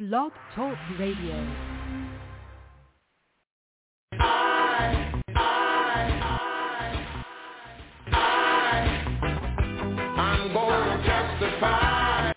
Blog Talk Radio. I'm gonna testify.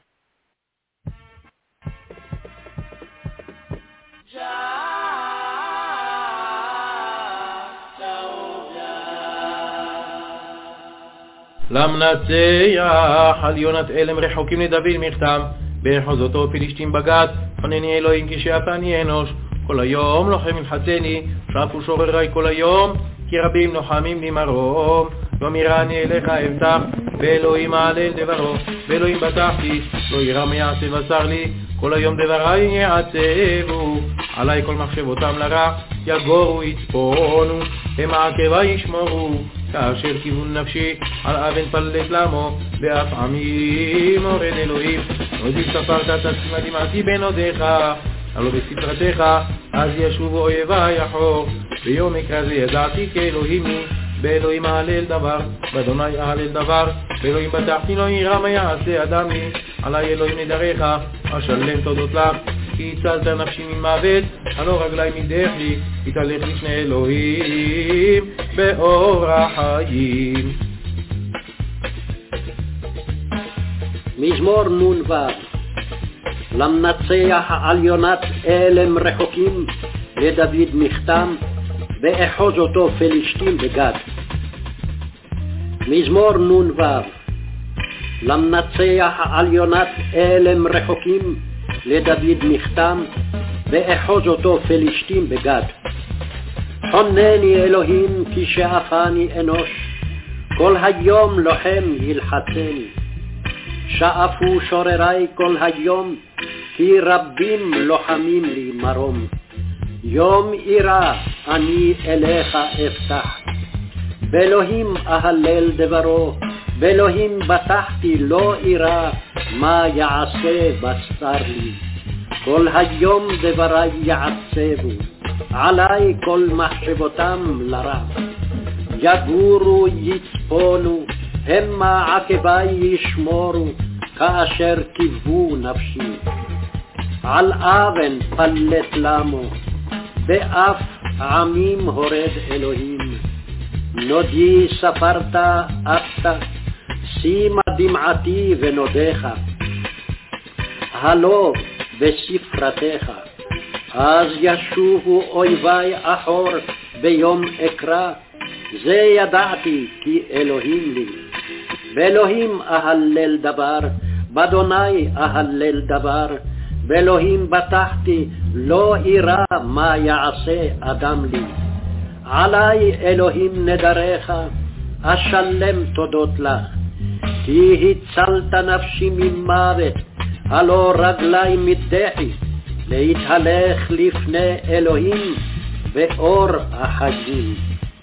למנצח על יונת אלם רחוקים לדוד מכתם בחוזותו פלישתים בגת חנני אלוהים כשעתני אנוש כל היום לוחם מלחצני שפו שוררי כל היום כי רבים לוחמים לי מרום לא מירני אליך אבטח ואלוהים מעלה דברו ואלוהים בטחתי לא ירם יעצב בשר לי כל היום דברי יעצבו עלי כל מחשבותם לרע יגורו יצפונו הם העקבה ישמרו כאשר כיוון נפשי על אבן פלט למו ואף עמי מורד אלוהים נודיב ספרת תשימה דמעתי בין עודיך הלא בספרתך אז ישובו אויבי אחור ביום מקרא זה ידעתי כאלוהימי באלוהים אהלל דבר באדוני אהלל דבר באלוהים בטחתי לא ירם יעשה אדמי עלי אלוהים נדריך אשלם תודות לך כי הצלת נפשי ממוות הלא רגלי מדחי התהלך לפני אלוהים באור החיים. מזמור נ"ו. למנצח על יונת אלם רחוקים לדוד מכתם ואחוז אותו פלישתים בגת. מזמור נ"ו. למנצח על יונת אלם רחוקים לדוד מכתם ואחוז אותו פלישתים בגת. חונני אלוהים כי שאפני אנוש כל היום לוחם ילחצני. שאפו שוררי כל היום כי רבים לוחמים לי מרום. יום אירא אני אליך אפתח באלוהים אהלל דברו באלוהים בטחתי לא אירא מה יעשה בשר לי. כל היום דברי יעצבו עלי כל מחשבותם לרע יגורו יצפונו המה עקבי ישמורו כאשר קיוו נפשי. על אבן פלט למו באף עמים הורד אלוהים. נודי ספרת אתה שימה דמעתי ונודך הלא בספרתך אז ישובו אויבי אחור ביום אקרא זה ידעתי כי אלוהים לי. באלוהים אהלל דבר באדוני אהלל דבר באלוהים בטחתי לא אירא מה יעשה אדם לי. עלי אלוהים נדריך אשלם תודות לך כי הצלת נפשי ממוות הלא רגלי מדחי להתהלך לפני אלוהים באור החיים.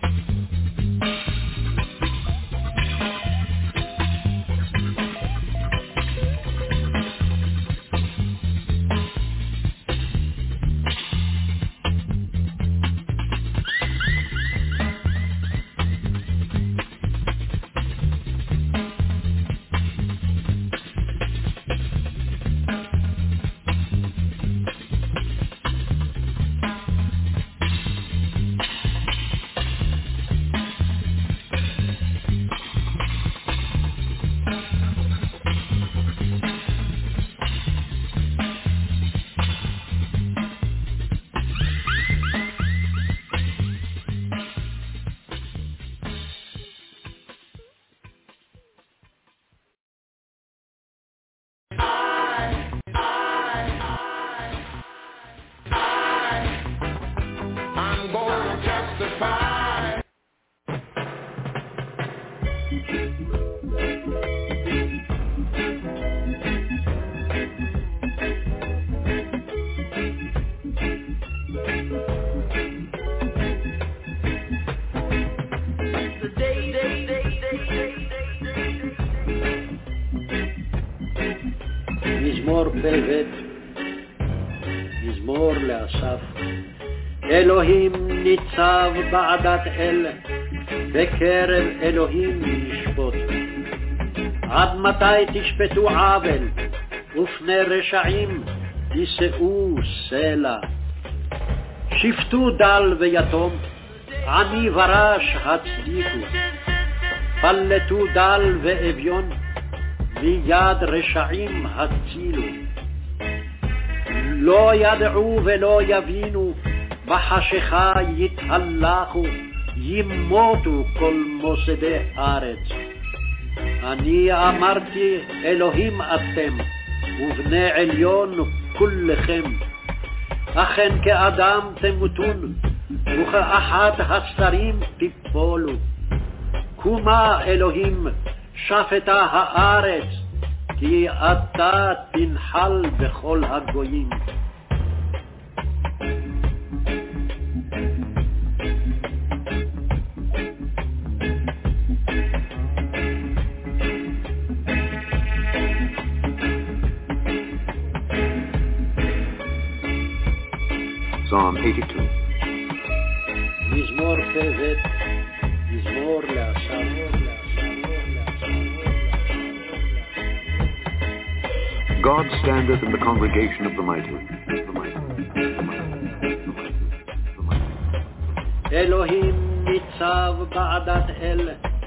מזמור פ"ב. מזמור לאסף. אלוהים ניצב בעדת אל, בקרב אלוהים ישפוט. עד מתי תשפטו עוול ופני רשעים תישאו סלע. שפטו דל ויתום, עני ורש הצדיקו. פלטו דל ואביון, מיד רשעים הצילו. לא ידעו ולא יבינו, בחשיכה יתהלכו, ימותו כל מוסדי ארץ. אני אמרתי, אלוהים אתם, ובני עליון כולכם. אכן כאדם תמותון, וכאחד השרים תיפולו. קומה אלוהים, שפטה הארץ, כי אתה תנחל בכל הגויים. Psalm 82. מזמור פ"ב, מזמור לאסף. God standeth in the congregation of the mighty. אלוהים ניצב בעדת אל.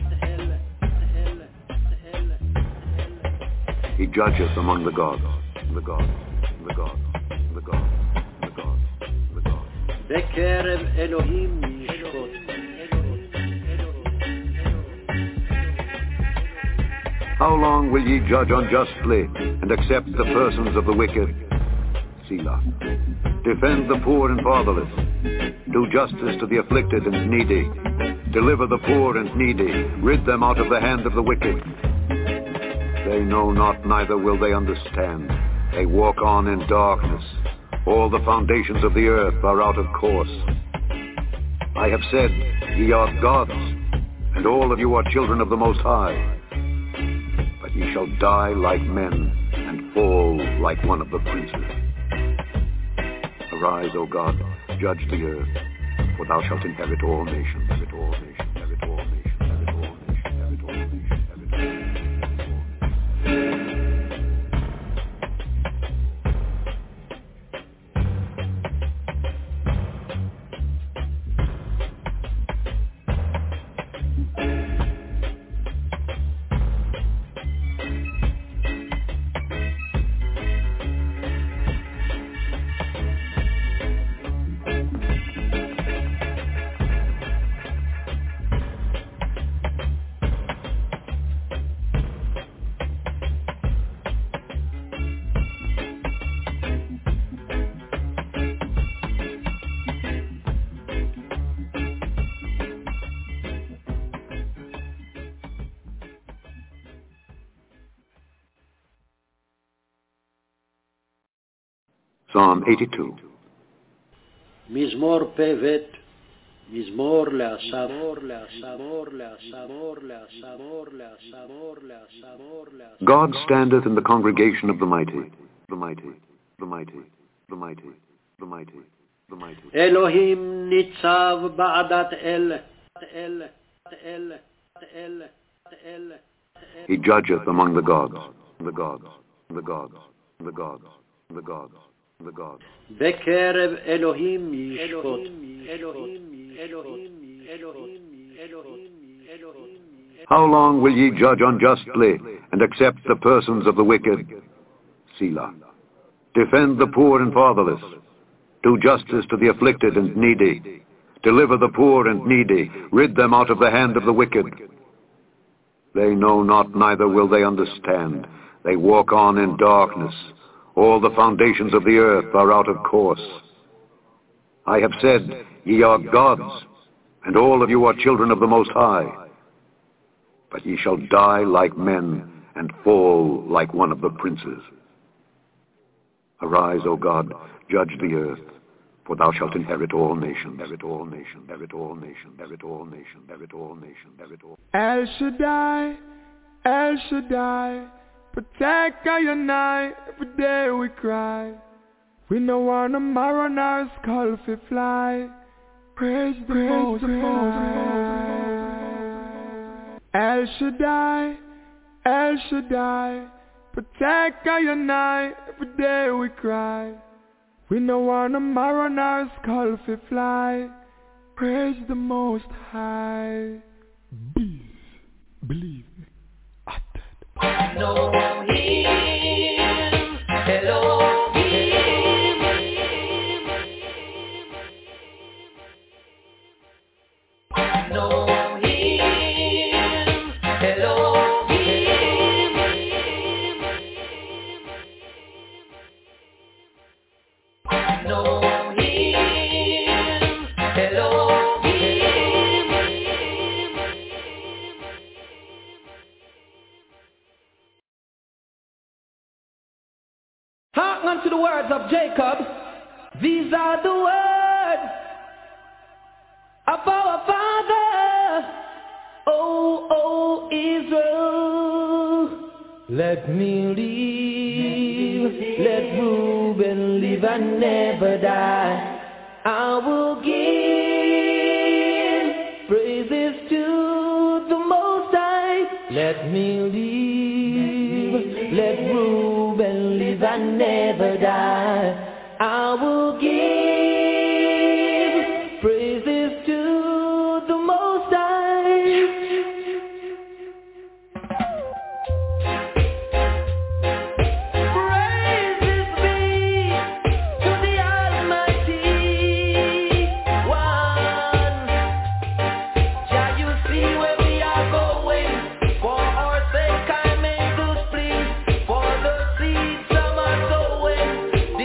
He judgeth among the gods. The gods. The gods. The gods. The gods. The gods. בקרב אלוהים ישפוט. How long will ye judge unjustly and accept the persons of the wicked? Selah. Defend the poor and fatherless. Do justice to the afflicted and needy. Deliver the poor and needy. Rid them out of the hand of the wicked. They know not, neither will they understand. They walk on in darkness. All the foundations of the earth are out of course. I have said, ye are gods, and all of you are children of the Most High. But ye shall die like men, and fall like one of the princes. Arise, O God, judge the earth, for thou shalt inherit all nations. Inherit all nations. Inherit all nations. Inherit all nations. Inherit all nations. Inherit all nations. Psalm 82. מזמור פ"ב, מזמור לאסף. God standeth in the congregation of the mighty. The mighty. The mighty. The mighty. The mighty. The mighty. אלוהים ניצב בעדת אל. He judgeth among the gods. The gods. The gods. The gods. The gods. The gods. בקרב אלוהים ישפוט. How long will ye judge unjustly and accept the persons of the wicked? Selah. Defend the poor and fatherless. Do justice to the afflicted and needy. Deliver the poor and needy. Rid them out of the hand of the wicked. They know not, neither will they understand. They walk on in darkness. All the foundations of the earth are out of course. I have said, ye are gods, and all of you are children of the Most High. But ye shall die like men, and fall like one of the princes. Arise, O God, judge the earth, for thou shalt inherit all nations. Inherit all nations. Inherit all nations. Inherit all nations. Inherit all nations. Inherit all. El Shaddai, El Shaddai. Protect our night, every day we cry. We no want tomorrow, our skull fi fly. Praise the Most High. El Shaddai, El Shaddai. protect I and I, every day we cry. We no want a marrow nor skull fi fly. Praise the Most High. Bees, believe me, I did. Know him, Elohim. Know him, Elohim. Know him, Elohim. Hearken to the words of Jacob. These are the words of our Father, O Israel. Let me live, let Reuben live and never die. I will give praises to the Most High. Let me live, let Reuben live and never die. I will give praises to the Most High. Praises be to the Almighty One. Shall you see where we are going? For our sake I make this plea. For the seeds some are sowing.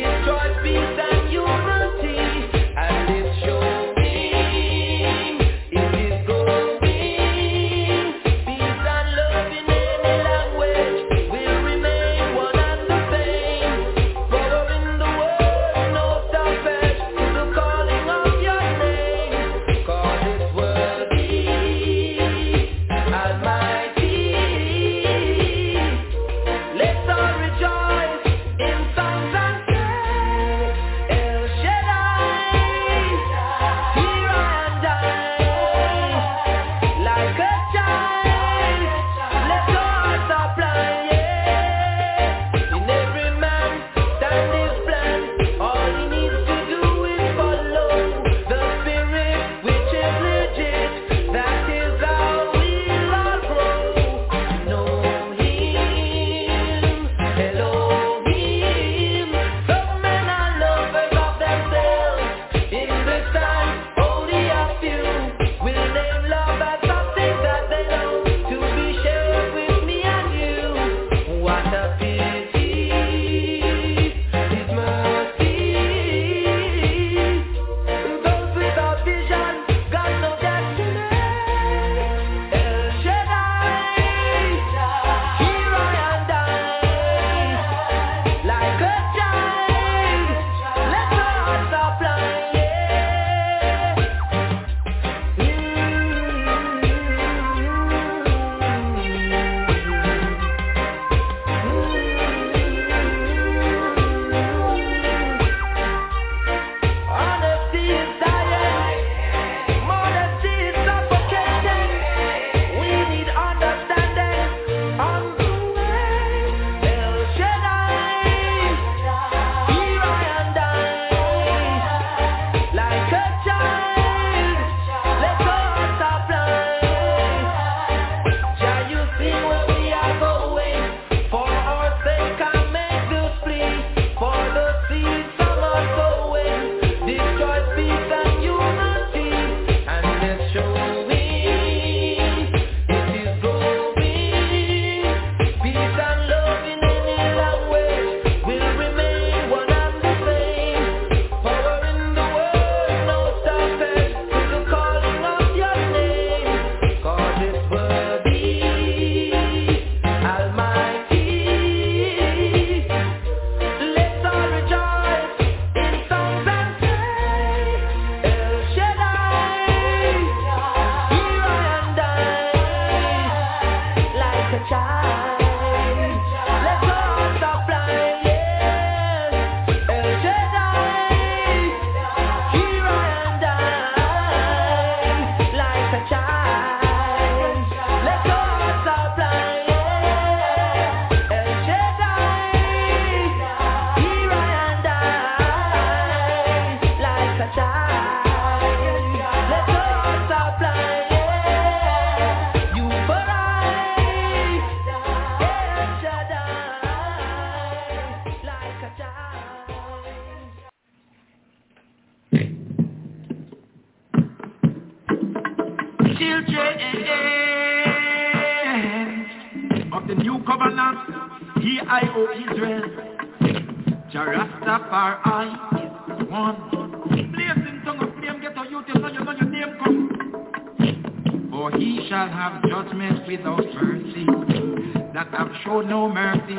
Children of the new covenant, hear I, O Israel, Jah Rastafari is one. Blazing tongue of flame, get a youth, you know your name come. For he shall have judgment without mercy, that have shown no mercy.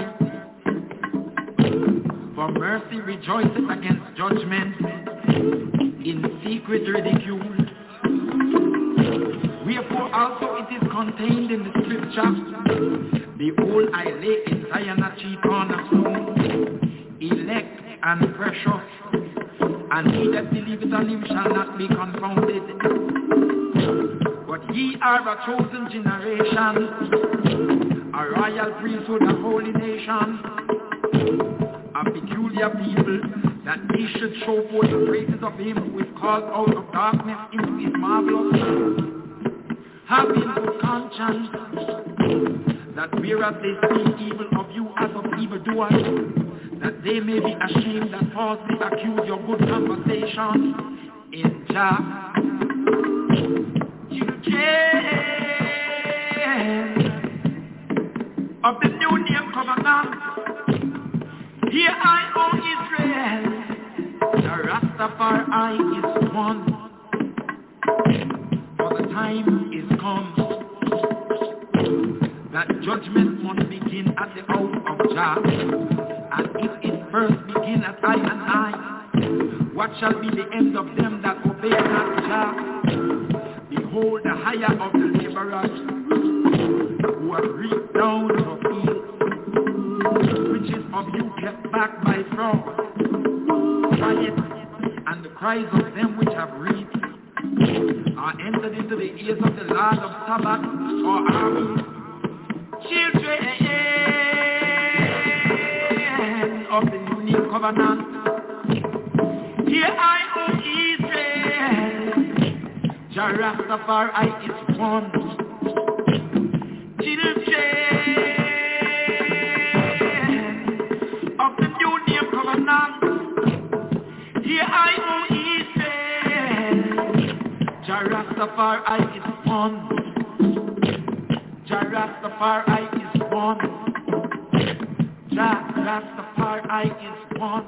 For mercy rejoiceth against judgment, in secret ridicule. Wherefore also it is contained in the scripture, behold, I lay in Zion a chief cornerstone, elect and precious, and he that believeth on him shall not be confounded. But ye are a chosen generation, a royal priesthood, a holy nation, a peculiar people, that ye should show forth the praises of him who is called out of darkness into his marvelous light. Having good conscience, that whereas they speak evil of you as of evildoers, that they may be ashamed that falsely accuse your good conversation in Jah. Children of the new name covenant, hear I, O Israel, the Rastafari is one. For the time is come that judgment must begin at the house of Jah. And if it first begin at I and I, what shall be the end of them that obey not Jah? Behold, the hire of the laborers who have reaped down the field, which is of you kept back by fraud. Quiet, and the cries of them which have reaped are entered into the ears of the Lord of Sabbath or armies. Children of the new name covenant, hear I, O Israel, Jah Rastafari is one. Children of the new name covenant, hear I, O Israel, Jah Rastafari is one. Jah Rastafari is one. Jah Rastafari is one.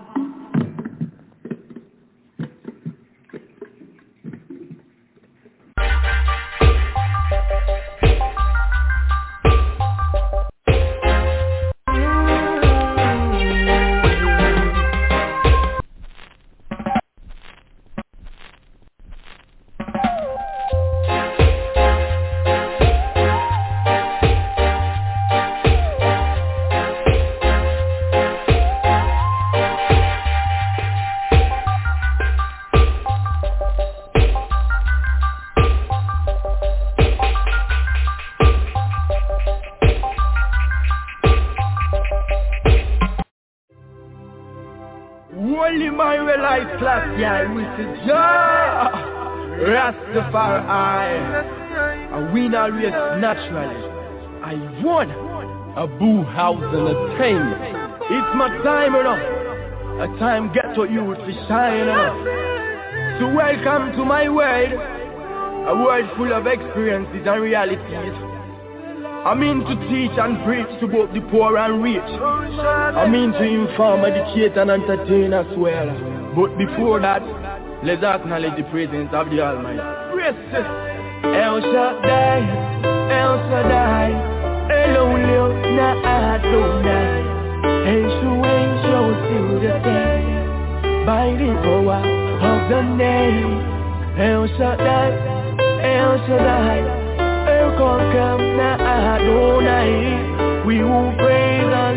Yeah, we say Jah Rastafari, and we not race naturally. I won a boo house and a time. It's my time enough. A time get to you to shine enough. So welcome to my world, a world full of experiences and realities. I mean to teach and preach to both the poor and rich. I mean to inform, educate and entertain as well. But before that, let's acknowledge the presence of the Almighty. El Shaddai, El Shaddai, Elohim na Adonai. Ancient to the day, by the power of the name. El Shaddai, El Shaddai, El Konkam na Adonai. We will praise and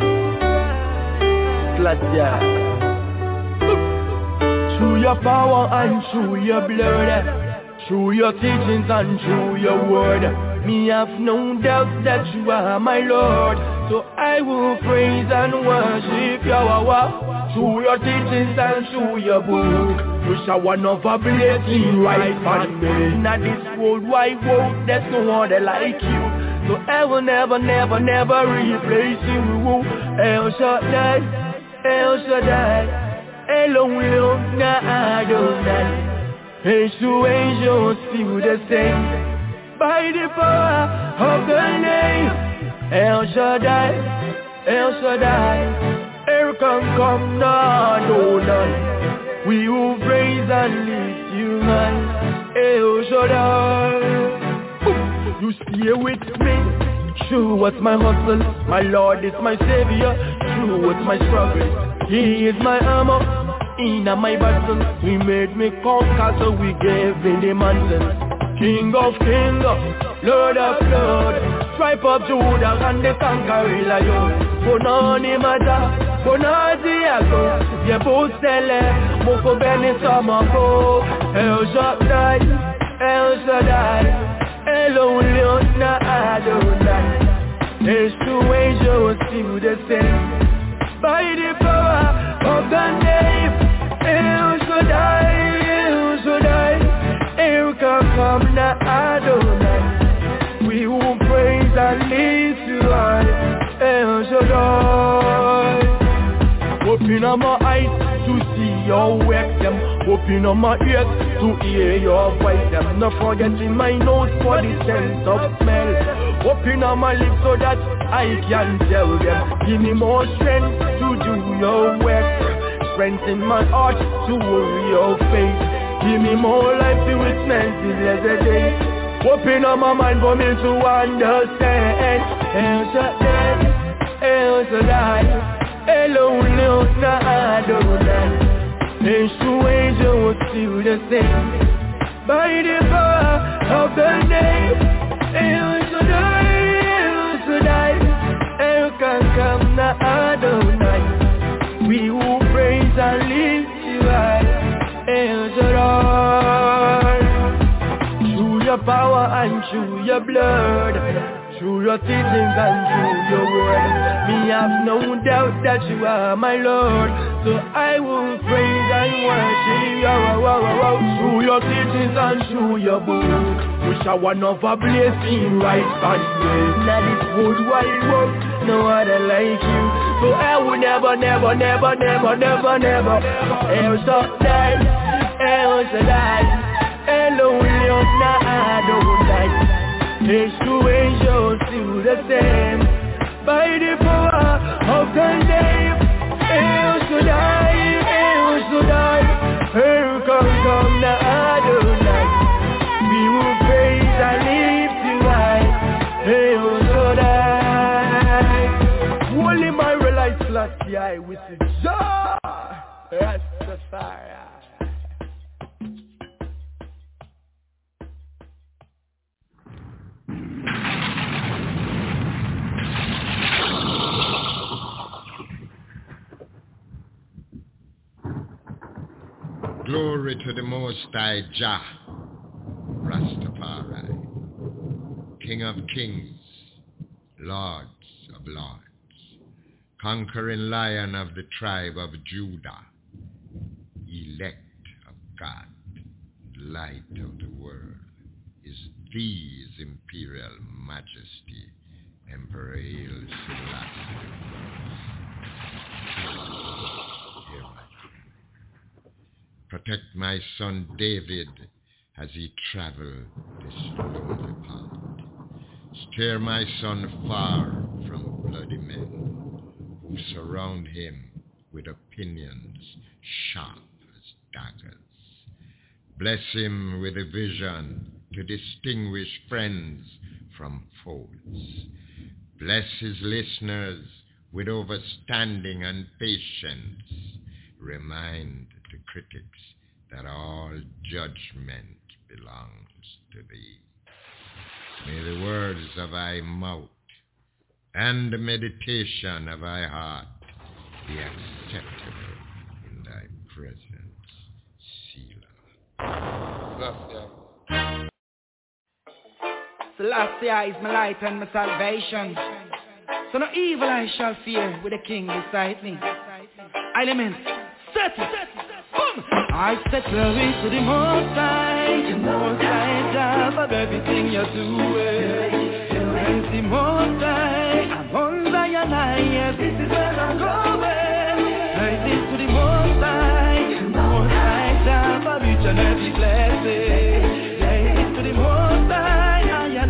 live. Sladja. Through your power and through your blood, through your teachings and through your word, me have no doubt that you are my Lord. So I will praise and worship Yahweh through your teachings and through your book. You shower of a blessing right on me. Now this worldwide world, there's no other like you. So I will never, never, never replace you. El Shaddai, El Shaddai, Elohim na Adonai. Ancient to the same, by the power of the name El Shaddai, El Shaddai. Here come, no none. We who praise and lift you, man. El Shaddai. You stay with me. True, what's my hustle? My Lord is my Savior. True, what's my struggle? He is my armor. In my battle, He made me conquer, so we gave Him the mantle. King of kings, Lord of lords, Tribe of Judah and the conquering lion. Bonani mata, bonadi ago, Yebo sele, moko beni samako. El Shaddai, El Shaddai, Elohim na Adonai. There's two ways you will see the same. By the power of the name El Shaddai, El Shaddai. Here come na Adonai. We will praise and lift you high, El Shaddai. Open up my eyes to see your work, them. Open up my ears to hear your voice, them. Not forgetting my nose for the sense of smell. Open up my lips so that I can tell them. Give me more strength to do your work. Strength in my heart to worry your faith. Give me more life to witness the blessed day. Open up my mind for me to understand. El Shaddai, El Shaddai, Elohim na Adonai. There's two ways you will see the same. By the power of the name El Shaddai, El Shaddai. El come na Adonai. We will praise and lift you high, El Shaddai. Through your power and through your blood, through your teachings and through your word, me have no doubt that you are my Lord. So I will praise and worship you. Through your teachings and through your book, we shall one of a blessing right and left. Now this wood wide world, no other like you. So I will never El Shaddai, El Shaddai, Elohim na Adonai. There's two ways you'll see the same. By the power of the name El Shaddai, El Shaddai. Here come na Adonai. We will praise and lift you high, El Shaddai. Holy my relight flat the eye with the Jah Rastafari. Glory to the Most High Jah, Rastafari, King of kings, Lords of lords, conquering Lion of the tribe of Judah, elect of God, light of the world, is His Imperial Majesty, Emperor Haile Selassie. Protect my son David as he travel this lonely path. Steer my son far from bloody men who surround him with opinions sharp as daggers. Bless him with a vision to distinguish friends from foes. Bless his listeners with overstanding and patience. Remind the critics that all judgment belongs to thee. May the words of thy mouth and the meditation of thy heart be acceptable in thy presence, Selah. Selassie is my light and my salvation. So no evil I shall fear with the king beside me. Element, set it, boom! I set glory to the Most High, Jah of everything you're doing. Praise the Most High, I'm on Zion, yes, this is where I'm going. Praise to the Most High, Jah for each and every blessing. Praise to the Most High,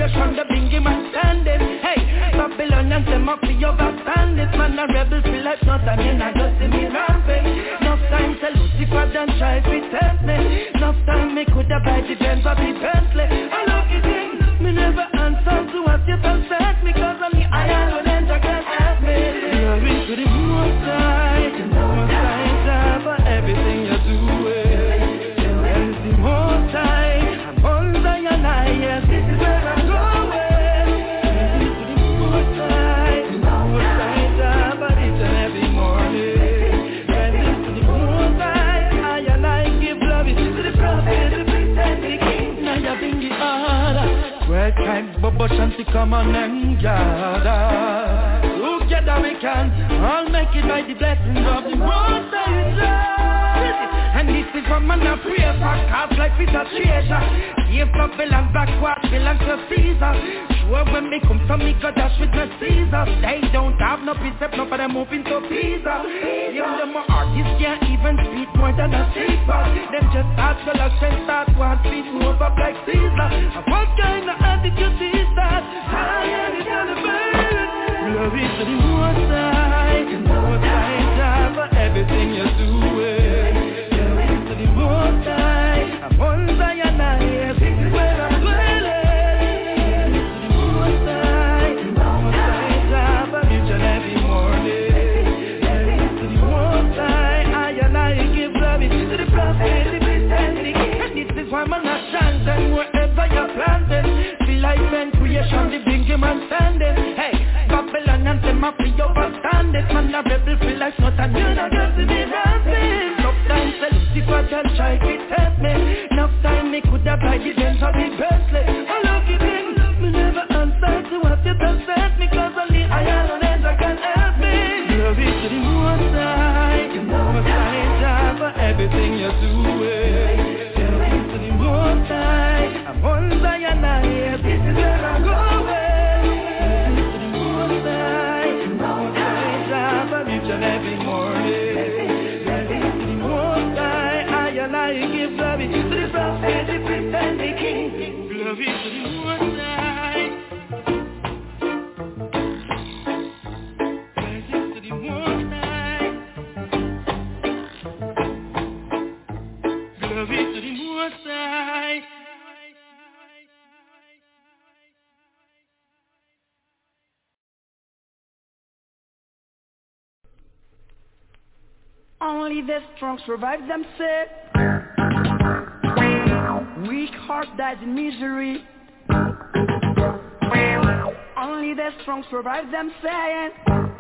creation, the bingy man standing. Hey, Babylonians, them up the overstand this man a rebel, feel like not a man, I just see me ramping. Enough time to Lucifer done try to tempt me. Enough time me coulda buy the Benz or the Bentley. I love you thing, me never answer to what you done said me, cause only I alone can help me. Glory to the Most High, the Most High, God, for everything you're doing. There's the Most High, I'm on Zion, yes, this is where I'm going. Glory to the Most High, the Most High, God, for each and every morning. Glory to the Most High, I give glory to the prophet, the priest and the king. Now you bring the order. Well, time, Bubba Shanti, come on and gather. Together we can all make it by the blessings of the Most High. And this is from man a prayer for cause life is a treasure. If not belong backward, belong to Caesar. Sure when me come to me go dash with my Caesar. They don't have no precept, no for them moving to Pisa. Young them artists can't even speak more than a speaker. Them just ask the luck and start one speak move up like Caesar. And what kind of attitude is that? I am it on the bird. Glory to the Most High, the Most High, God, for everything you're doing. Glory to the Most High, I'm on Zion, yes, this is where I'm dwelling. Glory to the Most High, God, for each and every morning. Glory to the Most High, I give glory to the prophet, the priest and the king. And this is why man not chanting wherever you're planted. Feel like man creation, the bingy man standing. Hey, Babylon and them up we overstand it. Man a rebel feel like not a new, not just to be rapping. Enough time to Lucifer tell try to tempt me. Enough time me coulda buy the Benz or the Bentley. I love you thing, me never answer to what you done said me, cause only I alone can help me. Glory to the Most High, the Most High, God, for everything you're doing. Glory to the Most High, I'm on Zion, yes, this is where I'm going. Every morning, glory to the Most High, I give glory to the prophet, the priest and the king. Glory to the Most High, glory to the Most High, glory to the Most High. Only the strong survive themselves. Weak heart dies in misery. Only the strong survive themselves.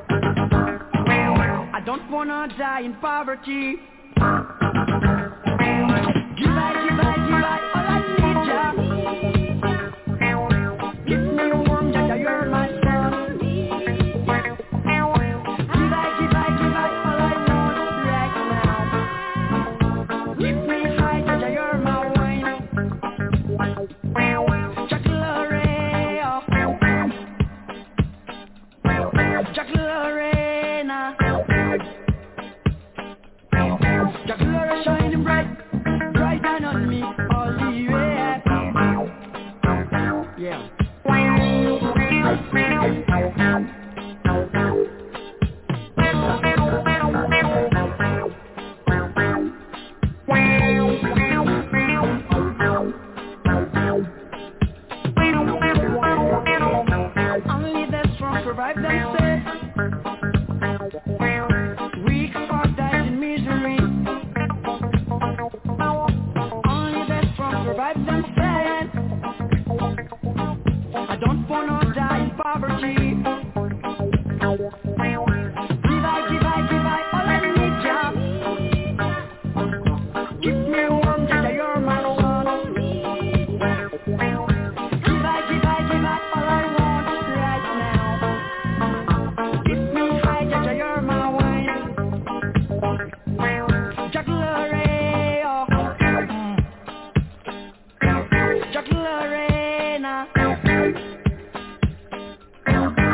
I don't wanna die in poverty. Give I, all I need ya. Give me a warm that you're my son. Give I, all I want right now. Give me high that you're my wine. Jack Lorena. Jack Lorena shining bright, bright down on me all the way. Yeah. Only the strong survive themselves. Weak heart dies in misery. Only the strong survive themselves. I don't wanna die in poverty. Give I, all I need ya. Give me one that you're my son. Give I, all I want right now. Give me high that you're my wine. Jack Lorena. Jack Lorena.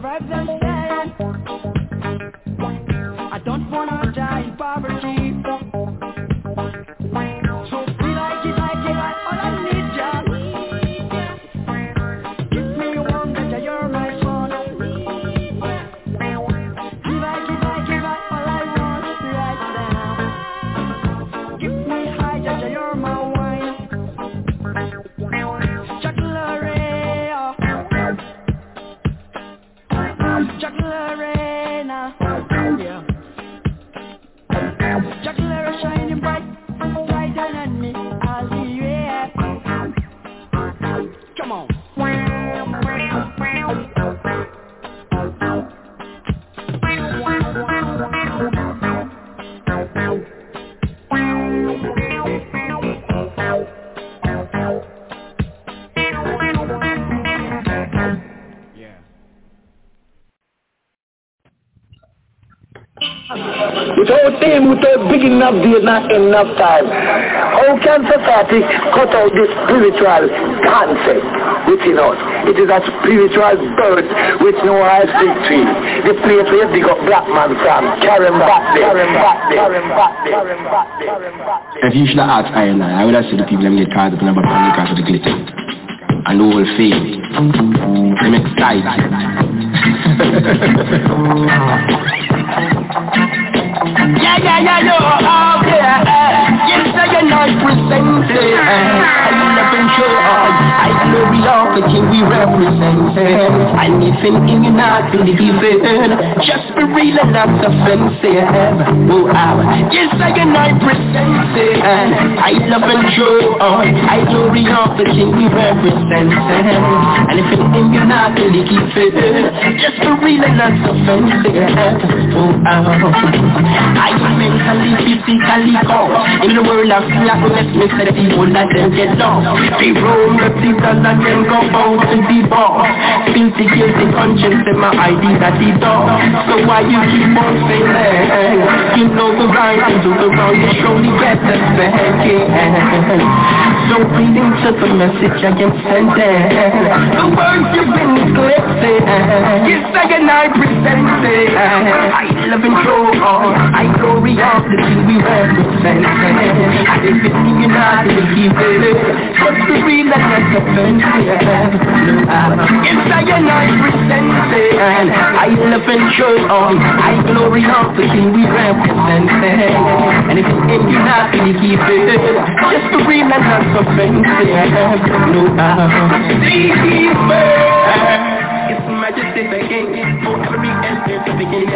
survive them stand. I don't wanna die in poverty. So be like it, all I need, Jah. Give me one that you're my son. Give I, all I want right now. Give me high, Jah, you're my wine. Chocolate, yeah. Chocolate shining bright, brighter than me, I'll be yeah. Come on. Without them, without big enough deal, not enough time. How can society cut out this spiritual concept within us? It is a spiritual birth with no high stick tree. The place where you dig up black man from, carry him back there. If you should have asked Iron Man, I would have said the people that get caught up in the background because of the glitter. And the whole fame. Them excited. Yeah, yo, oh yeah. Yes, I am not presented. I love and show I glory of the King we represented. And if anything you're not believing, just be real and not offensive. Oh, yes, I am not presented. I love and show I glory of the King we represented. And if anything you're not believing, just be real and not offensive. Oh, I mentally, physically go in the world of blackness, me say the people that them get lost. They roam the people and them go out to the bar. Filthy, guilty conscience in my ID that the door. So why you keep on saying that? You know the right and do the wrong, you surely get the second. So reading to the message I am sending, the words you've been neglected. Yes, I and I present it. I love and show I glory of the King we represent. And if it's you're not to keep it, just to real and not offensive. Yes, I and I present it. I love and show I glory of the King we represent. And if it's you're not to keep it, just to real and not offensive. No, His Majesty the King, for every enter to begin.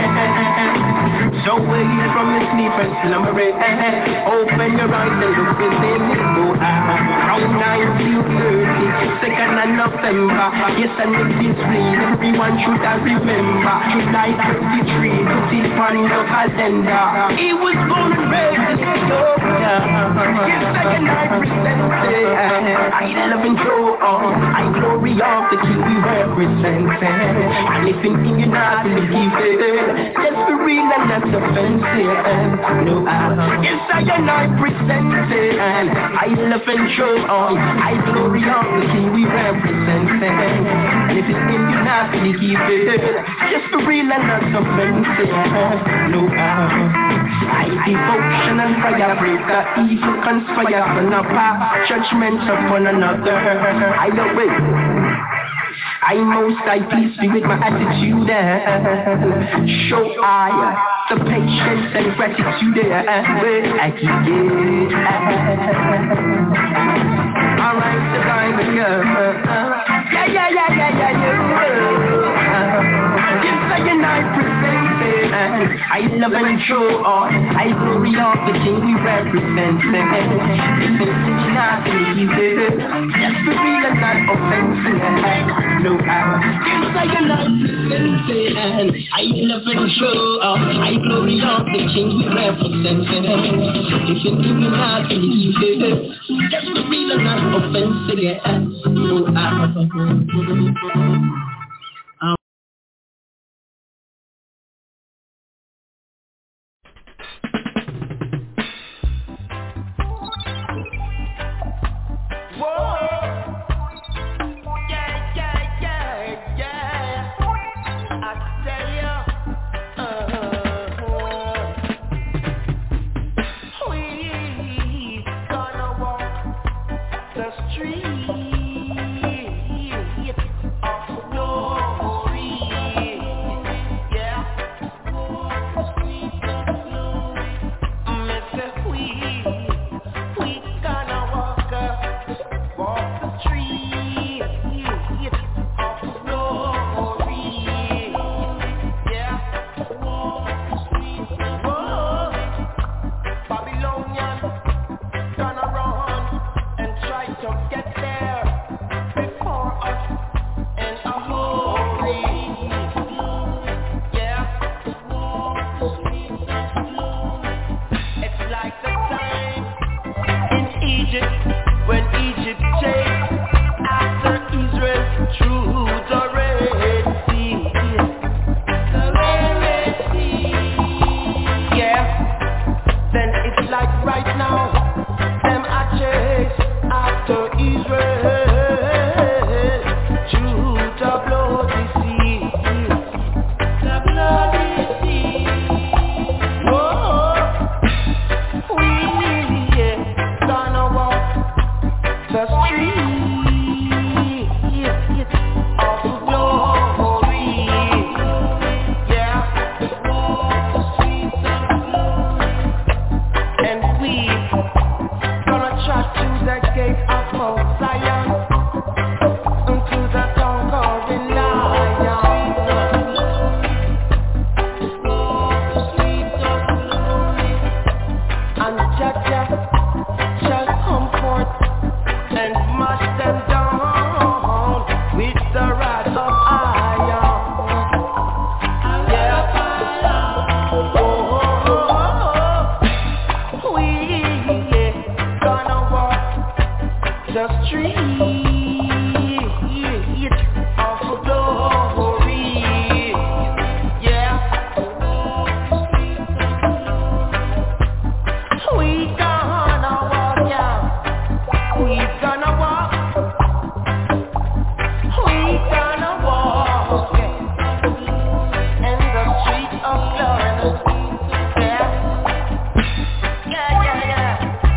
So wake from the sleep and slumber. Open your eyes and look within. Around 1930, 2nd of November. Yes, and it is real. Everyone should I remember. July 33, put it on your calendar. He was born and raised in Ethiopia. Yes, and I present it. I love and show I glory of the King we represent. And if thinking you're not believe it, let's be real and not offensive. No, yes, I am not presented. I love and show I glory of the King we represent. And if it's in you not believe it, just be real and not offensive. No, I devotion and fire break the evil conspire on a path, judgments upon another. I away. I most please be with my attitude. Show the patience and gratitude. I keep it. Alright, the time to go. Yes, I and I present it. I love and show I glory of the King we represent. If it's not easy, just be real and not offensive. No, yes, I and I present it. I love and show I glory of the King we represent. If it's not easy, just be real and not offensive. No, God of iron. The street of glory, yeah. We gonna walk, yeah. We gonna walk. We gonna walk, yeah. In the street of glory, yeah. Yeah, yeah, yeah.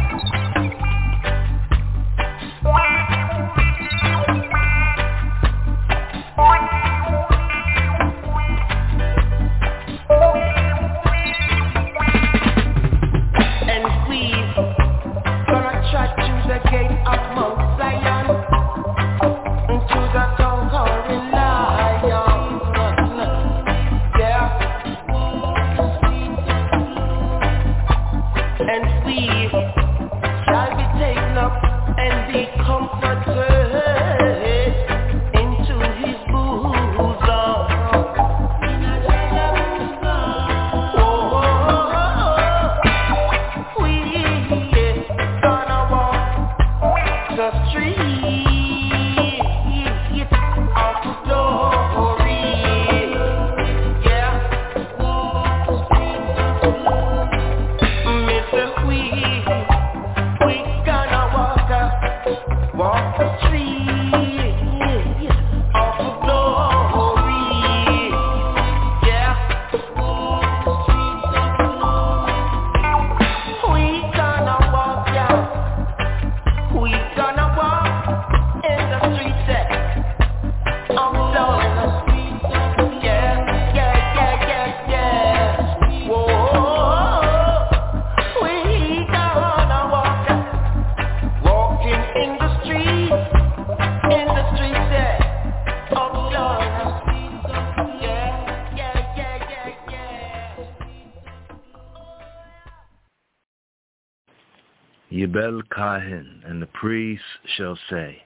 Yibel Kahin, and the priest shall say,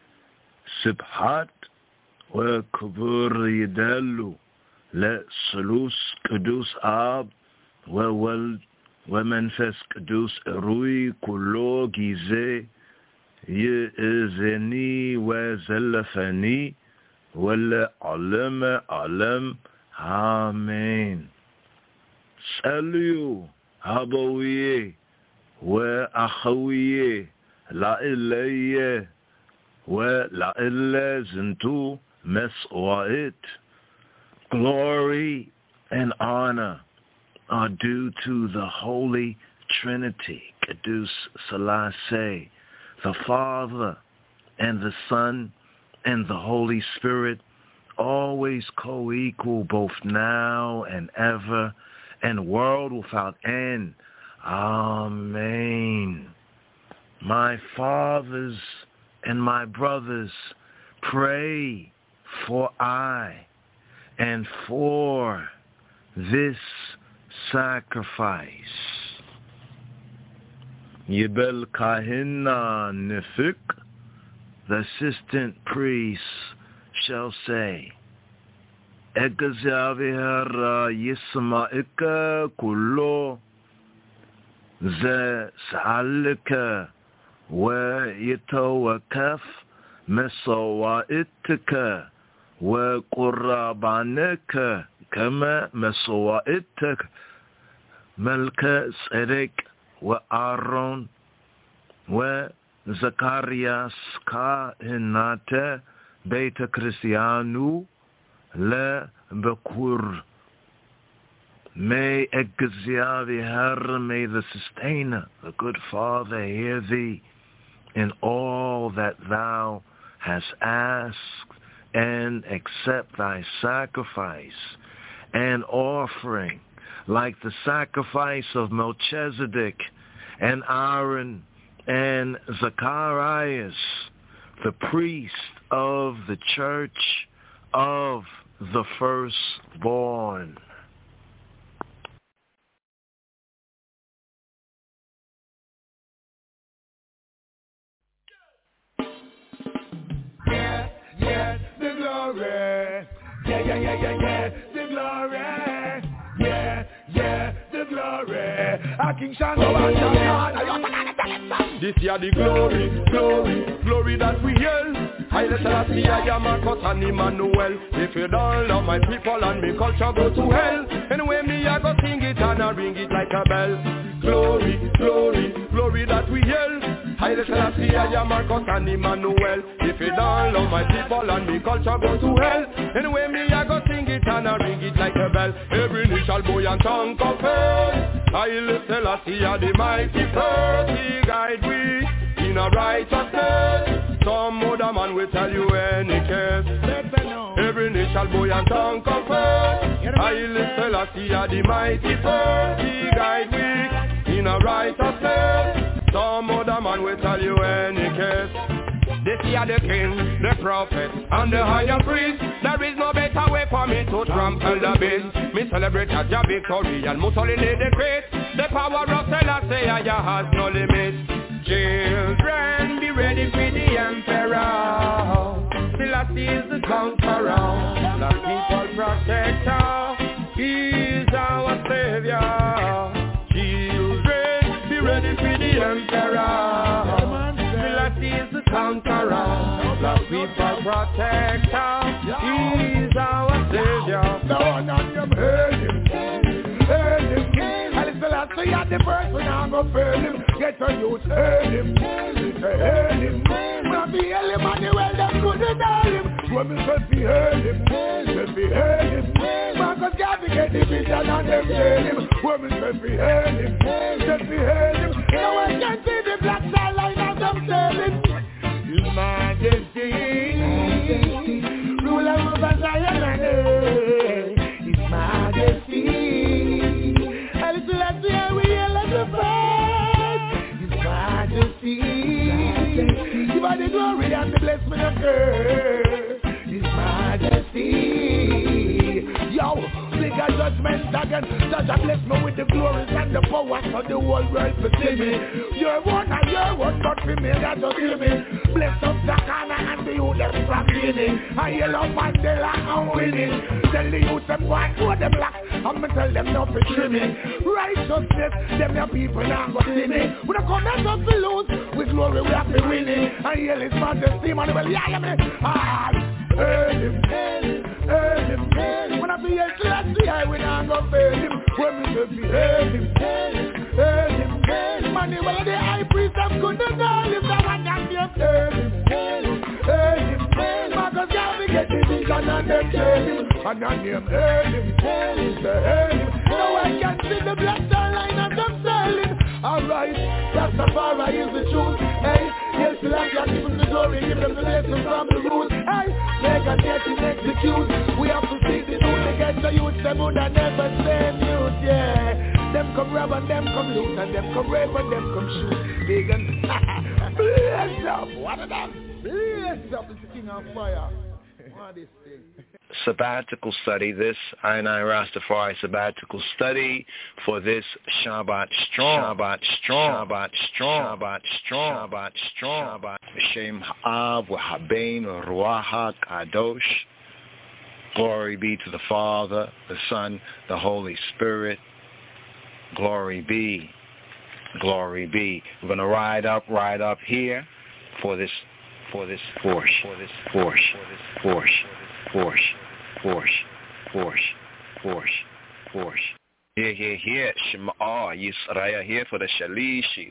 Sibhat wa kubur yidalu le salus kudus ab wa menfes kudus erui kulo gize yizeni wa zalafani wala alam amen. Salu habawiye وأخوية لا إلي ولا إلا زنتو مسوائت. Glory and honor are due to the Holy Trinity, Kedus Selassie, the Father and the Son and the Holy Spirit, always co-equal, both now and ever, and world without end. Amen. My fathers and my brothers, pray for I and for this sacrifice. Yibel Kahina Nifik, the assistant priest, shall say, Egazavihara Yisma'ika Kullo Ze Sa'alika wa Yitawakaf Mesawaitika wa Qurrabanika Kama Mesawaitik Melka Tzedek wa Aaron wa Zacharias Kahinata Beta Christianu Le Bekur. May Egziaviher, may the Sustainer, the good Father, hear thee in all that thou hast asked, and accept thy sacrifice and offering, like the sacrifice of Melchizedek and Aaron and Zacharias, the priest of the church of the firstborn. glory. Yeah, the glory. Yeah, the glory. A King Shango and Shango. This year the glory that we yell. Haile Selassie, I am Marcus and Emmanuel. If you don't love my people and me culture, go to hell. Anyway, me I go sing it and I ring it like a bell. Glory that we yell. Haile Selassie, I am Marcus and Emmanuel. If you don't love my people and me culture, go to hell. Anyway, me I go sing it and I ring it like a bell. Every knee shall bow and tongue confess. Haile Selassie, the mighty first. He guide we in a righteousness. Some other man will tell you any case. Every knee shall bow and tongue confess. Haile Selassie, the mighty first. He guide we in a righteousness. Some other man will tell you any case. This year the king, the prophet, and the higher priest. There is no better way for me to trample the beast. Me celebrate as your victory and Mussolini the great. The power of Selassie has no limit. Children, be ready for the emperor. Selassie is the conqueror, the people protector. He is our savior. Children, be ready for the emperor. Selassie is the conqueror, the people protector. He is our savior. No one on him, heard him. Selassie at the first when I'm gonna fail him. Get your youth, hail him. Hail him. When we hail him on the well, them couldn't hail him. When we say we hail him, say we hail him. Marcus Garvey get the vision and them hail him. When we say we hail him, say we hail him. No one can see the black star line as them sailing. His Majesty, ruler over Zion and earth. His Majesty. Selassie, we hail at the first. His Majesty. Give us the glory and the blessing of earth. His Majesty. Yo, bigger judgment again. Judge bless me with the glories and the powers for the whole world to see me. Your one and your one, but for me, that just hear me. Bless up Zakana and the youth them from Guinea. I yell up Mandela and Winnie. Tell the youth them white, show them black. I'ma tell them not to treat me. Righteousness, them your people now go see me. We don't come back up to lose. With glory we have to win it. I yell his Majesty, man, well, yeah, me. Hail him. When I be a Selassie, I will not go fail him. When we just be hail him. Man, well, the high priest of good and all him. That one can be a hail him. Marcus Garvey get the vision and them hail him. And I name hail him. Now I can see the black star line and them sailing. Alright, Rastafari is the truth. Hey, yes, Selassie, give him the glory, give him the blessing from the root. Hey, make a get him execute. We have to see the youth against the youth. Them would have never same youth, yeah. Them come rob and them come loot, and them come rape and them come shoot. Vegan, bless up, what of them? Bless up, it's the king on fire. What is this? Sabbatical study, this I Rastafari sabbatical study for this Shabbat strong. Shem Ha'av W'Habein Ruach HaKadosh. Glory be to the Father, the Son, the Holy Spirit. Glory be. We're gonna ride up here for this force. Here, Shema Yisrael here for the Shalishi.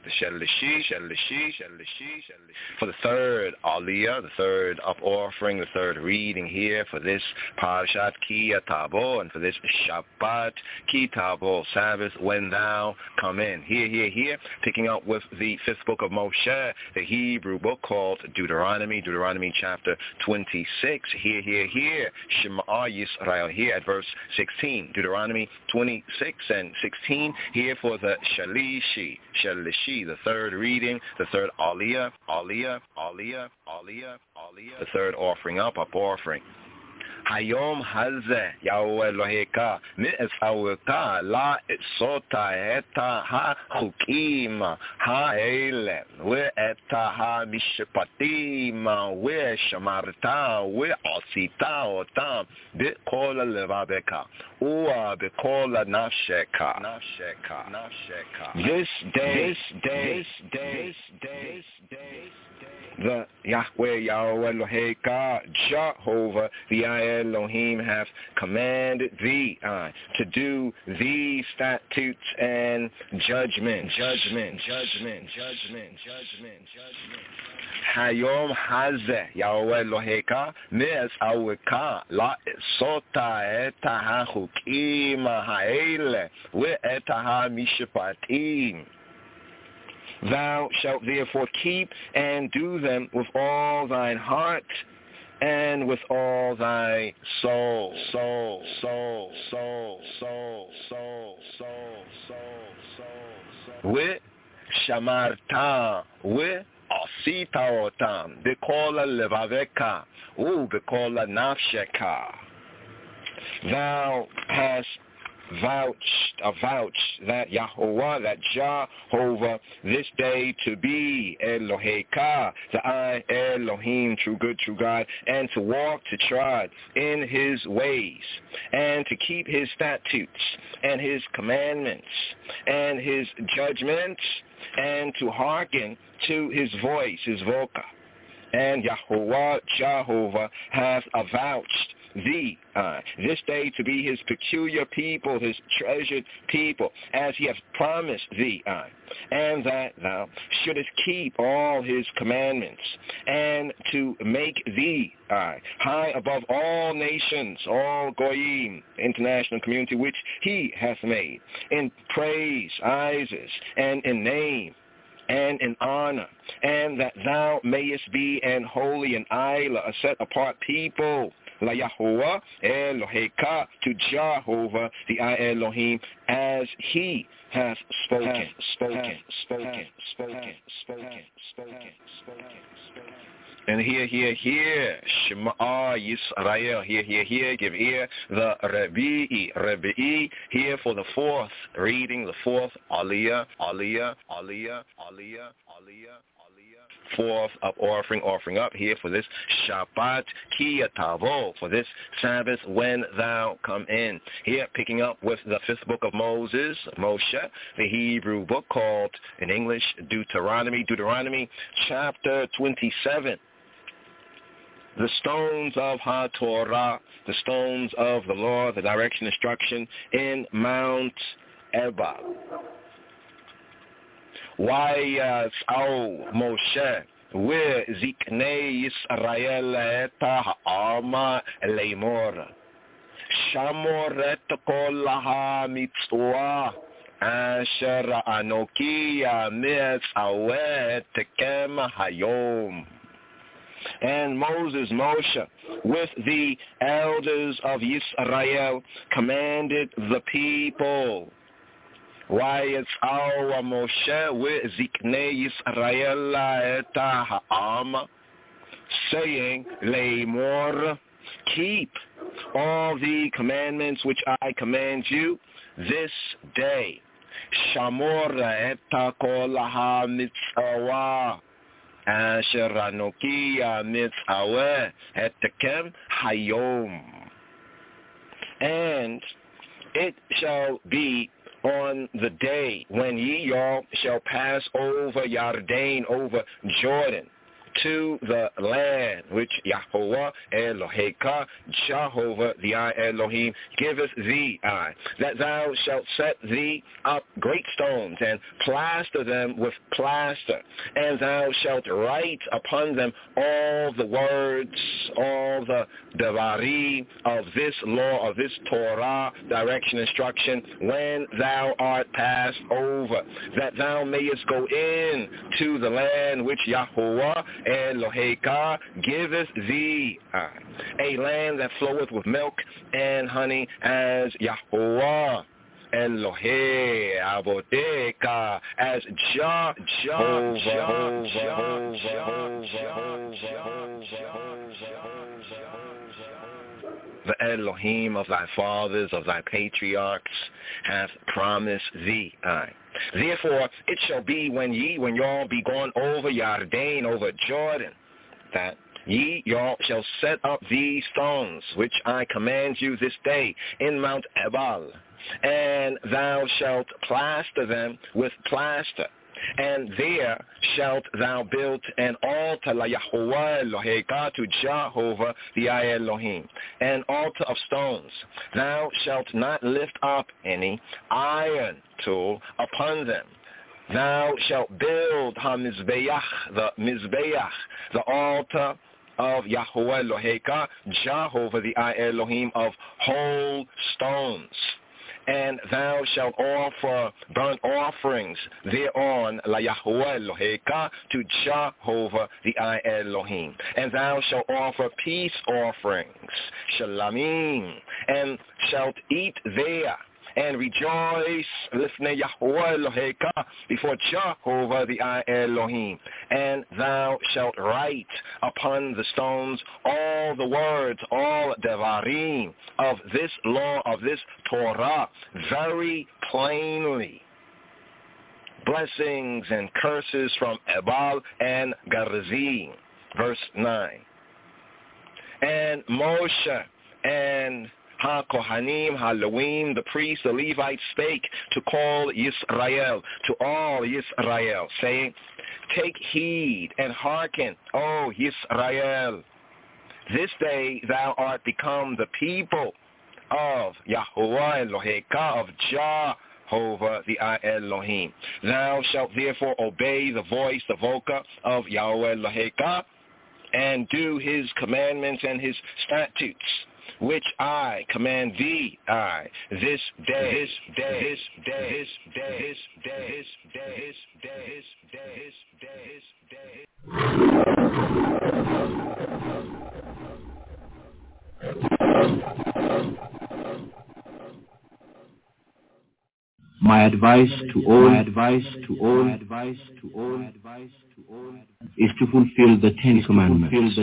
For the third Aliyah, the third up offering, the third reading here for this Parashat Ki Tavo, and for this Shabbat Ki Tavo, Sabbath, when thou come in. Here, picking up with the fifth book of Moshe, the Hebrew book called Deuteronomy chapter 26. Here, Shema Yisrael here at verse 16, Deuteronomy 26. And 16 here for the Shalishi, the third reading, the third Aliyah, the third offering up offering. Hayom Haze Yahweh Eloheka Mi'esaweka La Sota Eta Ha Chukim Ha Ele We Eta Ha Mishpatim We Shamarta We Osita Otam Bikola Levabeka Ua Bikola Nafsheka This day the Yahweh Eloheka Jehovah the Elohim hath commanded thee to do these statutes and judgment. Hayom Hazeh Yahweh Eloheka Mes Aweka La Sota Eta HaChukim Ha'ele We Eta HaMishpatim. Thou shalt therefore keep and do them with all thine heart and with all thy soul. We shamarta, we asita otam, bekola levaveka, bekola nafsheka. Thou hast avouched that Yahweh, that Jehovah, this day to be Eloheka, the I Elohim, true good, true God, and to walk, to trod in his ways, and to keep his statutes, and his commandments, and his judgments, and to hearken to his voice, his voca. And Yahweh, Jehovah, hath avouched thee this day to be his peculiar people, his treasured people, as he hath promised thee, and that thou shouldest keep all his commandments, and to make thee high above all nations, all goyim, international community, which he hath made, in praise, Isis, and in name, and in honor, and that thou mayest be an holy and Isla, a set apart people, La Yahuwah Eloheka, to Jehovah the I Elohim, as he has spoken. And hear, Shema Yisrael, hear, give ear, the Rebi'i, here for the fourth reading, the fourth Aliyah, fourth of offering up here for this Shabbat Ki Tavo, for this Sabbath when thou come in. Here picking up with the fifth book of Moses, Moshe, the Hebrew book called in English Deuteronomy chapter 27. The stones of HaTorah, the stones of the law, the direction, instruction in Mount Ebal. Vayas'au Moshe ve'ziknei Yisrael et ha'ama leimor shamor et kol ha'mitzvah asher anoki mitzvah tekem hayom. And Moshe, with the elders of Yisrael, commanded the people. Vayas'au Moshe ve'ziknei Yisrael et ha'ama, saying, Leimor, keep all the commandments which I command you this day. Shamor et kol ha'mitzvah asher anoki mitzvah etekem hayom. And it shall be on the day when ye all shall pass over Yarden, over Jordan, to the land which Yahweh Eloheka, Jehovah the I Elohim, giveth thee, that thou shalt set thee up great stones, and plaster them with plaster, and thou shalt write upon them all the words, all the devarim of this law, of this Torah, direction, instruction, when thou art passed over, that thou mayest go in to the land which Yahweh Eloheka giveth thee, a land that floweth with milk and honey, as Yahweh Elohe Avodeca, as Jehovah. the Elohim of thy fathers, of thy patriarchs, hath promised thee. Therefore it shall be when y'all be gone over Yarden, over Jordan, that y'all shall set up these stones, which I command you this day, in Mount Ebal, and thou shalt plaster them with plaster. And there shalt thou build an altar la Yahuwah Eloheka, to Jehovah the Elohim, an altar of stones. Thou shalt not lift up any iron tool upon them. Thou shalt build the altar of Yahuwah Eloheka, Jehovah the Elohim, of whole stones. And thou shalt offer burnt offerings thereon, la Yahuwah Eloheka, to Jehovah the Elohim. And thou shalt offer peace offerings, shalamim, and shalt eat there, and rejoice lifnei Yahuwah Eloheka, before Jehovah the Elohim. And thou shalt write upon the stones all the words, all devarim of this law, of this Torah, very plainly. Blessings and curses from Ebal and Gerizim. Verse 9. And Moshe and HaKohanim, HaLewim, the priests, the Levites, spake to call Yisrael, to all Yisrael, saying, take heed and hearken, O Yisrael. This day thou art become the people of Yahuwah Eloheka, of Jehovah the Elohim. Thou shalt therefore obey the voice, the voca of Yahweh Eloheka, and do his commandments and his statutes, which I command thee, this day. My advice to all is to fulfill the Ten Commandments.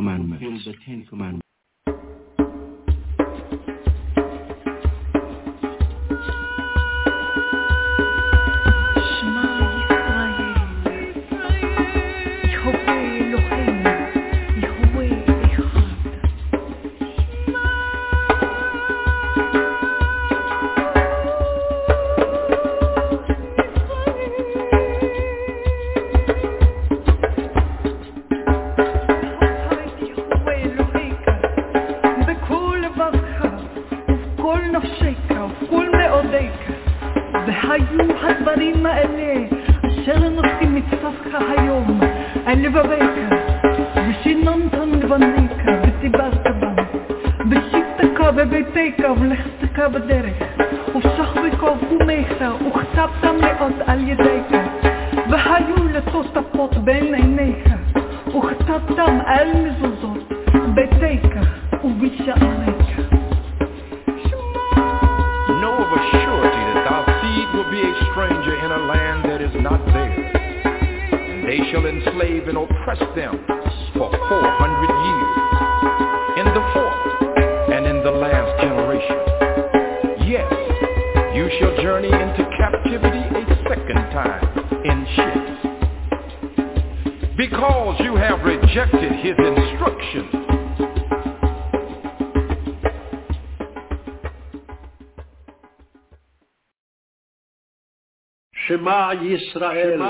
Shema Yisrael,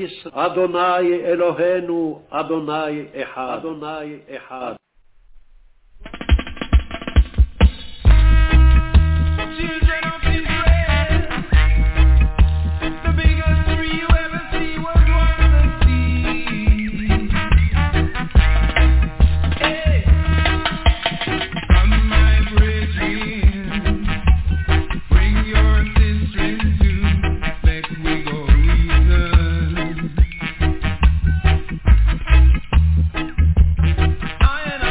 Adonai Eloheinu, Adonai Echad. I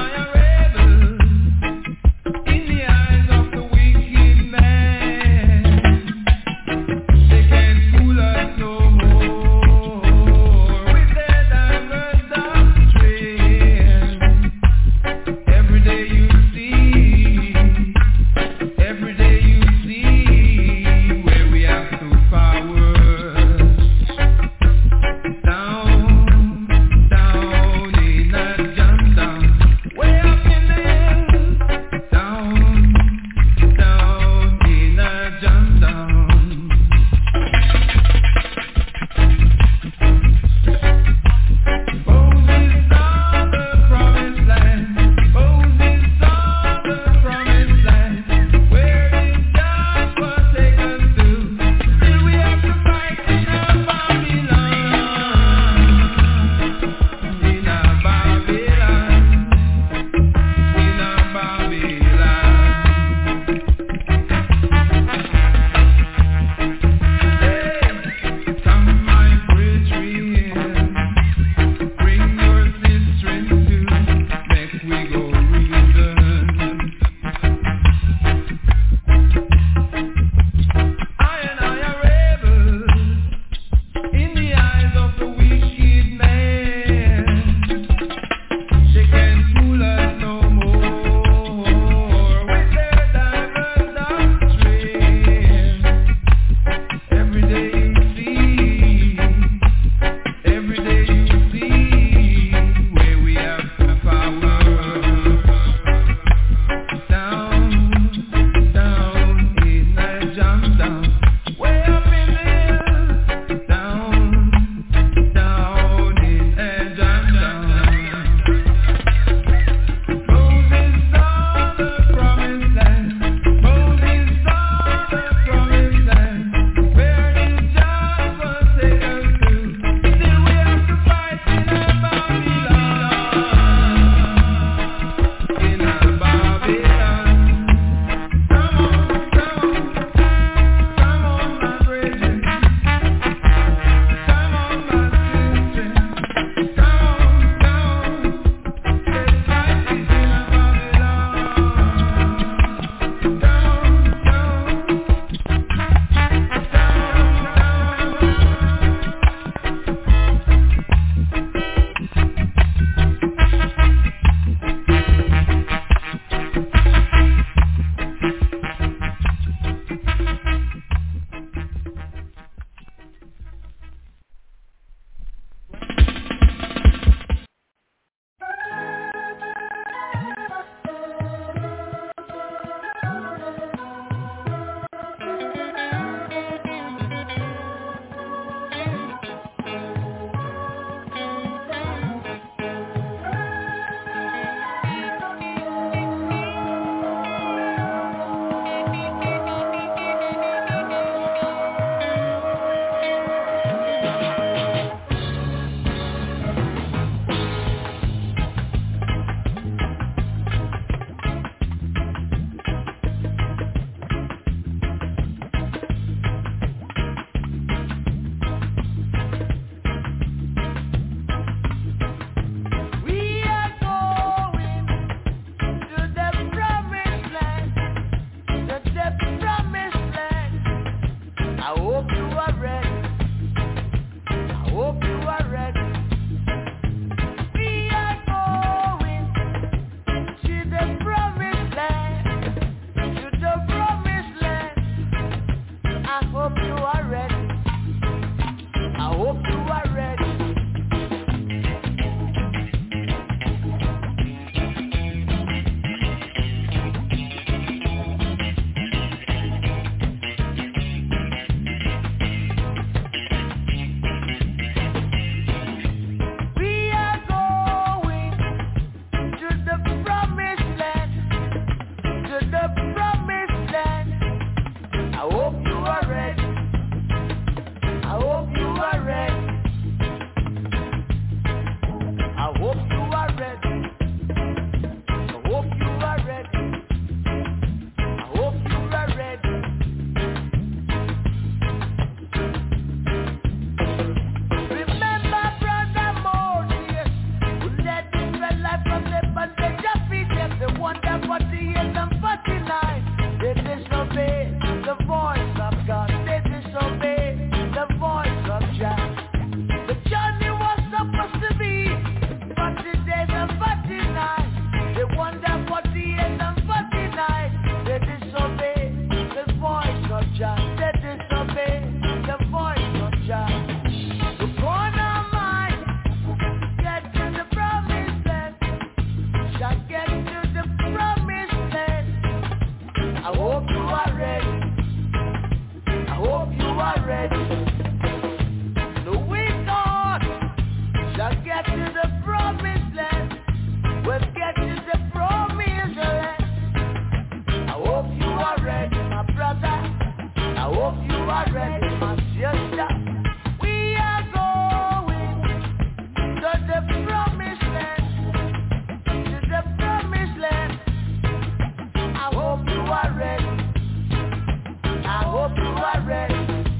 hope you are ready. I hope you are ready. The weak God shall get to the promised land. We'll get to the promised land. I hope you are ready, my brother. I hope you are ready, my sister. We are going to the promised land. To the promised land. I hope you are ready. I hope you are ready.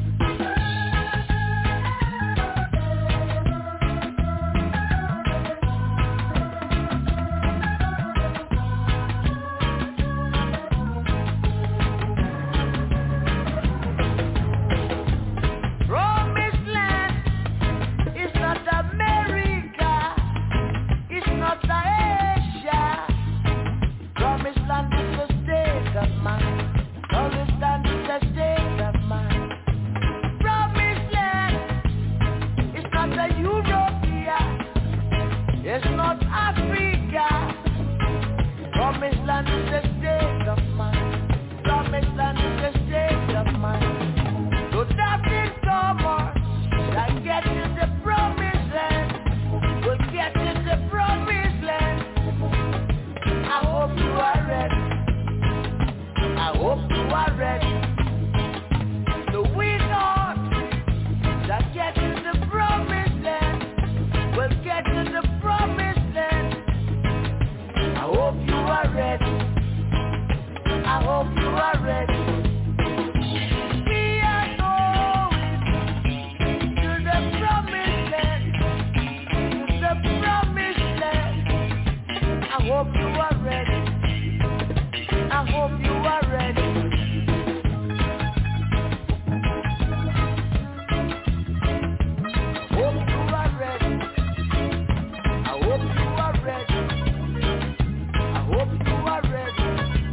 Promised land is not America, it's not Asia. Promised land is a state of mind. Promised land is a state of mind. Promised land is not a Europea, it's not Africa. Promised land is a state of mind. Promised land is a state of mind. So that is summer, shall get to the promised land. We'll get to the promised land. I hope you are ready. I hope you are ready. The winner shall get to the promised land. We'll get to the promised land. I hope you are ready. I hope you are ready. We are going to the promised land. To the promised land. I hope you are ready. I hope you are ready. Hope you are ready. I hope you are ready. I hope you are ready.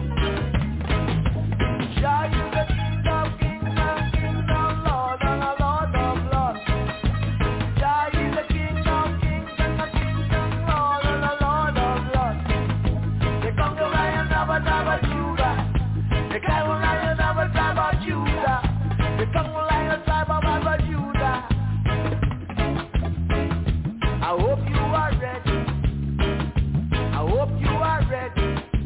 Jah is the King of kings and King of lords and the Lord of lords. Jah is the King of kings and the King of lords and the Lord of lords. The conquering lion of a tribe of Judah. The conquering lion of a tribe of Judah. The conquering lion tribe of Judah. I hope you are ready. I hope you are ready.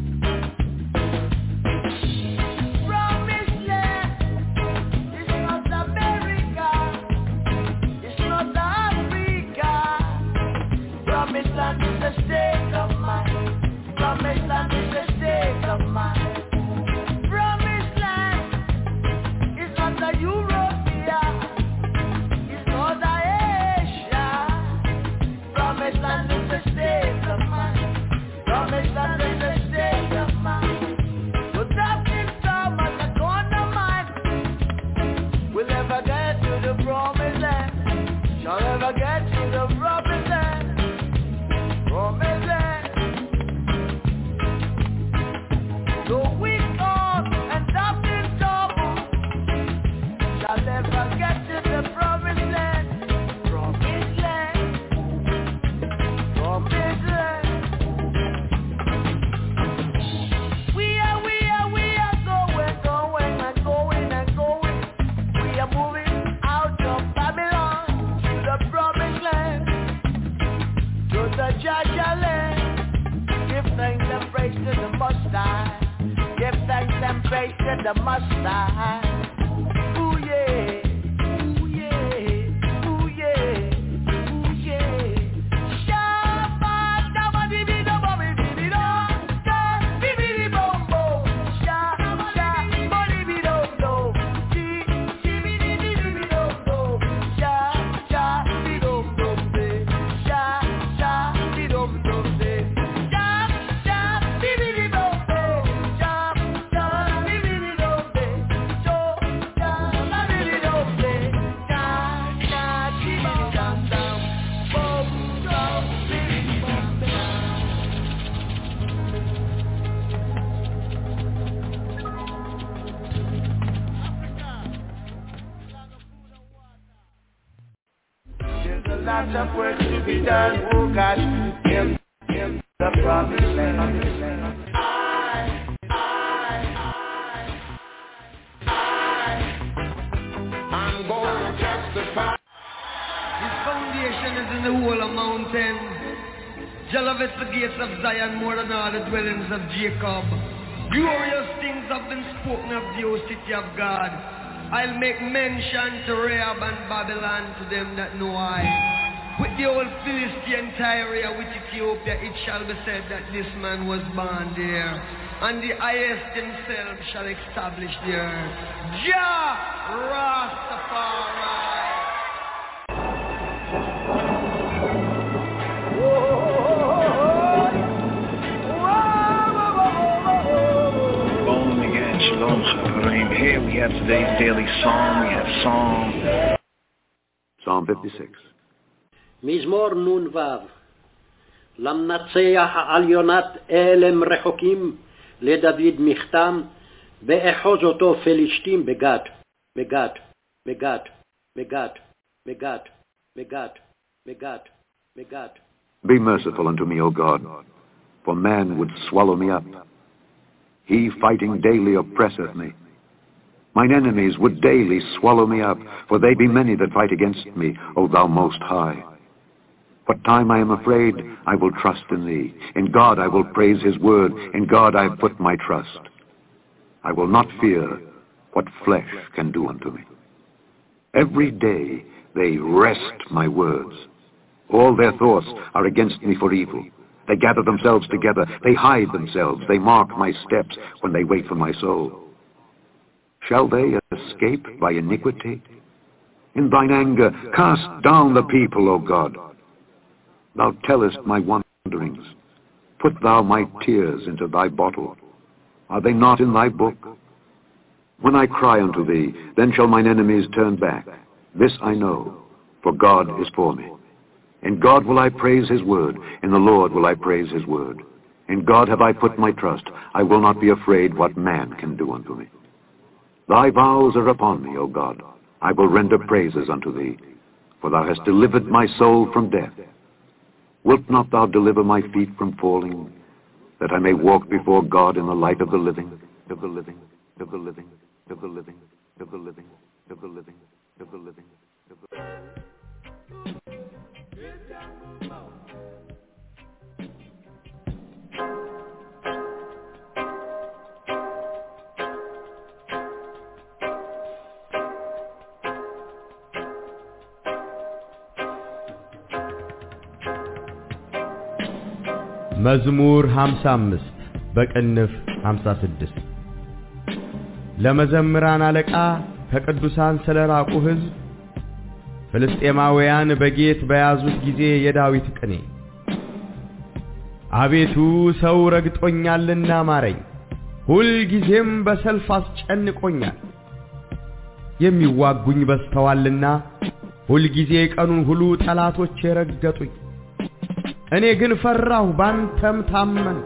Promised land is not America, it's not Africa. Promised land is a state of mind. Promised land is a state of mind. Promised land is not a Europea, it's not a Asia. Promised land is a state of mind. Promised land is a state of mind. But that is some as a corner mind. We'll never get to the promised land. Shall never get to the promised land. Promised land. So we come and that is double. Shall never get to the promised land. Promised land. Promised land. We are going and going and going. We are moving out of Babylon to the promised land, to the Jaja land. Give thanks and praise to the Most High. Give thanks and praise to the Most High. Ooh yeah, ooh yeah, ooh yeah, ooh yeah. Shabba dabba dibbi dabba dibbi da, da dibbi di bom bom. Shabba dabba dibbi dom dom, di dibbi di dibbi dom dom. Shabba di dom dom de, shabba di dom dom de. Shabba dibbi di bom bom, shabba dibbi di dom de. So shabba dibbi dom de, da da dibbi dam dam, bom dom dibbi bom dam. There's a lot of work to be done, oh God, in the promised land. the whole of mountain. Jah loveth the gates of Zion more than all the dwellings of Jacob. Glorious things have been spoken of the O city of God. I'll make mention to Rahab and Babylon to them that know I. With the old Philistine Tyre, with Ethiopia, it shall be said that this man was born there, and the highest himself shall establish the earth. Jah Rastafari. Shalom, Chaverim. Here we have today's daily psalm. We have Psalm 56. מזמור נ"ו. למנצח העליונת אלם רחוקים, לדוד מכתם, ואחוז אותו פלישתים בגת, בגת, בגת, בגת, בגת, בגת, בגת, בגת. Be merciful unto me, O God, for man would swallow me up. He fighting daily oppresseth me. Mine enemies would daily swallow me up, for they be many that fight against me, O thou most high. What time I am afraid, I will trust in thee. In God I will praise his word. In God I have put my trust. I will not fear what flesh can do unto me. Every day they wrest my words. All their thoughts are against me for evil. They gather themselves together. They hide themselves. They mark my steps when they wait for my soul. Shall they escape by iniquity? In thine anger, cast down the people, O God. Thou tellest my wanderings. Put thou my tears into thy bottle. Are they not in thy book? When I cry unto thee, then shall mine enemies turn back. This I know, for God is for me. In God will I praise his word. In the Lord will I praise his word. In God have I put my trust. I will not be afraid what man can do unto me. Thy vows are upon me, O God. I will render praises unto thee, for thou hast delivered my soul from death. Wilt not thou deliver my feet from falling, that I may walk before God in the light of the living, of the living, of the living, of the living, of the living, of the living, of the living, of the living. መዝሙር 55 በቅንፍ 56 ለመዘምራን አለቃ ከቅዱሳን ስለራቁ ሕዝብ ፍልስጤማውያን በጌት በያዙት ጊዜ የዳዊት ቅኔ። አቤቱ ሰው ረግጦኛልና ማረኝ፣ ሁል ጊዜም በሰልፍ አስጨንቆኛል። የሚዋጉኝ በስተዋልና ሁል ጊዜ ቀኑን ሁሉ ጠላቶቼ ረገጡኝ። እኔ ግን ፈራሁ፣ ባንተም ታመንኩ።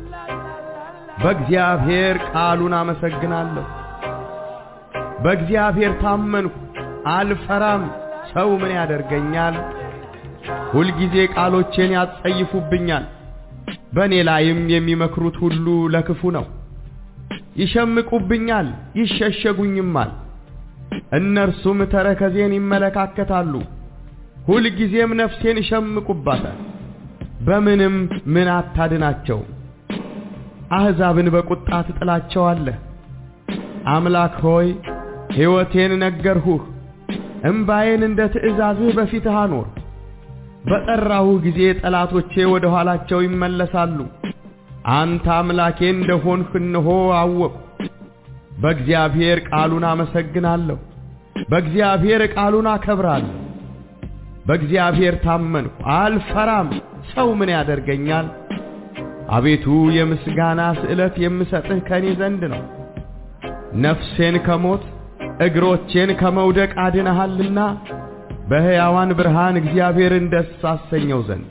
በእግዚአብሔር ቃሉን አመሰግናለሁ። በእግዚአብሔር ታመንኩ፣ አልፈራም። ሰው ምን ያደርገኛል? ሁል ጊዜ ቃሎቼን ያጸይፉብኛል። በእኔ ላይም የሚመክሩት ሁሉ ለክፉ ነው። ይሸምቁብኛል፣ ይሸሸጉኝማል። እነርሱም ተረከዜን ይመለካከታሉ። ሁል ጊዜም ነፍሴን ይሸምቁባታል። በምንም ምን አታድናቸው። አሕዛብን በቁጣ ትጥላቸዋለህ። አምላክ ሆይ ሕይወቴን ነገርሁህ። እምባዬን እንደ ትእዛዝህ በፊትህ አኖር። በጠራሁህ ጊዜ ጠላቶቼ ወደ ኋላቸው ይመለሳሉ። አንተ አምላኬ እንደሆንህ እነሆ አወቅሁ። በእግዚአብሔር ቃሉን አመሰግናለሁ። በእግዚአብሔር ቃሉን አከብራለሁ። በእግዚአብሔር ታመንኩ፣ አልፈራም። ሰው ምን ያደርገኛል? አቤቱ የምስጋና ስዕለት የምሰጥህ ከኔ ዘንድ ነው። ነፍሴን ከሞት እግሮቼን ከመውደቅ አድነሃልና በሕያዋን ብርሃን እግዚአብሔርን ደስ አሰኘው ዘንድ።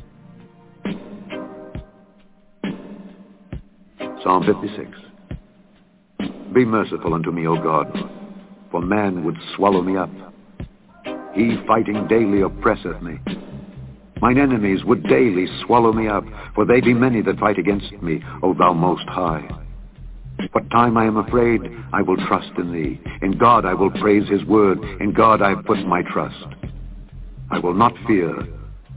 Psalm 56. Be merciful unto me, O God, for man would swallow me up. He fighting daily oppresseth me. Mine enemies would daily swallow me up, for they be many that fight against me, O thou most high. What time I am afraid, I will trust in thee. In God I will praise his word. In God I have put my trust. I will not fear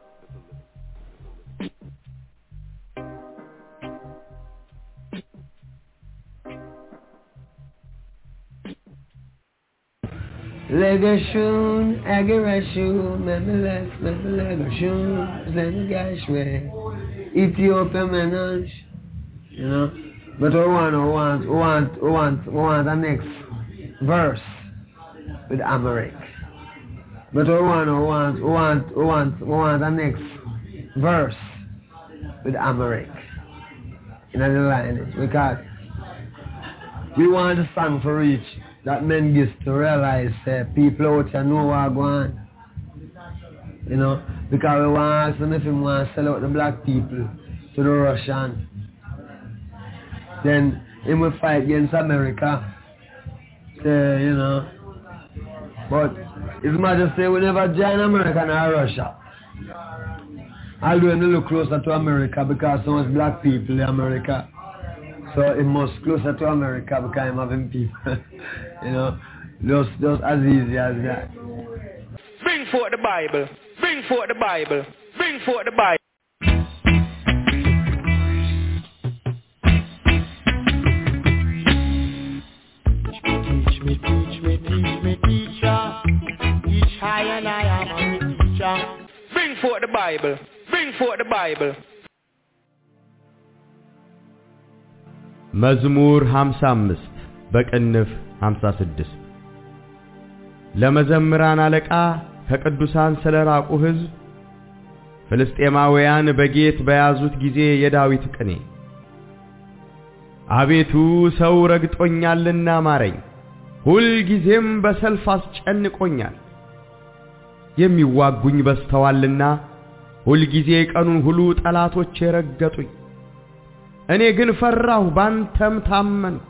Legashun, Agarashun, Legashun, Zenigashwe, Ethiopia menage, you know. But we want the next verse with Americ. But we want the next verse with Americ. In the line, because we want the song for reach. That men gets to realize people out here know what going on. You know, because we want to ask them if we want to sell out the black people to the Russian. Then he will fight against America. You know. But His Majesty will never join America nor Russia. Although he look closer to America because so much black people in America. So it must closer to America because I'm having people. You know, just as easy as that. Bring forth the Bible. Bring forth the Bible. Bring forth the Bible. Teach me, teacher. Teach high and I am a teacher. Bring forth the Bible. Bring forth the Bible. መዝሙር 55 በቅንፍ 56 ለመዘምራን አለቃ ከቅዱሳን ስለራቁ ሕዝብ ፍልስጤማውያን በጌት በያዙት ጊዜ የዳዊት ቅኔ አቤቱ ሰው ረግጦኛልና ማረኝ ሁል ጊዜም በሰልፍ አስጨንቆኛል የሚዋጉኝ በስተዋልና ሁል ጊዜ ቀኑን ሁሉ ጠላቶቼ ረገጡኝ እኔ ግን ፈራሁ ባንተም ታመንኩ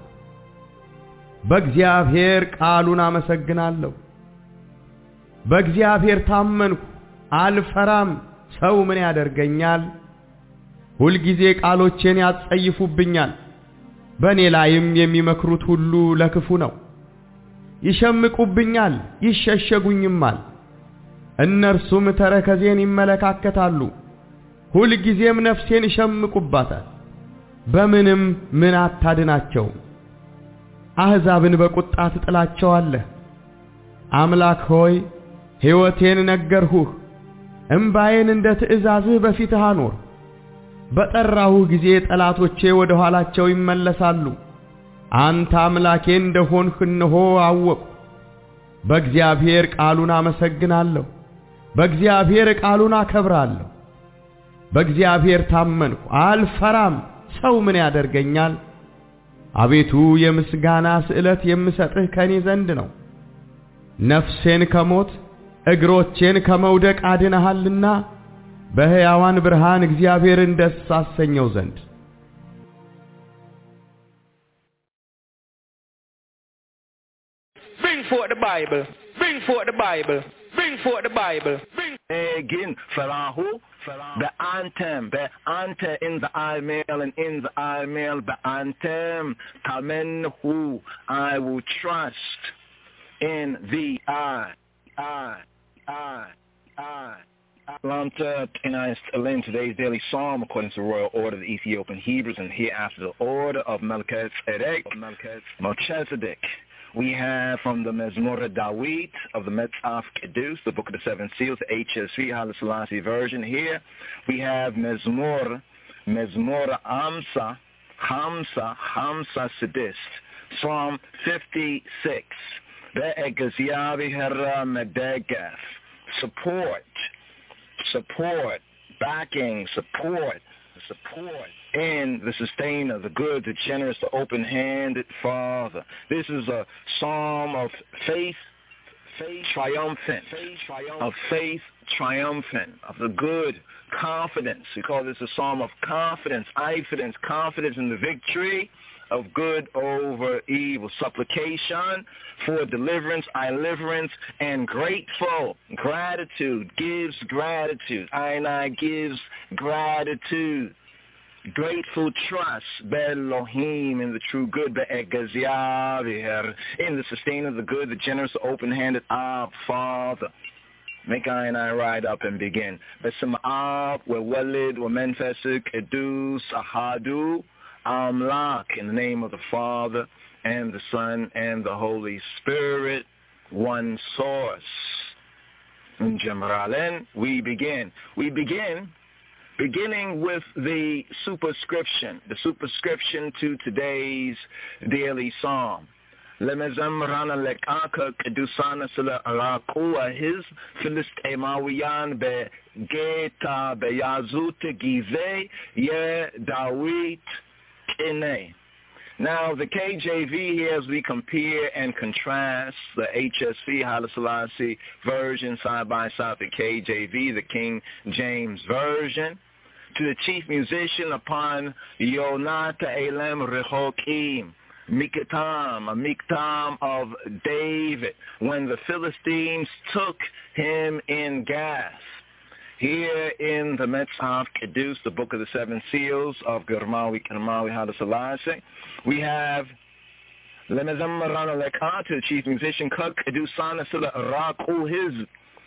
በእግዚአብሔር ቃሉን አመሰግናለሁ በእግዚአብሔር ታመንኩ አልፈራም ሰው ምን ያደርገኛል ሁል ጊዜ ቃሎቼን ያጸይፉብኛል በእኔ ላይም የሚመክሩት ሁሉ ለክፉ ነው ይሸምቁብኛል ይሸሸጉኝማል እነርሱም ተረከዜን ይመለካከታሉ ሁል ጊዜም ነፍሴን ይሸምቁባታል በምንም ምን አታድናቸው አሕዛብን በቁጣ ትጥላቸዋለህ አምላክ ሆይ ሕይወቴን ነገርሁህ እምባዬን እንደ ትእዛዝህ በፊትህ አኖር በጠራሁህ ጊዜ ጠላቶቼ ወደ ኋላቸው ይመለሳሉ አንተ አምላኬ እንደሆንህ እነሆ አወቅሁ በእግዚአብሔር ቃሉን አመሰግናለሁ በእግዚአብሔር ቃሉን አከብራለሁ በእግዚአብሔር ታመንኩ አልፈራም ሰው ምን ያደርገኛል አቤቱ የምስጋና ስዕለት የምሰጥህ ከኔ ዘንድ ነው ነፍሴን ከሞት እግሮቼን ከመውደቅ አድነሃልና በሕያዋን ብርሃን እግዚአብሔርን ደስ አሰኘው ዘንድ Bring forth the Bible. Bring forth the Bible. Bring forth the Bible. Bring again Falahu the anthem in the I-mail and in the I-mail the anthem Tamen who I will trust in the I Lamta Tinais Elim, today's daily psalm according to the royal order of the Ethiopian Hebrews and hereafter the order of Melchizedek. We have from the Mezmor Dawit of the Metzaf Kedus, the Book of the Seven Seals, the HSV Haile Selassie version. Here we have Mezmor Hamsa Sidist, Psalm 56. Be'egaziavi Hera Medegef. Support, backing, support in the sustainer, the good, the generous, the open-handed Father. This is a psalm of faith triumphant, of the good, confidence. We call this a psalm of confidence in the victory of good over evil, supplication for deliverance, and grateful. Gratitude gives gratitude. I gives gratitude. Grateful trust, Be'elohim, in the true good, Be'egaziavir, in the sustainer of the good, the generous, the open-handed, Father. Make I ride up and begin. Be'sim'ab, We'welid, We'menfesik, Edus, Ahadu, Amlak, in the name of the Father, and the Son, and the Holy Spirit, one source. In Jemralen, we begin beginning with the superscription to today's daily psalm. Lemezamrana lekaka kedusana sila arakua his Philistemawiyan be geta be yazut give ye Dawit kene. Now the KJV here, as we compare and contrast the HSV Haile Selassie version side by side, the KJV, the King James version, to the chief musician upon Yonata Elem Rehokim, Miktam, a Miktam of David, when the Philistines took him in Gath. Here in the Metzaf Kedus, the Book of the Seven Seals of Germawi Haile Selassie, we have Lemezamrana Lekah, to the chief musician, Kuk Kedusana Sila Raku his,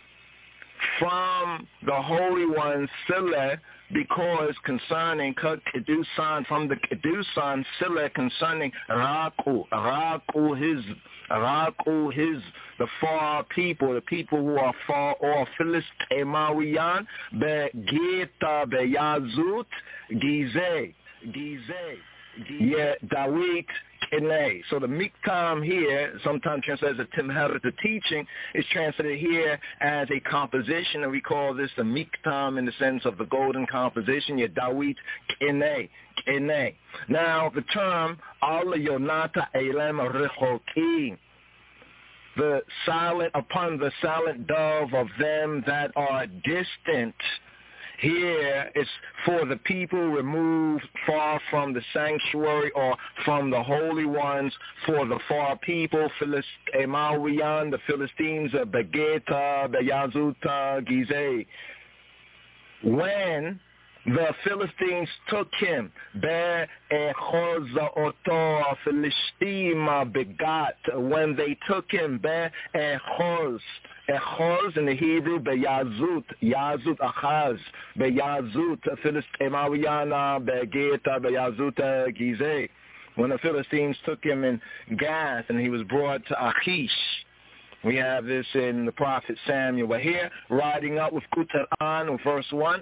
from the Holy One Sile, because concerning Kuk Kedusan, from the Kedusan Sile, concerning Raku his, the far people, the people who are far off, Philistemawiyan, Begeta Beyazut, Gize, Dawit Kene. So the Miktam here, sometimes translated as a Timher, the teaching, is translated here as a composition, and we call this the Miktam in the sense of the golden composition, Dawit Kene. Now the term Alla Yonata Elem Rechokim, the silent upon the silent dove of them that are distant. Here is for the people removed far from the sanctuary or from the holy ones, for the far people, Philistemawiyan, the Philistines, Begeta, Beyazuta, Gize. When the Philistines took him, Be'echoza Oto, Philistima begot, when they took him, Be'echoz, Echoz in the Hebrew, Yazut Achaz, Yazut Philistemawiana, Begeta, Yazut Gize. When the Philistines took him in Gath and he was brought to Achish. We have this in the prophet Samuel. We're here riding up with Kutar'an, with verse 1.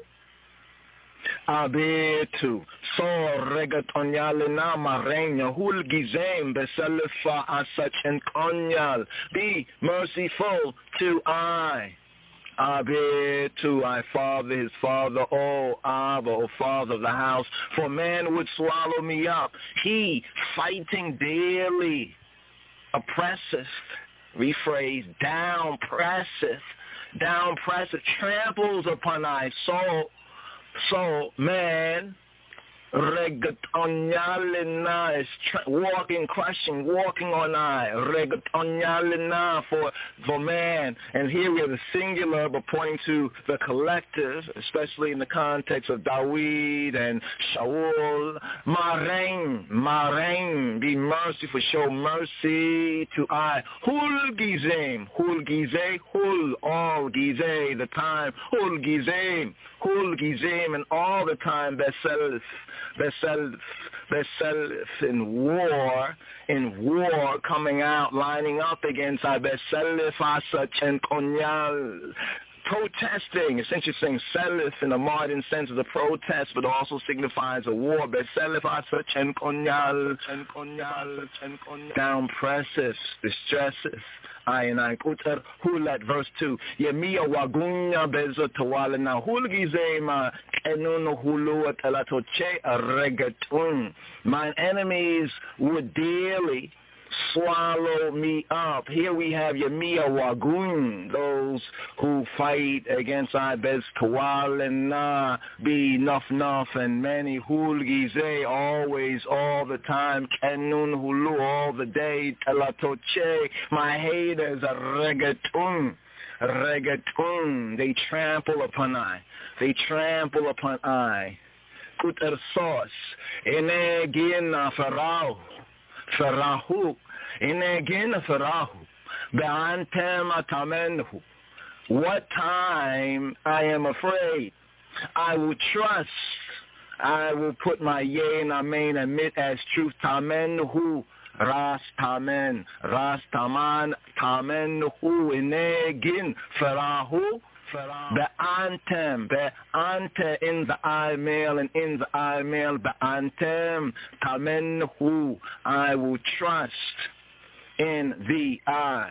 Abetu so regatonyalina marenya hulgizem beselefa asach and konyal. Be merciful to I. Abetu, I father, his father, O Abba, O father of the house, for man would swallow me up. He fighting daily, oppresseth, rephrase, down presseth, tramples upon thy soul. So man Regatonyalina is walking, crushing, walking on I. Regatonyalina for man. And here we have the singular, but pointing to the collective, especially in the context of Dawid and Shaul. Marein, be merciful, show mercy to I. Hul gizem, all gizeh, the time. Hul gizem, and all the time. Beself in war, coming out, lining up against I. Beself asach and konyal. Protesting, essentially saying selif in the modern sense of the protest, but also signifies a war. Down presses, distresses. I kutar hulat verse 2. Yemiya wagunya bezo tawala na hulgizema enun hulu talatoche regatun. Mine enemies would dearly swallow me up. Here we have Yemiya Wagun, those who fight against Ibez Kawalena, be Nuff, and many Hulgize, always, all the time, Kenun Hulu, all the day, Telatoche, my haters are Regatun, they trample upon I. Kuter sauce, Enegina Farahu, Inegin Farahu, Be'antem Atamenhu. What time I am afraid, I will trust, I will put my yea and amen, admit as truth. Tamenhu, Ras Taman, Tamenhu, Inegin Farahu. Be'antem in the I male and in the I male, be'antem tamenhu, I will trust in the I.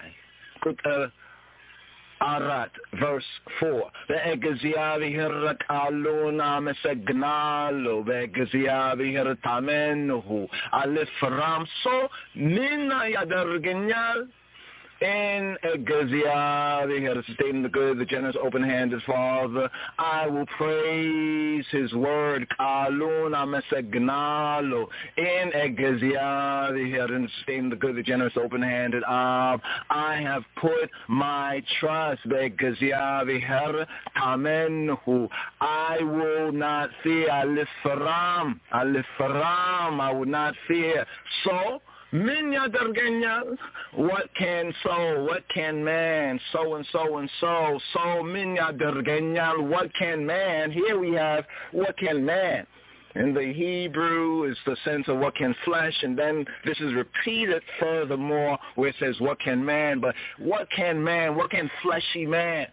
Arat, verse 4. Be'egziavi hirat aluna mesegnalo, be'egziavi hirat tamenhu, alif ramso, minna yadargenyal. In Egazia, they had sustained the good, the generous, open-handed Father. I will praise His word. Kaluna mesegnalo. In Egazia, they had sustained the good, the generous, open-handed Ab. I have put my trust. Egazia, viher tamenhu. I will not fear. Alifaram. I will not fear. So, Minya Dargenya, what can man, so and so and so. So Minya Dargenya, what can man? Here we have, what can man? In the Hebrew is the sense of what can flesh, and then this is repeated furthermore where it says what can man, but what can man, what can fleshy man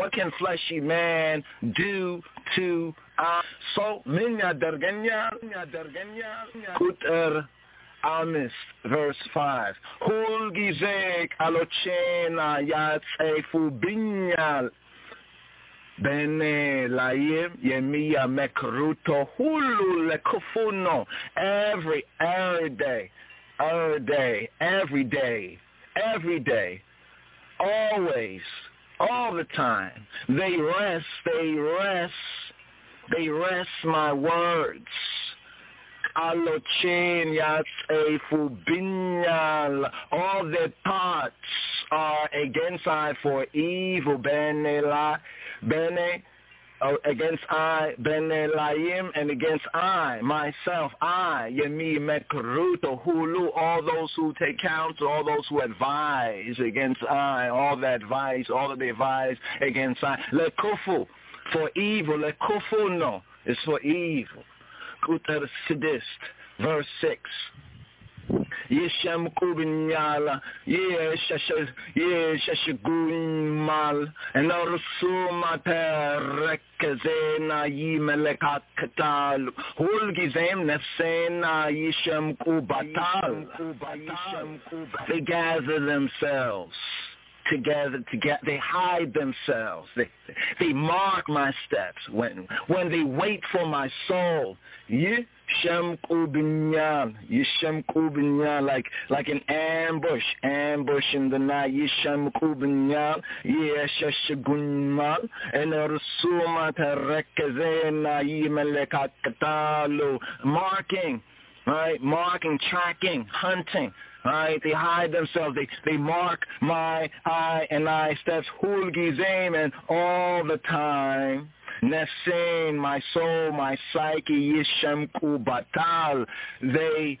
do to us? So Minya Dargenya, Kuter Amis, verse 5. Hul gizek alochena yatsefu binyal bene laim yemiya mekruto hulu lekufuno. Every day, always, all the time. They rest my words. Alochin Yatsefu Binyal. All their thoughts are against I for evil. Against I, Benelayim, and against I, myself, I, Yemi Mekruto Hulu, all those who take counsel, all those who advise against I, all that they advise against I. Lekufu, for evil. Lekufu, no, is for evil. Kuter Sidist, verse 6. Yeshem kubinyala, yeshashagun and Arsuma Terekezena Yimelekat Katal, Hulgizem Nefsena Yeshem Kubatal. They gather themselves together. They hide themselves. They mark my steps. When they wait for my soul, Yishem Kubinyan, like an ambush in the night. Yishem Kubinyan, Yeshashagunmal, and Rusuma Terekezena Yimelekatalo, marking, right? Marking, tracking, hunting. Right, they hide themselves. They mark my eye and I steps. Hulgizaim, and all the time. Nefsein, my soul, my psyche. Yishem kubatal. They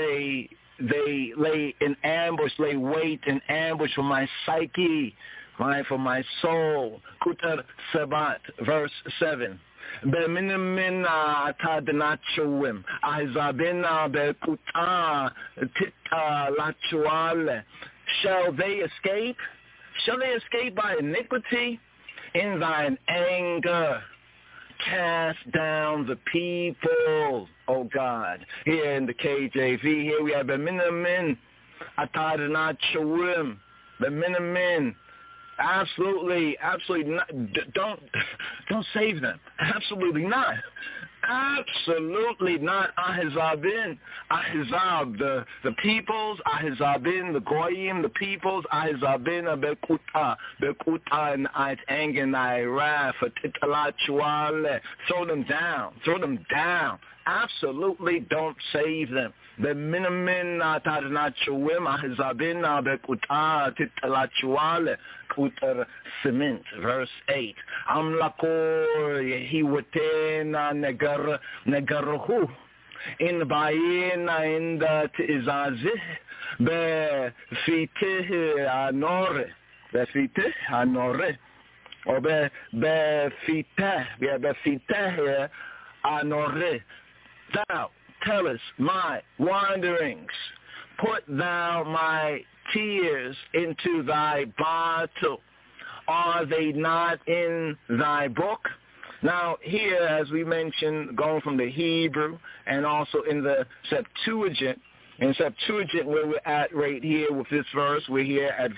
lay in ambush. Lay wait in ambush for my psyche, right, for my soul. Kutar Sabat, verse 7. Beminamina atadnachuim ahzabina bekuta tita lachuale. Shall they escape? Shall they escape by iniquity? In thine anger cast down the people, O God. Here in the KJV, here we have Beminamin atadnachuim. Beminamin. Absolutely not. Don't save them. Absolutely not. Absolutely not. Ahizabin, the peoples. Ahizabin, the goyim, the peoples. Ahizabin, bekuta, and its anger and thy wrath. Throw them down. Absolutely don't save them. The minimin atadnachuim ahizabin bekuta titalachuale. Kutar cement, verse 8. Amlakor yehiwatena negaruhu in bayina in the tizazih befitih anore or befiteh anore. Thou tellest my wanderings, put thou my tears into thy bottle. Are they not in thy book? Now here, as we mentioned, going from the Hebrew and also in the Septuagint, where we're at right here with this verse, we're at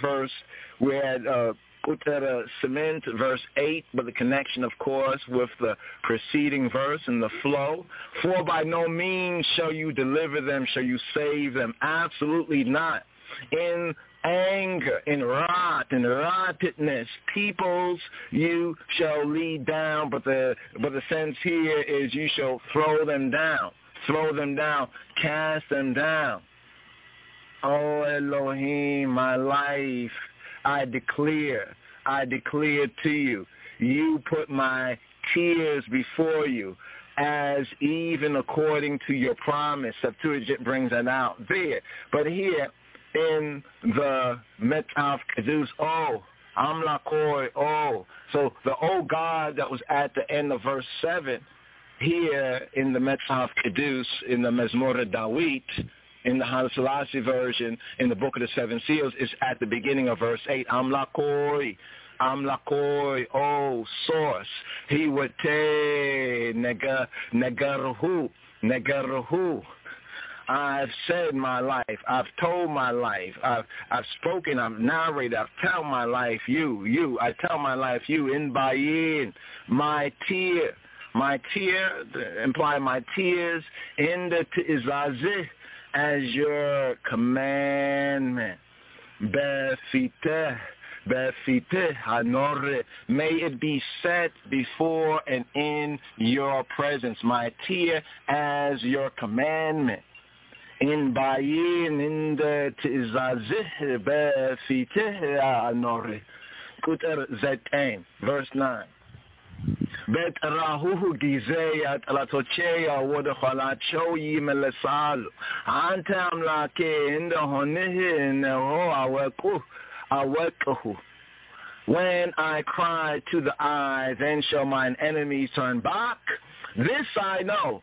cement, verse 8, but the connection, of course, with the preceding verse and the flow. For by no means shall you deliver them, shall you save them. Absolutely not. In anger, in wrath, in rottenness, peoples you shall lead down, but the sense here is you shall throw them down, cast them down. Oh Elohim, my life, I declare to you, you put my tears before you, as even according to your promise. Septuagint brings that out there. But here, in the Metaf Kedus, Amlakoi, so the O God that was at the end of verse 7, here in the Metaf Kedus, in the Mezmor Dawit, in the Haile Selassie version, in the Book of the Seven Seals, is at the beginning of verse 8. Amlakoi, O source. He would te negaruhu. I've said my life. I've told my life. I've spoken. I've narrated. I've told my life. You. I tell my life. You. In bayin, my tear, imply my tears. In the tizazih, as your commandment. Befiteh hanore. May it be set before and in your presence. My tear as your commandment. In bayin, in the tizazih befiteh hanore. Kutar zetain, verse 9. Bet rahuhu gizeyat alatocheya wodachalacho yimelesal. Antam lake in the honihi neho awekuhu. When I cry to the eye, then shall mine enemies turn back. This I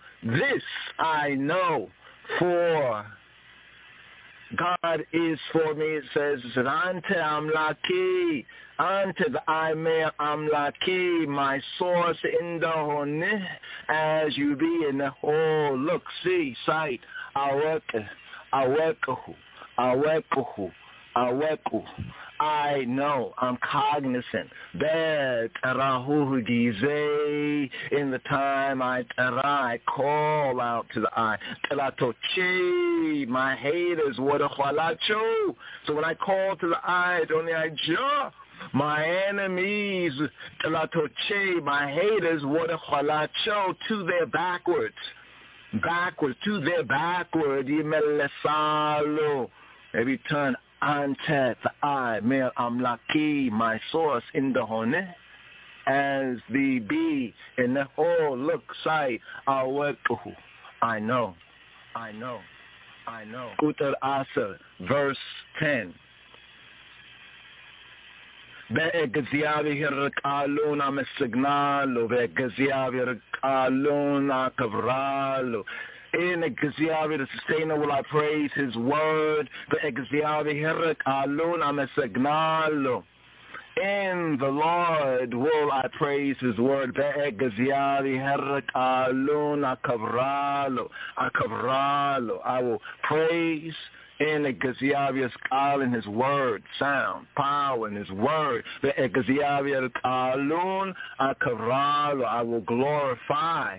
know, for God is for me. It says, Ante amlaki, ante the Aimer amlaki, my source in the honeh, as you be in the whole. Look, see, sight, awekuhu. Aweku. I know, I'm cognizant. Bet Arahu Gize. In the time I call out to the I. Telatoche, my haters, what a khalacho. So when I call to the I, only I jah. My enemies, Telatoche, my haters, what a khalacho, to their backwards. Backwards, to their backward. Yimelesalo. Every turn. Antet, the I, male Amlaki, my source in the Hone, as the B in the whole look sight, Awekuhu. I know. Utar Asa, verse 10. Be'egaziavi hirkaluna mesignalo, be'egaziavi hirkaluna kavralo. In Egaziavi, the sustainer, will I praise his word. The Egaziavi Hirak Alun Amesignalo. In the Lord will I praise his word. The Egaziavi Hirak Alun Akavralo. I will praise in Egaziavi's call in his word, sound, power in his word. The Egaziavi Alun Akavralo. I will glorify.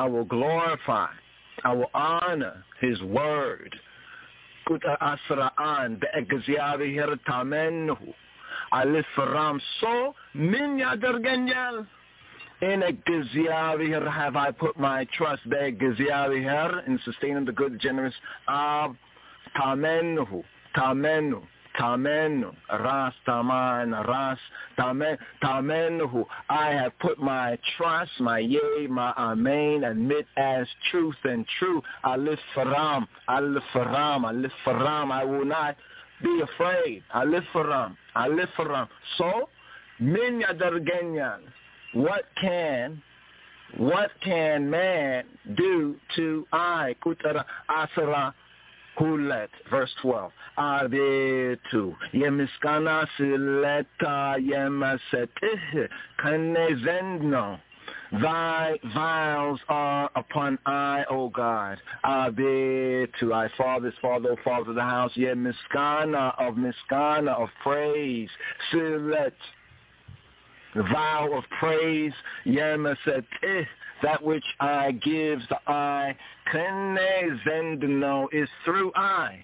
I will honor his word. Kuta asra'an be'egziavi hirtamenhu. Alif ram so min yadar ganyal. In Egziavi here have I put my trust. Be'egziavi here in sustaining the good, generous. Tamenhu. Tamenu, ras, taman, ras, tamenuhu. I have put my trust, my yea, my amen, admit as truth and true. Alif faram. I will not be afraid. Alif faram. So, min yadargenyan. What can man do to I? Kutara asara. Hulet, verse 12. Abetu, yemiskana sileta yemasetih, kanezendno. Thy vows are upon I, O God. Abetu, I father, O father of the house, yemiskana of praise, silet. The vow of praise, yemasetih. That which I give the I, kenezendno, is through I.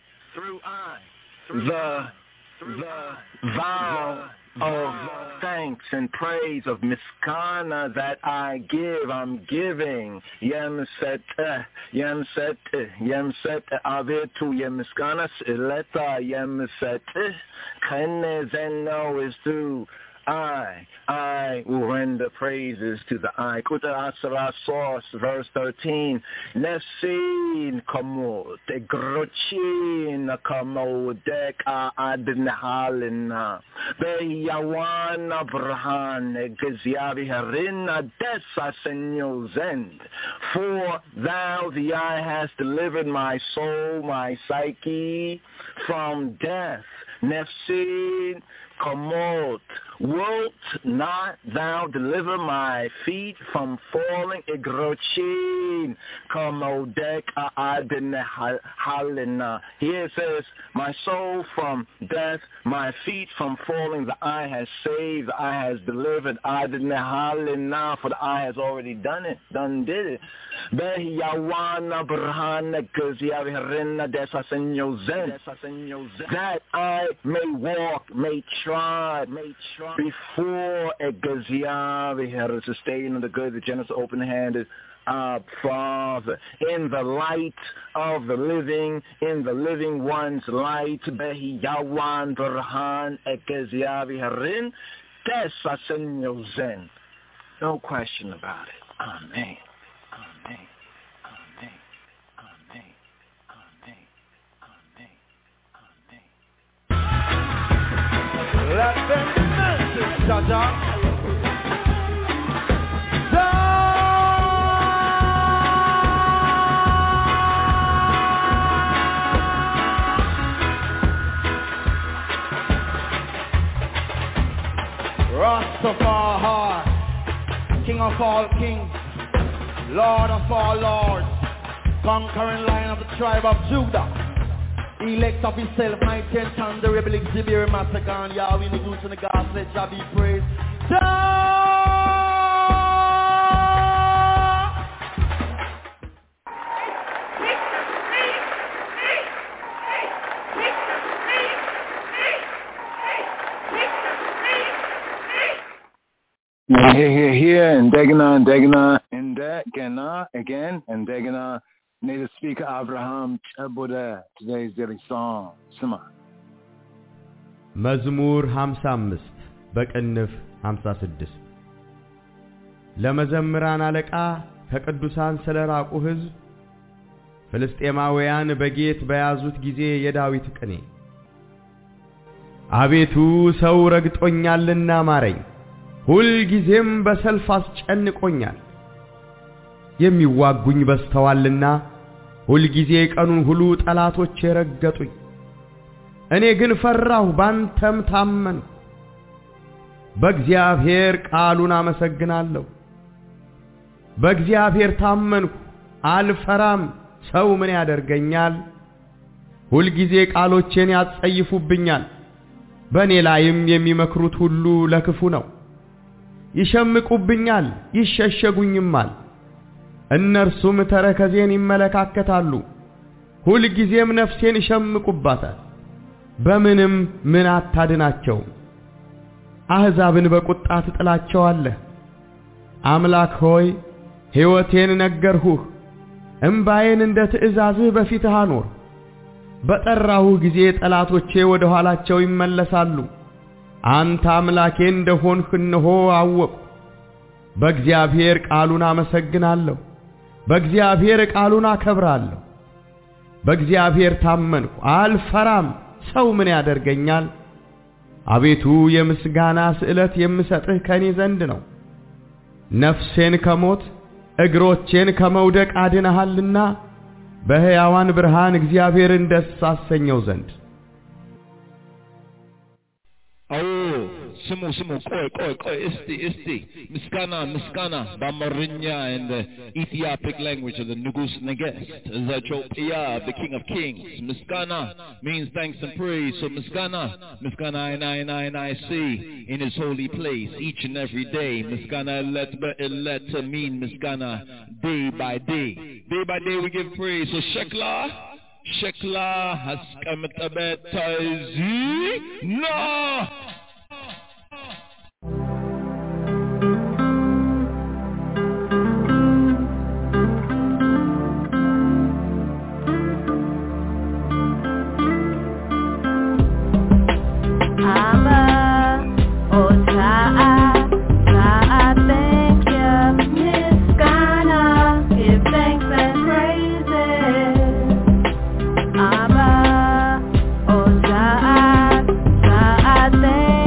The vow of thanks and praise of miskana that I give, I'm giving. Yemset avetu yemiskana sileta yemset kenezendno is through I will render praises to the I. Kuta Asara Source, verse 13. Nesin kamot, egrochin kamodek adnehalina. Beyawan Abrahan, egeziavi harina desa senyo zend. For thou, the I, hast delivered my soul, my psyche, from death. Nefsin kamot. Wilt not thou deliver my feet from falling? Igrochin kamodek adnehalina. Here it says, my soul from death, my feet from falling. The I has saved, the I has delivered. Adnehalina, for the I has already done it, did it. Behiyawana brahana gaziavirina desasenyozen. That I may walk, may trod before a gaziavi had a sustain of the good, the generous, open-handed Father, in the light of the living, in the living one's light. Behi yawan berhan a gaziavi harin desasenyozen. No question about it. Amen. Let them message, Jaja. Rastafari, King of all kings, Lord of all lords, conquering Lion of the tribe of Judah. Elect of himself, my 10th time, the rebel exhibit massacre. Yahweh, the goose and the gods, let Jah be praised. Here, and Degana, again, and Degana, native speaker Abraham Chabuda, today's daily song, Sima. መዝሙር 55 በቅንፍ 56 ለመዘምራን አለቃ ከቅዱሳን ስለራቁ ሕዝብ ፍልስጤማውያን በጌት በያዙት ጊዜ የዳዊት ቅኔ አቤቱ ሰው ረግጦኛልና ማረኝ ሁል ጊዜም በሰልፍ አስጨንቆኛል የሚዋጉኝ በስተዋልና ሁል ጊዜ ቀኑን ሁሉ ጠላቶቼ ረገጡኝ እኔ ግን ፈራሁ ባንተም ታመንኩ በእግዚአብሔር ቃሉን አመሰግናለሁ በእግዚአብሔር ታመንኩ አልፈራም ሰው ምን ያደርገኛል ሁል ጊዜ ቃሎቼን ያጸይፉብኛል በእኔ ላይም የሚመክሩት ሁሉ ለክፉ ነው ይሸምቁብኛል ይሸሸጉኝማል እነርሱም ተረከዜን ይመለካከታሉ ሁል ጊዜም ነፍሴን ይሸምቁባታል በምንም ምን አታድናቸው አሕዛብን በቁጣ ትጥላቸዋለህ አምላክ ሆይ ሕይወቴን ነገርሁህ እምባዬን እንደ ትእዛዝህ በፊትህ አኖር በጠራሁህ ጊዜ ጠላቶቼ ወደ ኋላቸው ይመለሳሉ አንተ አምላኬ እንደሆንህ እነሆ አወቅሁ በእግዚአብሔር ቃሉን አመሰግናለሁ በእግዚአብሔር ቃሉን አከብራለሁ በእግዚአብሔር ታመንኩ አልፈራም ሰው ምን ያደርገኛል አቤቱ የምስጋና ስዕለት የምሰጥህ ከኔ ዘንድ ነው ነፍሴን ከሞት እግሮቼን ከመውደቅ አድነሃልና በሕያዋን ብርሃን እግዚአብሔርን ደስ አሰኘው ዘንድ Sumu, koi, isti. Miskana, Bamarinya in the Ethiopic language of the Nugus Negest. Zachopia, the King of Kings. Miskana means thanks and praise. So Miskana, I see in his holy place each and every day. Miskana, let mean Miskana day by day. Day by day we give praise. So Shekla has come to no! Thank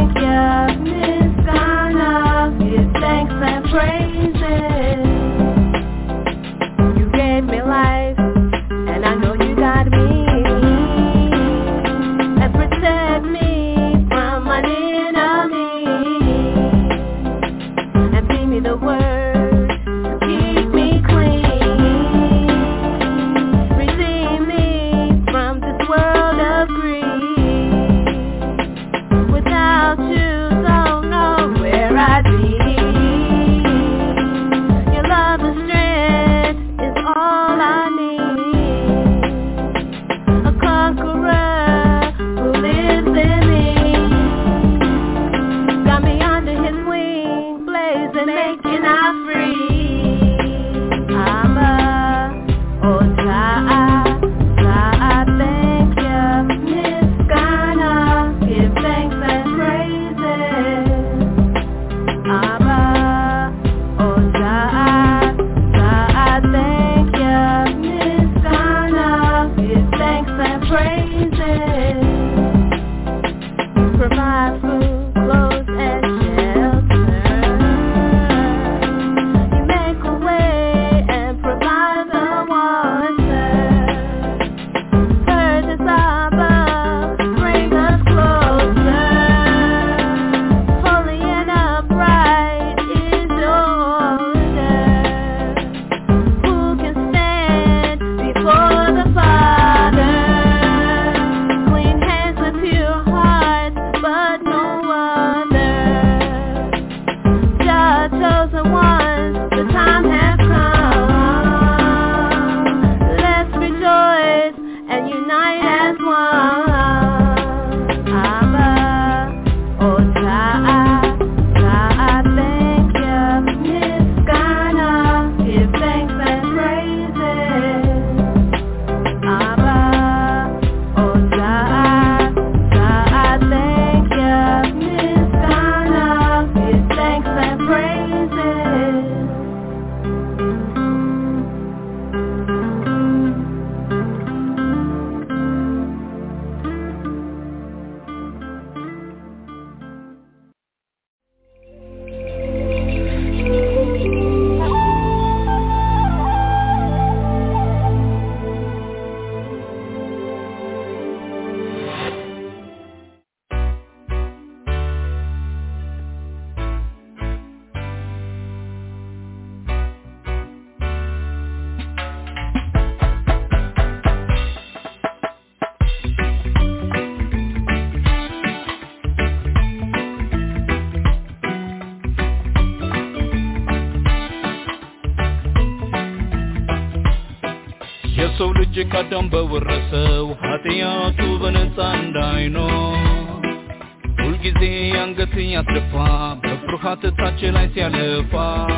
የሰው ልጅ ቀደም በወረሰው ኃጢአቱ በነፃ እንዳይኖር ሁልጊዜ አንገት ያስደፋ በፍርሃት ታች ላይ ሲያለፋ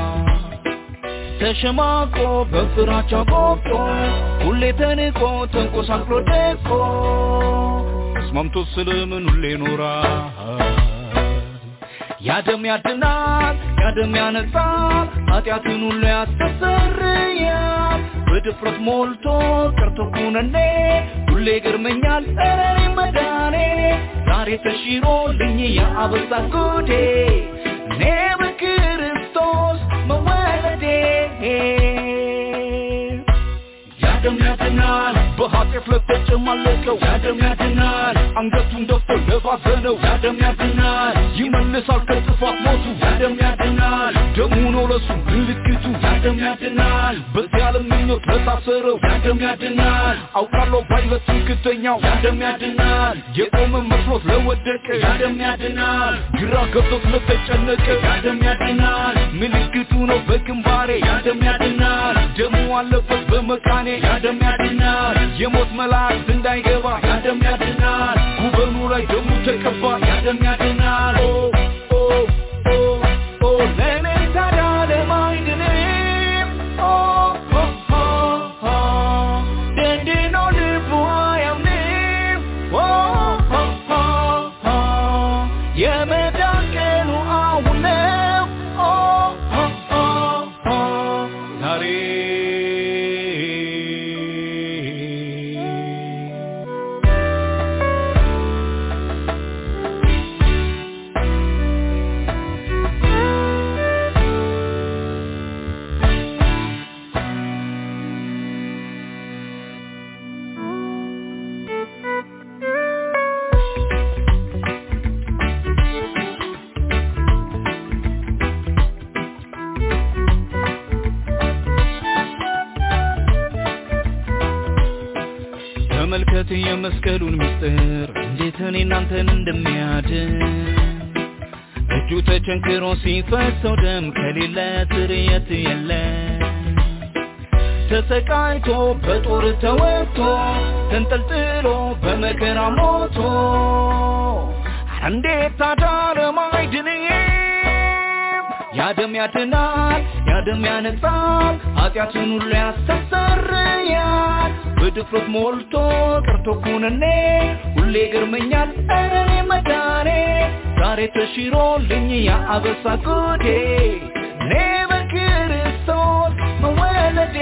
ተሸማቆ በፍራቻ ጎብጦ ሁሌ ተንቆ ተንቆሳቅሎ ደቆ ተስማምቶ ስለምን ሁሌ ኖራ ያደም ያድናል ያደም ያነጻል ኃጢአትን ሁሉ ያስተሰርያል በድፍረት ሞልቶ ቀርቶ ኩነኔ ሁሌ ገርመኛል እኔ መዳኔ ዛሬ ተሽሮልኝ ያአበሳ ጉዴ እኔ በክርስቶስ መወለዴ ያደም ያድናል በኃጢአት ለተጨማለቀው ያደም ያድናል አንገቱን ደፍቶ ለባዘነው ያደም ያድናል ይመልሳል ከጥፋት ሞቱ ያደም ያድናል ደሙ ነው ለሱ ምልክቱ ያደም ያድናል በዚህ ዓለም ምኞት ለታሰረው ያደም ያድናል አውቃለሁ ባይለት ትክክተኛው ያደም ያድናል የቆመ መስሎት ለወደቀ ያደም ያድናል ግራ ገብቶት ለተጨነቀ ያደም ያድናል ምልክቱ ነው በግንባሬ ያደም ያድናል ደሙ አለበት በመካኔ ያደም ያድናል የሞት መልአክ እንዳይገባ ያደም ያድናል ጉበኑ ላይ ደሙ ተቀባ ያደም ያድናል ለኔ ታዲያ ለማይድንም ደንድኖ ልቡ አያምንም የመዳን ቀኑ አሁን ነው ዛሬ ተመልከት የመስቀሉን ምስጢር እንዴት እኔናንተን እንደሚያድን እጁ ተቸንክሮ ሲፈሰው ደም ከሌለ ስርየት የለ ተሰቃይቶ በጦር ተወግቶ ተንጠልጥሎ በመከራ ሞቶ እንዴት ታዲያ ለማይድንም ያደም ያድናል ያደም ያነጻል ኃጢአትን ሁሉ ያስተሰርያል በድፍረት ሞልቶ ቀርቶ ኩነኔ ሁሌ ገርመኛል እኔ መዳኔ ዛሬ ተሽሮልኝ ያአበሳ ጉዴ እኔ በክርስቶስ መወለዴ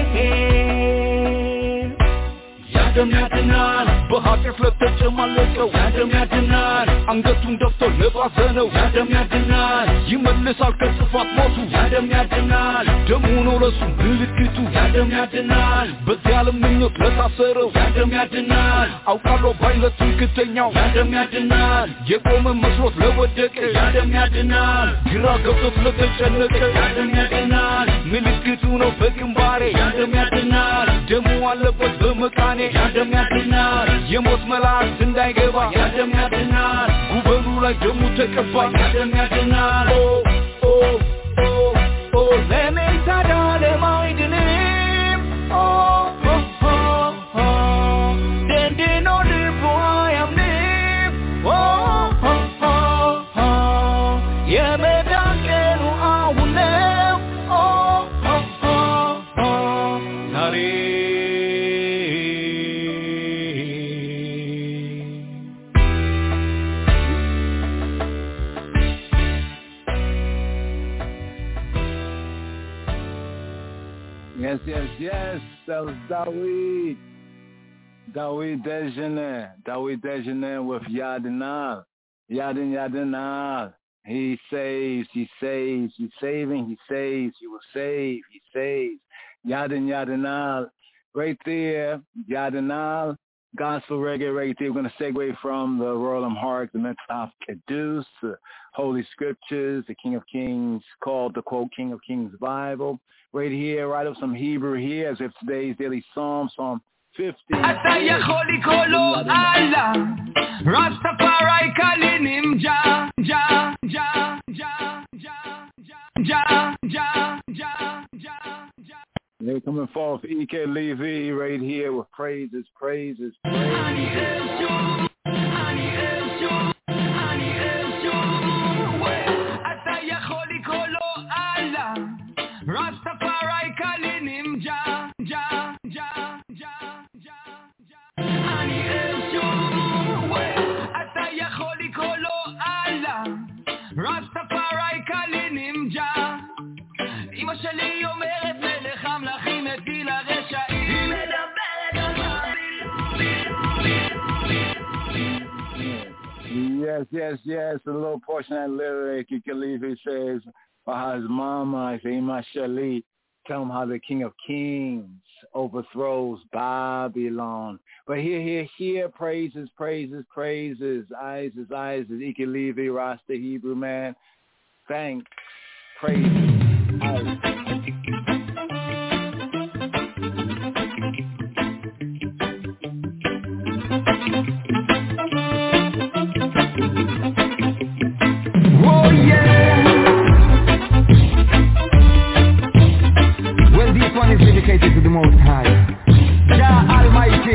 ያደም ያድናል በኃጢአት ለተጨማለቀው ያደም ያድናል አንገቱን ደፍቶ ለባዘነው ያደም ያድናል ይመልሳል ከጥፋት ሞቱ ያደም ያድናል ደሙ ነው ለሱ ምልክቱ ያደም ያድናል በዚህ ዓለም ምኞት ለታሰረው ያደም ያድናል አውቃለሁ ባይለት ትክክተኛው ያደም ያድናል የቆመ መስሎት ለወደቀ ያደም ያድናል ግራ ገብቶት ለተጨነቀ ያደም ያድናል ምልክቱ ነው በግንባሬ ያደም ያድናል ደሙ አለበት በመካኔ ያደም ያድናል የሞት መልአክ እንዳይገባ ያደም ያድናል ጉበኑ ላይ ደሙ ተቀባ ያደም ያድናል ለኔ ታዲያ ለማይድንም ደንድኖ ልቡ አያምንም የመዳን ቀኑ አሁን ነው ዛሬ Yes, that was Dawid Dejanin with Yadinal. Yadinal. He saves, he's saving, he saves, he will save, he saves. Yadinal. Right there, Yadinal, gospel reggae right there. We're going to segue from the Royal Heart, the Mitzvah Kedus, Holy Scriptures, the King of Kings, called the quote King of Kings Bible. Right here, right up some Hebrew here, as if today's daily Psalm 50. Ataya Holy Kolo Allah, Rastafari calling him Ja, Ja, Ja, Ja, Ja, Ja, Ja, Ja, Ja, Ja. They're coming forth, E.K. Levy, right here with praises, praises, praises. Rastafari calling him Jah, Jah, Jah, Jah, Jah, Jah. Ani Eshu, ata yachol לקרוא לו אללה. Rastafari calling him Jah. אמא שלי אומרת מלך המלכים הפיל הרשעים. היא מדברת על Yes. A little portion of that lyric, you can leave. It says, by his mama, Ima Shali, tell him how the King of Kings overthrows Babylon. But here, praises. Eyes, Ike Levy, Rasta Hebrew man. Thanks, praises, eyes. This one is dedicated to the Most High, Jah Almighty.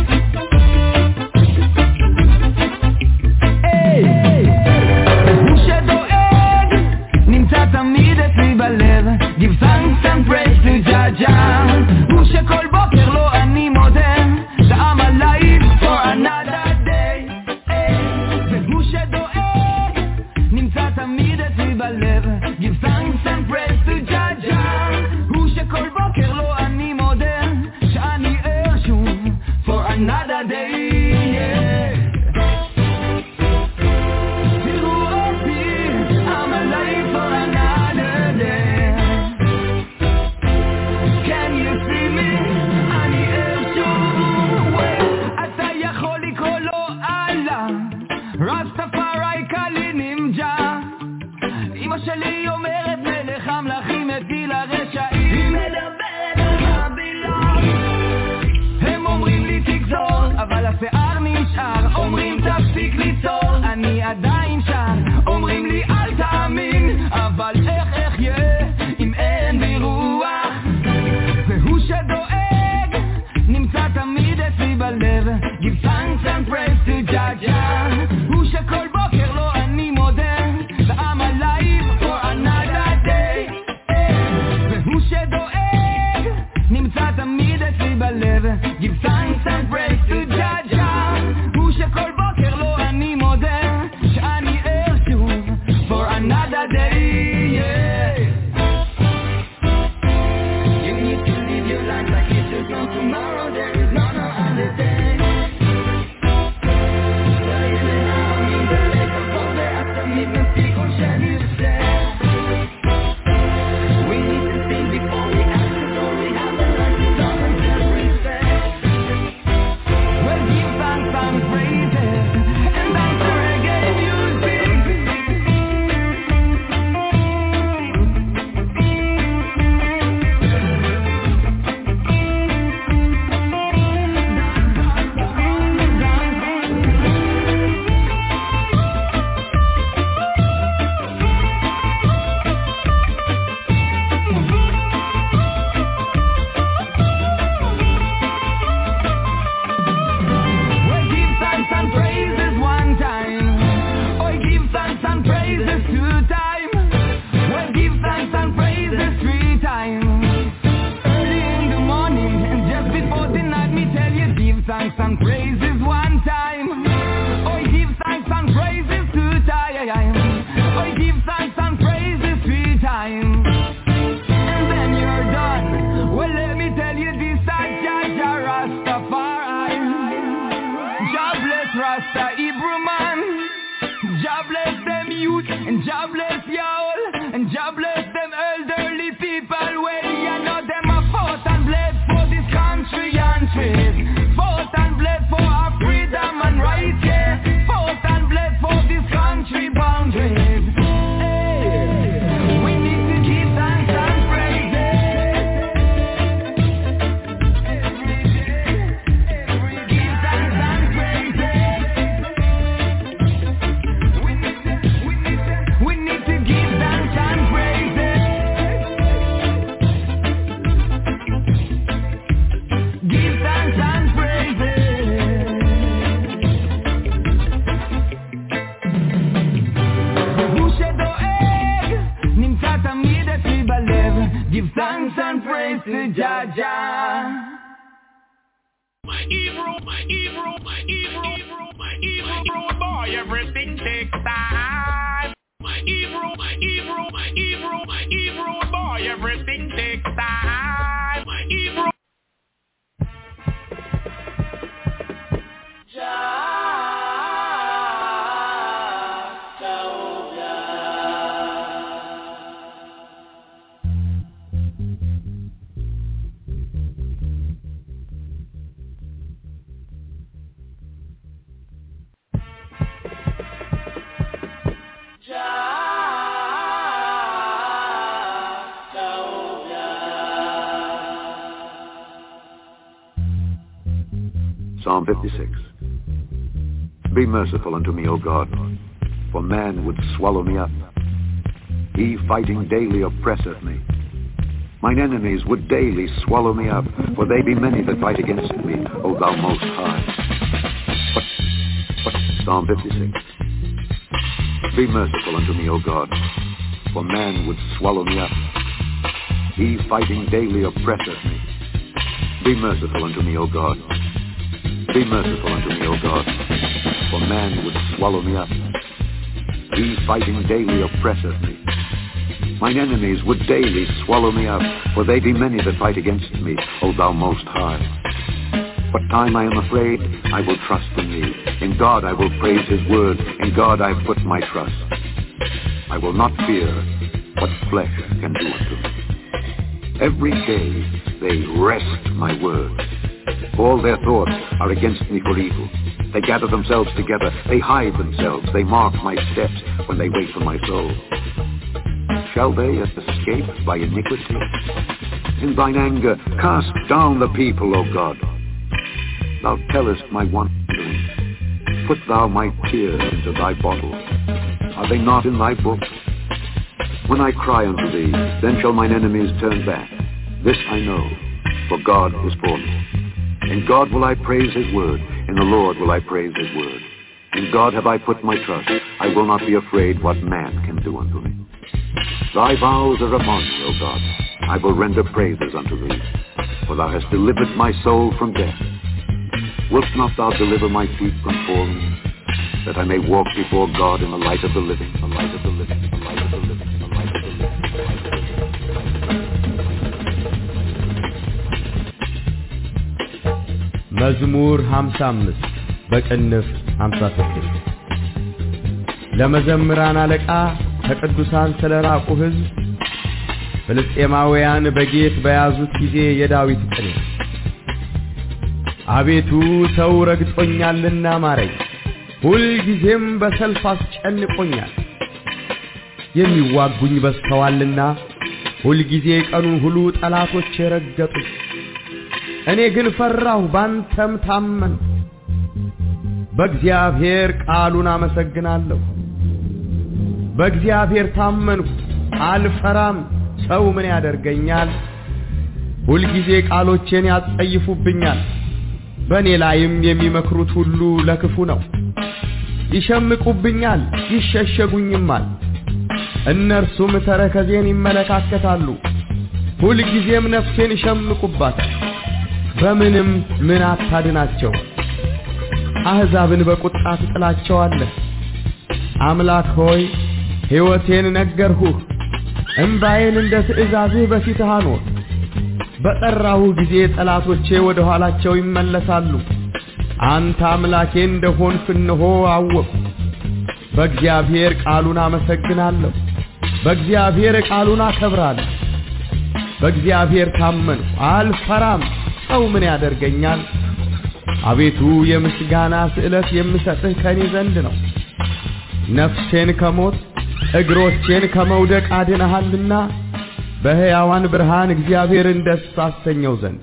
הוא שדואג נמצא תמיד אצלי בלב. Give thanks and praise to Jah Jah. הוא שכל בוקר לו אני מודה. I'm alive for another day. והוא שדואג נמצא תמיד אצלי בלב. Give thanks and praise to Jah Jah. כל בוקר לא אני מודה שאני ער שוב for another day. תראו אותי, I'm alive for another day. Can you see me? אני ער שוב. אתה יכול לקרוא לו אללה. Rastafari calling him Jah. אמא שלי אומרת מלך המלכים הפיל הרשעים. אבל השיער נשאר, אומרים תפסיק ליצור, אני עדיין שר, אומרים לי אל תאמין, אבל איך אחיה אם אין בי רוח. והוא שדואג נמצא תמיד אצלי בלב. Give thanks and praise to Jah Jah. הוא שכל בוקר לו אני מודה, I'm alive for another day. והוא שדואג נמצא תמיד אצלי בלב. Give thanks and praise to Jah Jah. הוא שכל בוקר לו אני מודה שאני ער שוב for another day. You need to live your life like it is no tomorrow. There is no other day. We need to think before we act, so we have the right to love and celebrate faith. Well, give thanks and praises, and dance to reggae music. Well, give thanks and praises one time. Oh, give thanks and praises two times. Well, give thanks and praises three times. Early in the morning and just before the night, me tell you, give thanks and praises one time. Oh, give thanks and praises two times. Oh, give thanks and praises three times. And then you're done. Well, let me tell you this, Jah Jah Rastafari. Jah bless Rasta Hebrew man. Jah bless them youth and Jah bless y'all. And Jah bless them elderly people. Well, you know them a fought and bled for this country and trade. Fought and bled for our freedom and rights, yeah. Fought and bled for this country boundaries. We need to give thanks and praises. Give thanks and praises. We need Evil boy, everything takes time. Evil boy, everything takes time. Evil. Psalm 56. Be merciful unto me, O God, for man would swallow me up. He fighting daily oppresseth me. Mine enemies would daily swallow me up, for they be many that fight against me, O thou most high. But Psalm 56. Be merciful unto me, O God, for man would swallow me up. He fighting daily oppresseth me. Be merciful unto me, O God. Be merciful unto me, O God, for man would swallow me up. He fighting daily oppresseth me. Mine enemies would daily swallow me up, for they be many that fight against me, O thou most high. What time I am afraid, I will trust in thee. In God I will praise his word. In God I put my trust. I will not fear what flesh can do unto me. Every day they wrest my words. All their thoughts are against me for evil. They gather themselves together. They hide themselves. They mark my steps when they wait for my soul. Shall they escape by iniquity? In thine anger, cast down the people, O God. Thou tellest my wanderings. Put thou my tears into thy bottle. Are they not in thy book? When I cry unto thee, then shall mine enemies turn back. This I know, for God is for me. In God will I praise his word. In the Lord will I praise his word. In God have I put my trust. I will not be afraid what man can do unto me. Thy vows are upon me, O God. I will render praises unto thee. For thou hast delivered my soul from death. Wilt not thou deliver my feet from falling, that I may walk before God in the light of the living, the light of the living, the light of the living, the light of the living, the light of the living. መዝሙር 55 በቅንፍ 56 ለመዘምራን አለቃ ከቅዱሳን ስለራቁ ሕዝብ ፍልስጤማውያን በጌት በያዙት ጊዜ የዳዊት ቅኔ። አቤቱ ሰው ረግጦኛልና ማረኝ፣ ሁል ጊዜም በሰልፍ አስጨንቆኛል። የሚዋጉኝ በዝተዋልና ሁል ጊዜ ቀኑን ሁሉ ጠላቶቼ ረገጡኝ። እኔ ግን ፈራሁ፣ ባንተም ታመንኩ። በእግዚአብሔር ቃሉን አመሰግናለሁ። በእግዚአብሔር ታመንኩ፣ አልፈራም። ሰው ምን ያደርገኛል? ሁል ጊዜ ቃሎቼን ያጸይፉብኛል። በእኔ ላይም የሚመክሩት ሁሉ ለክፉ ነው። ይሸምቁብኛል፣ ይሸሸጉኝማል። እነርሱም ተረከዜን ይመለካከታሉ። ሁል ጊዜም ነፍሴን ይሸምቁባታል። በምንም ምን አታድናቸው። አሕዛብን በቁጣ ትጥላቸዋለህ። አምላክ ሆይ ሕይወቴን ነገርሁህ፣ እንባዬን እንደ ትእዛዝህ በፊትህ አኖር። በጠራሁ ጊዜ ጠላቶቼ ወደ ኋላቸው ይመለሳሉ። አንተ አምላኬ እንደሆንህ እነሆ አወቅሁ። በእግዚአብሔር ቃሉን አመሰግናለሁ፣ በእግዚአብሔር ቃሉን አከብራለሁ። በእግዚአብሔር ታመንሁ፣ አልፈራም። ሰው ምን ያደርገኛል? አቤቱ የምስጋና ስዕለት የምሰጥህ ከኔ ዘንድ ነው። ነፍሴን ከሞት እግሮቼን ከመውደቅ አድነሃልና በሕያዋን ብርሃን እግዚአብሔርን ደስ አሰኘው ዘንድ።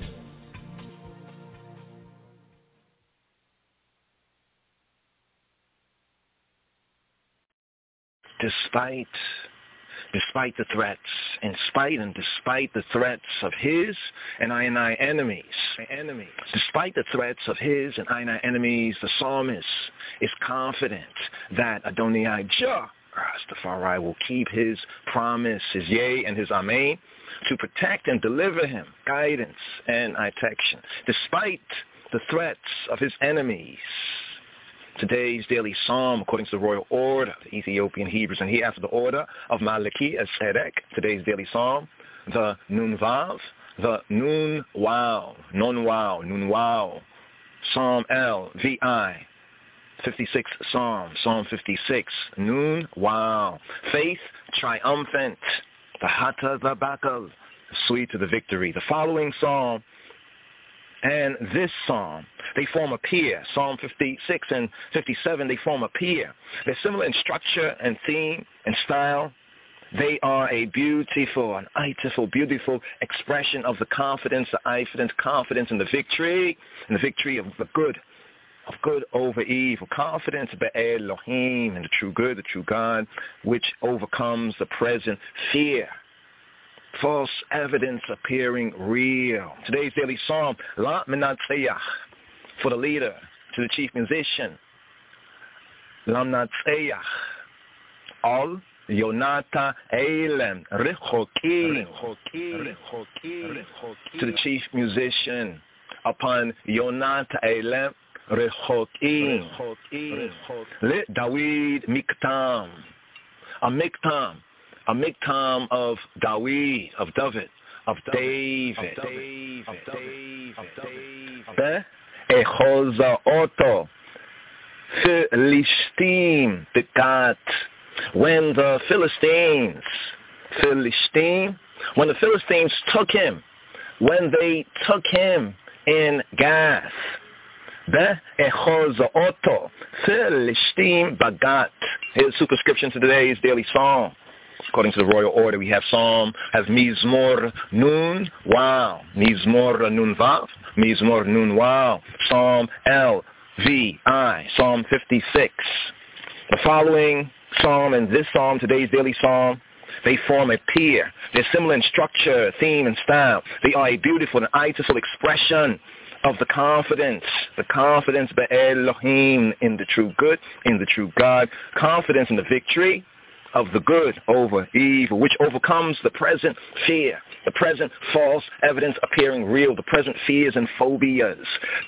Despite the threats, in spite and despite the threats of his and I enemies, despite the threats of his and I enemies, the psalmist is confident that Adonai Jah, Rastafari, will keep his promise, his yea and his amen, to protect and deliver him, guidance and protection, despite the threats of his enemies. Today's daily psalm, according to the royal order, the Ethiopian Hebrews, and here after the order of Maliki Esedek, today's daily psalm, the Nun Vav, the Nun Wow, Nun Wow, Nun Wow, Psalm LVI, 56 Psalm, Psalm 56, Nun Wow, faith triumphant, the Hata the Bakal, sweet to the victory. The following psalm and this psalm, they form a pair. Psalm 56 and 57, they form a pair. They're similar in structure and theme and style. They are a beautiful expression of the confidence in the victory of the good over evil. Confidence Elohim in the true good, the true God, which overcomes the present fear. False evidence appearing real. Today's daily psalm, La Menatzeach, for the leader, to the chief musician. La Menatzeach, Al Yonata Eilem Rechokim, to the chief musician, upon Yonata Eilem Rechokim, Le David Miktam, a miktam of David, of David. Echoza Oto, Philistim, Begat, when the Philistines took him, when they took him in Gath. Echoza Oto, Philistim, Bagat. Here's superscription to today's daily psalm. According to the royal order, we have Psalm, have Mizmor Nun Wow, Mizmor Nun Vav, Mizmor Nun Wow, Psalm LVI, Psalm 56. The following psalm and this psalm, today's daily psalm, they form a pair. They're similar in structure, theme, and style. They are a beautiful and artful expression of the confidence by Elohim in the true good, in the true God, confidence in the victory of the good over evil, which overcomes the present fear, the present false evidence appearing real, the present fears and phobias.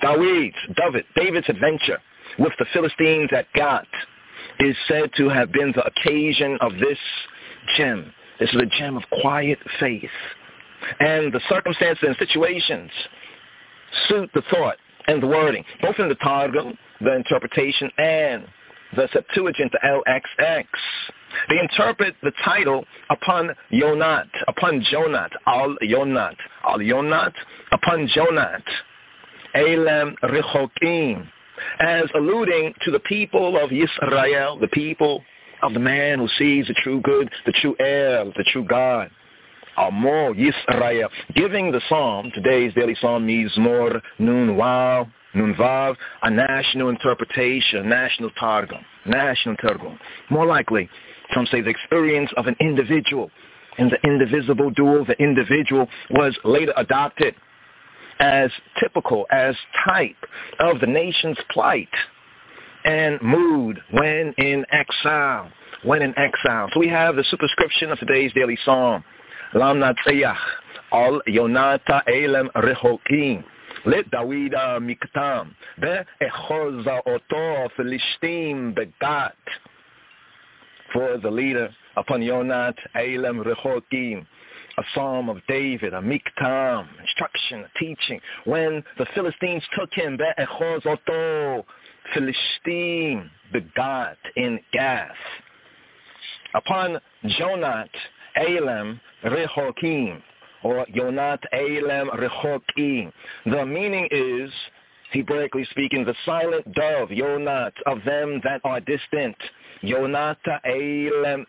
David's adventure with the Philistines at Gath is said to have been the occasion of this gem. This is a gem of quiet faith. And the circumstances and situations suit the thought and the wording, both in the Targum, the interpretation, and the Septuagint, the LXX. They interpret the title upon Yonat, upon Jonat, Al-Yonat, upon Jonat, Eilem Rechokim, as alluding to the people of Yisrael, the people of the man who sees the true good, the true El, the true God. Amo Yisrael, giving the psalm, today's daily psalm, Mizmor Nun Wow, Nun Vav, a national interpretation, national targum. More likely, some say the experience of an individual in the indivisible dual. The individual was later adopted as typical, as type of the nation's plight and mood when in exile. So we have the superscription of today's daily psalm. Lam Natsayach, Al Yonata Eilem Rechokim, Let Dawida Miktam, Be Echoza Oto Philistim Begat. For the leader upon Yonat Eilem Rechokim, a psalm of David, a miktam, instruction, a teaching. When the Philistines took him, Be Echoz Oto Philistim Begat in Gath. Upon Jonat Eilem Rechokim, or Yonat Eilem Rechokim. The meaning is, Hebraically speaking, the silent dove, Yonat, of them that are distant. Yonata Eilem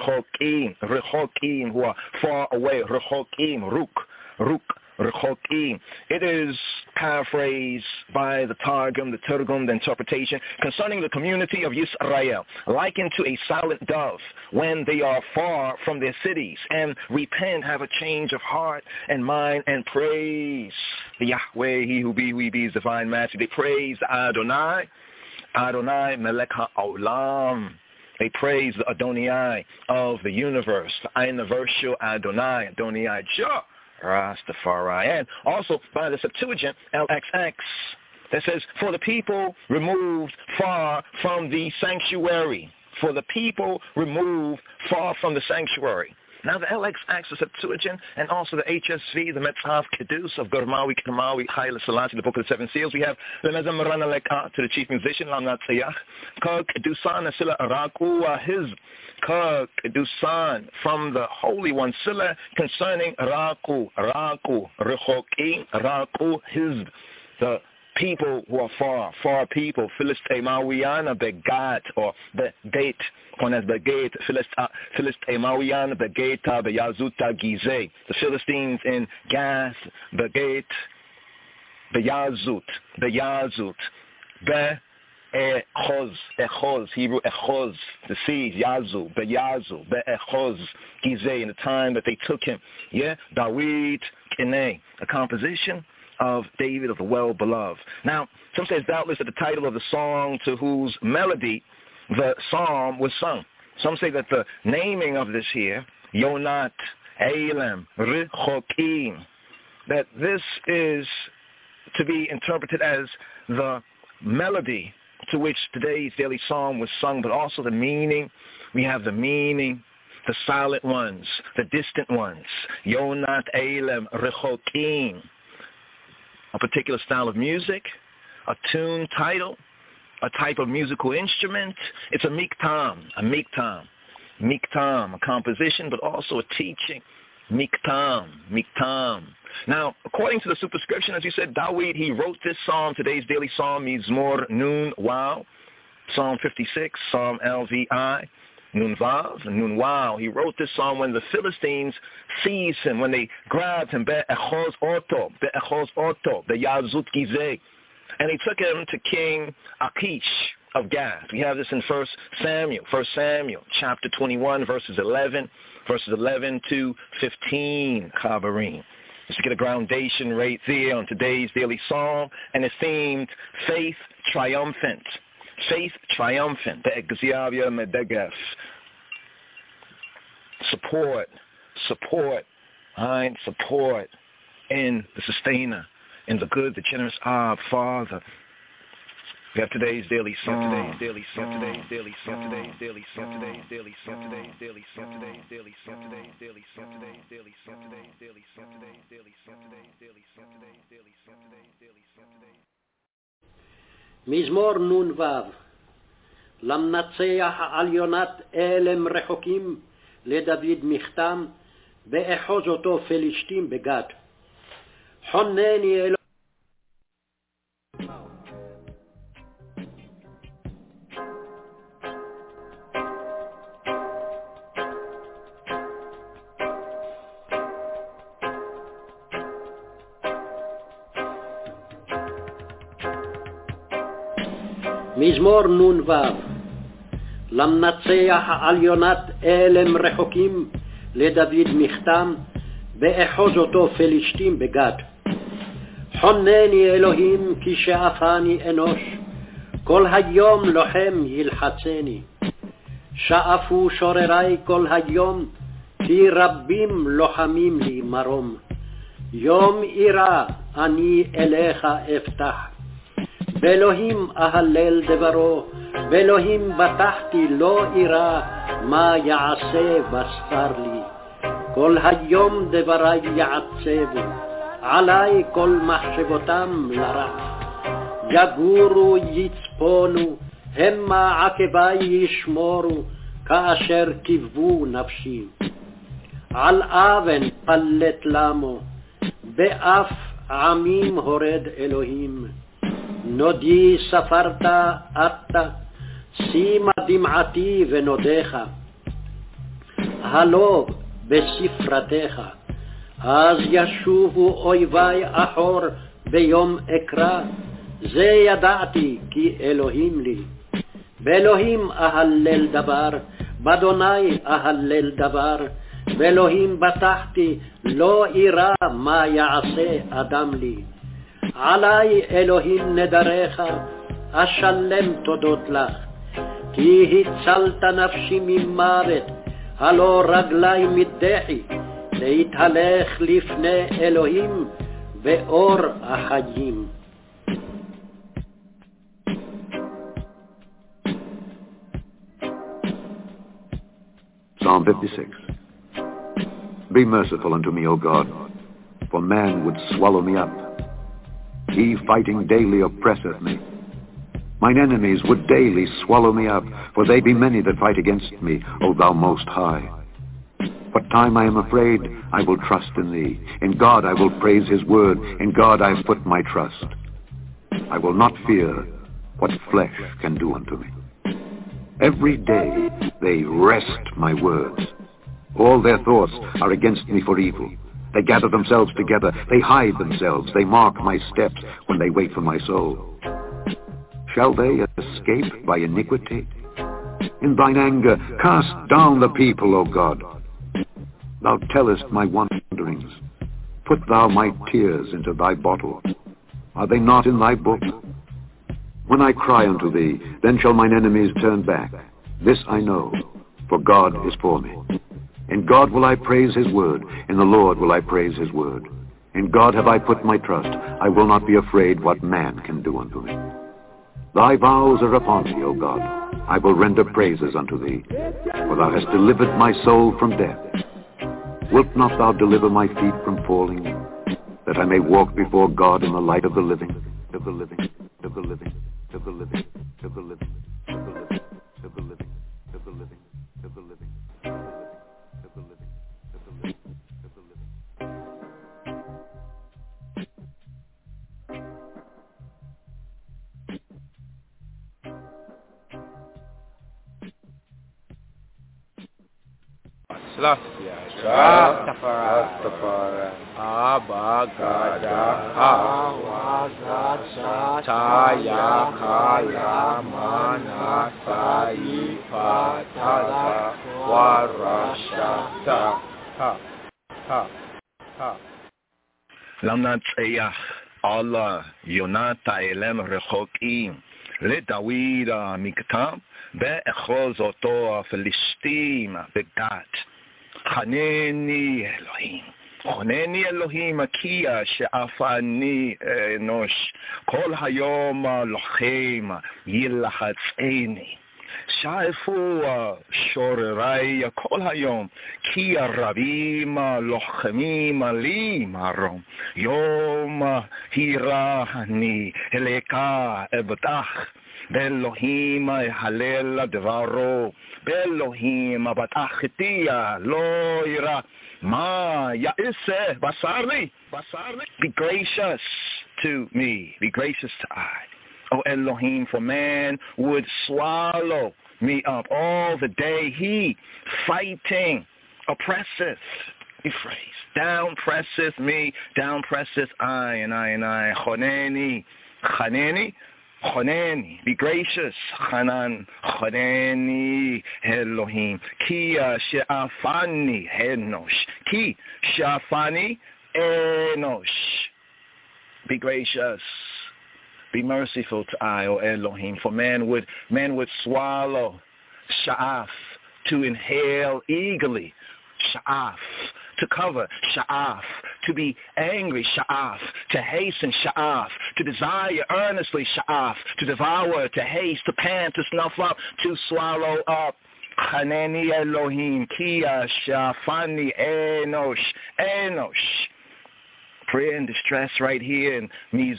Rechokim, who are far away. Rechokim, Ruk, Rechokim. It is paraphrased by the Targum, the interpretation concerning the community of Yisrael, likened to a silent dove when they are far from their cities and repent, have a change of heart and mind, and praise the Yahweh, he who be, we be, his divine master. They praise Adonai Melech HaOlam. They praise the Adonai of the universe, the universal Adonai, Adonai Jah, Rastafari. And also by the Septuagint, LXX, that says, for the people removed far from the sanctuary. For the people removed far from the sanctuary. Now the LXX, the Septuagint, and also the HSV, the Metzhaf Kedus of Gormawi, Haile Selassie, the Book of the Seven Seals. We have the Mezam Ranaleka to the chief musician, Lamnat Sayach, Kag Kedusan, Asila Araku, his Kag Kedusan, from the Holy One, Sila, concerning Raku, Rechoki, Raku, his, the people who are far people, Philistemawiana Begat, or Begat, known as Begat, Philistemawiana Begata, Beyazuta Gizeh, the Philistines in Gath, Begat, Beyazut, Echoz, Hebrew Echoz, the seas, Yazu, Be'echoz, Gizeh, in the time that they took him. Yeah, Dawid, Kene, a composition of David of the well-beloved. Now, some say it's doubtless that the title of the song to whose melody the psalm was sung. Some say that the naming of this here, Yonat, Eilem, Rechokim, that this is to be interpreted as the melody to which today's daily psalm was sung, but also the meaning. We have the meaning, the silent ones, the distant ones. Yonat, Eilem, Rechokim. A particular style of music, a tune title, a type of musical instrument. It's a miktam, a composition, but also a teaching. Miktam. Now, according to the superscription, as you said, Dawid, he wrote this psalm, today's daily psalm, Mizmor Nun Wow, Psalm 56, Psalm LVI, Nun Vav, Nun Wow. He wrote this psalm when the Philistines seized him, when they grabbed him, Be'echoz Oto, Be'yazut Gizeh. And he took him to King Achish of Gath. We have this in 1 Samuel, chapter 21, verses 11 to 15, Chabarim. Just to get a groundation right there on today's daily psalm, and it's themed Faith Triumphant. The Exavia Medegef. Support in the sustainer, in the good, the generous Father. We have today's daily psalm. מזמור נ"ו למנצח על יונת אלם רחוקים לדוד מכתם באחוז אותו פלישתים בגד. חונני אלוהים מזמור נ"ו למנצח על יונת אלם רחוקים לדוד מכתם באחוז אותו פלישתים בגד. חונני אלוהים כי שאפני אנוש כל היום לוחם ילחצני. שאפו שוררי כל היום כי רבים לוחמים לי מרום. יום אירה אני אליך אפתח באלוהים אהלל דברו, באלוהים בטחתי לא אירא, מה יעשה בסתר לי. כל היום דברי יעצבו, עלי כל מחשבותם לרע. יגורו יצפונו, המה עקבי ישמורו, כאשר קיוו נפשי. על אבן פלט למו, באף עמים הורד אלוהים. נודי ספרת אתה, שימה דמעתי ונודך. הלא בספרתך, אז ישובו אויבי אחור ביום אקרא. זה ידעתי כי אלוהים לי. באלוהים אהלל דבר, באדוני אהלל דבר. באלוהים בטחתי, לא אירא מה יעשה אדם לי. עלי אלוהים נדריך, אשלם תודות לך. כי הצלת נפשי ממוות, הלא רגלי מדחי, להתהלך לפני אלוהים באור החיים. Psalm 56. Be merciful unto me, O God, for man would swallow me up. He fighting daily oppresseth me. Mine enemies would daily swallow me up, for they be many that fight against me, O thou most high. What time I am afraid, I will trust in thee. In God I will praise his word. In God I have put my trust. I will not fear what flesh can do unto me. Every day they wrest my words. All their thoughts are against me for evil. They gather themselves together. They hide themselves. They mark my steps when they wait for my soul. Shall they escape by iniquity? In thine anger cast down the people, O God. Thou tellest my wanderings. Put thou my tears into thy bottle. Are they not in thy book? When I cry unto thee, then shall mine enemies turn back. This I know, for God is for me. In God will I praise his word. In the Lord will I praise his word. In God have I put my trust. I will not be afraid what man can do unto me. Thy vows are upon me, O God. I will render praises unto thee, for thou hast delivered my soul from death. Wilt not thou deliver my feet from falling, that I may walk before God in the light of the living, of the living, of the living, of the living, of the living, of the living, of the living, of the living, of the living, of the living, of the living, of the living, of the living. Rastafari, Abagada, Awagacha, Taya, Kaya, Mana, Saifa, Tada, Warashata, Lamnat Eyah, Allah, Yonata Elem Rechokim, Le Dawida Miktam, Be'echol Zoto Felishtim, Begat. Chaneni Elohim, Chaneni Elohim, Akia she'afani enosh, Kol hayom lochem yilachatzeni, Shaifu shorerai Kol hayom, Ki arabim lochamim li marom, Yom hirani eleka ebtach, Be'Elohim halel devaro, Be'Elohim batachtia lo ira ma ya'ise basarni. Be gracious to me, be gracious to I, O Elohim, for man would swallow me up all the day. He fighting oppresseth. Rephrase. Down presseth me, down presseth I, and I. Chaneni. Choneni, be gracious, Chanan, Choneni, Elohim, Ki she'afani enosh, Ki she'afani enosh, be gracious, be merciful to I, O Elohim, for man would swallow, sha'af, to inhale eagerly, sha'af, to cover, sha'af, to be angry, sha'af, to hasten, sha'af, to desire earnestly, sha'af, to devour, to haste, to pant, to snuff up, to swallow up. Chaneni Elohim, Kia Shafani Enosh. Prayer and distress right here in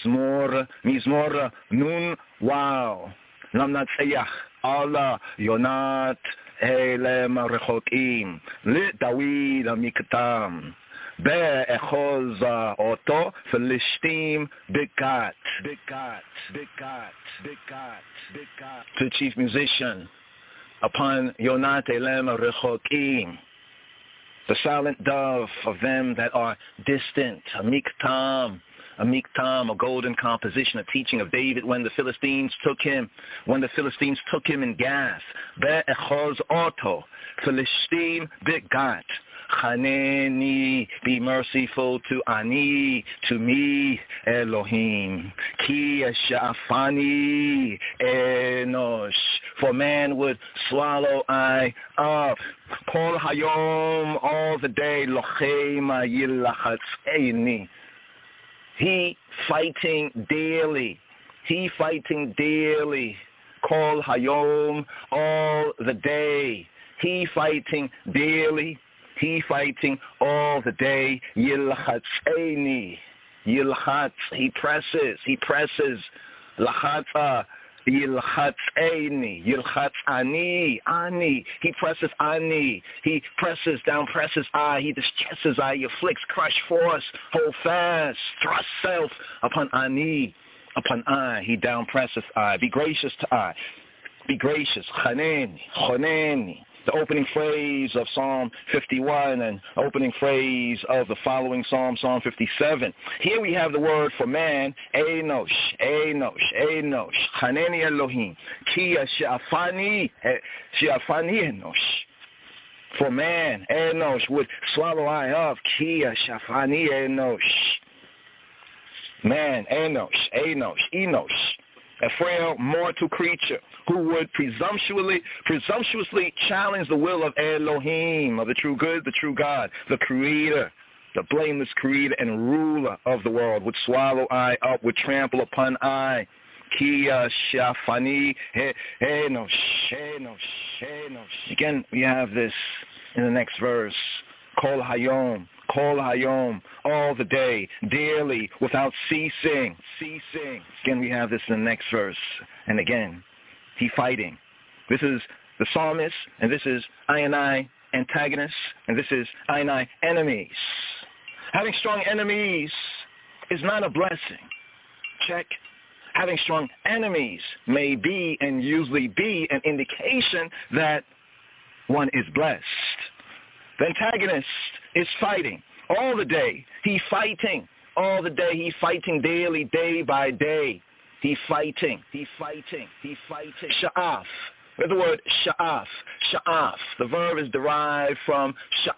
Mizmor Nun Wow. Lamnat Eyah, Allah, Yonat, Elem Rechokim, Le Dawid Amiktam, Be'echol Oto, Felishtim, Begat. To the chief musician, upon Yonat Elem Rechokim, the silent dove of them that are distant, Amiktam, a golden composition, a teaching of David when the Philistines took him in Gath. Be'echol Oto, Felishtim, Begat. Chaneni, be merciful to Ani, to me, Elohim. Ki she'afani enosh, for man would swallow I up. Kol hayom, all the day, lochema yilachatzeini. He fighting daily. He fighting daily. Kol hayom, all the day. He fighting daily. He fighting all the day. Yilchatzeini. Yilchatz, he presses. Lachatza, yilchatzeini. Yilchatzani. He presses ani. He presses down, presses I. He distresses I. He afflicts, crush, force, hold fast, thrust self upon ani. Upon I, he down presseth I. Be gracious to I. Be gracious. Choneni. The opening phrase of Psalm 51 and opening phrase of the following Psalm 57. Here we have the word for man, Enosh. Chaneni Elohim. Ki she'afani Enosh. For man, Enosh would swallow I up. Ki she'afani Enosh. Man, Enosh. A frail mortal creature who would presumptuously challenge the will of Elohim, of the true good, the true God, the creator, the blameless creator and ruler of the world, would swallow I up, would trample upon I. Kia shafani Enosh. Again, we have this in the next verse. Kol hayom, all the day, daily, without ceasing. Again, we have this in the next verse. And again, he fighting. This is the psalmist, and this is I antagonists, and this is I enemies. Having strong enemies is not a blessing. Check. Having strong enemies may be and usually be an indication that one is blessed. The antagonist is fighting all the day. He fighting all the day. He fighting daily, day by day. He fighting. Sha'af. Where's the word sha'af? Sha'af. The verb is derived from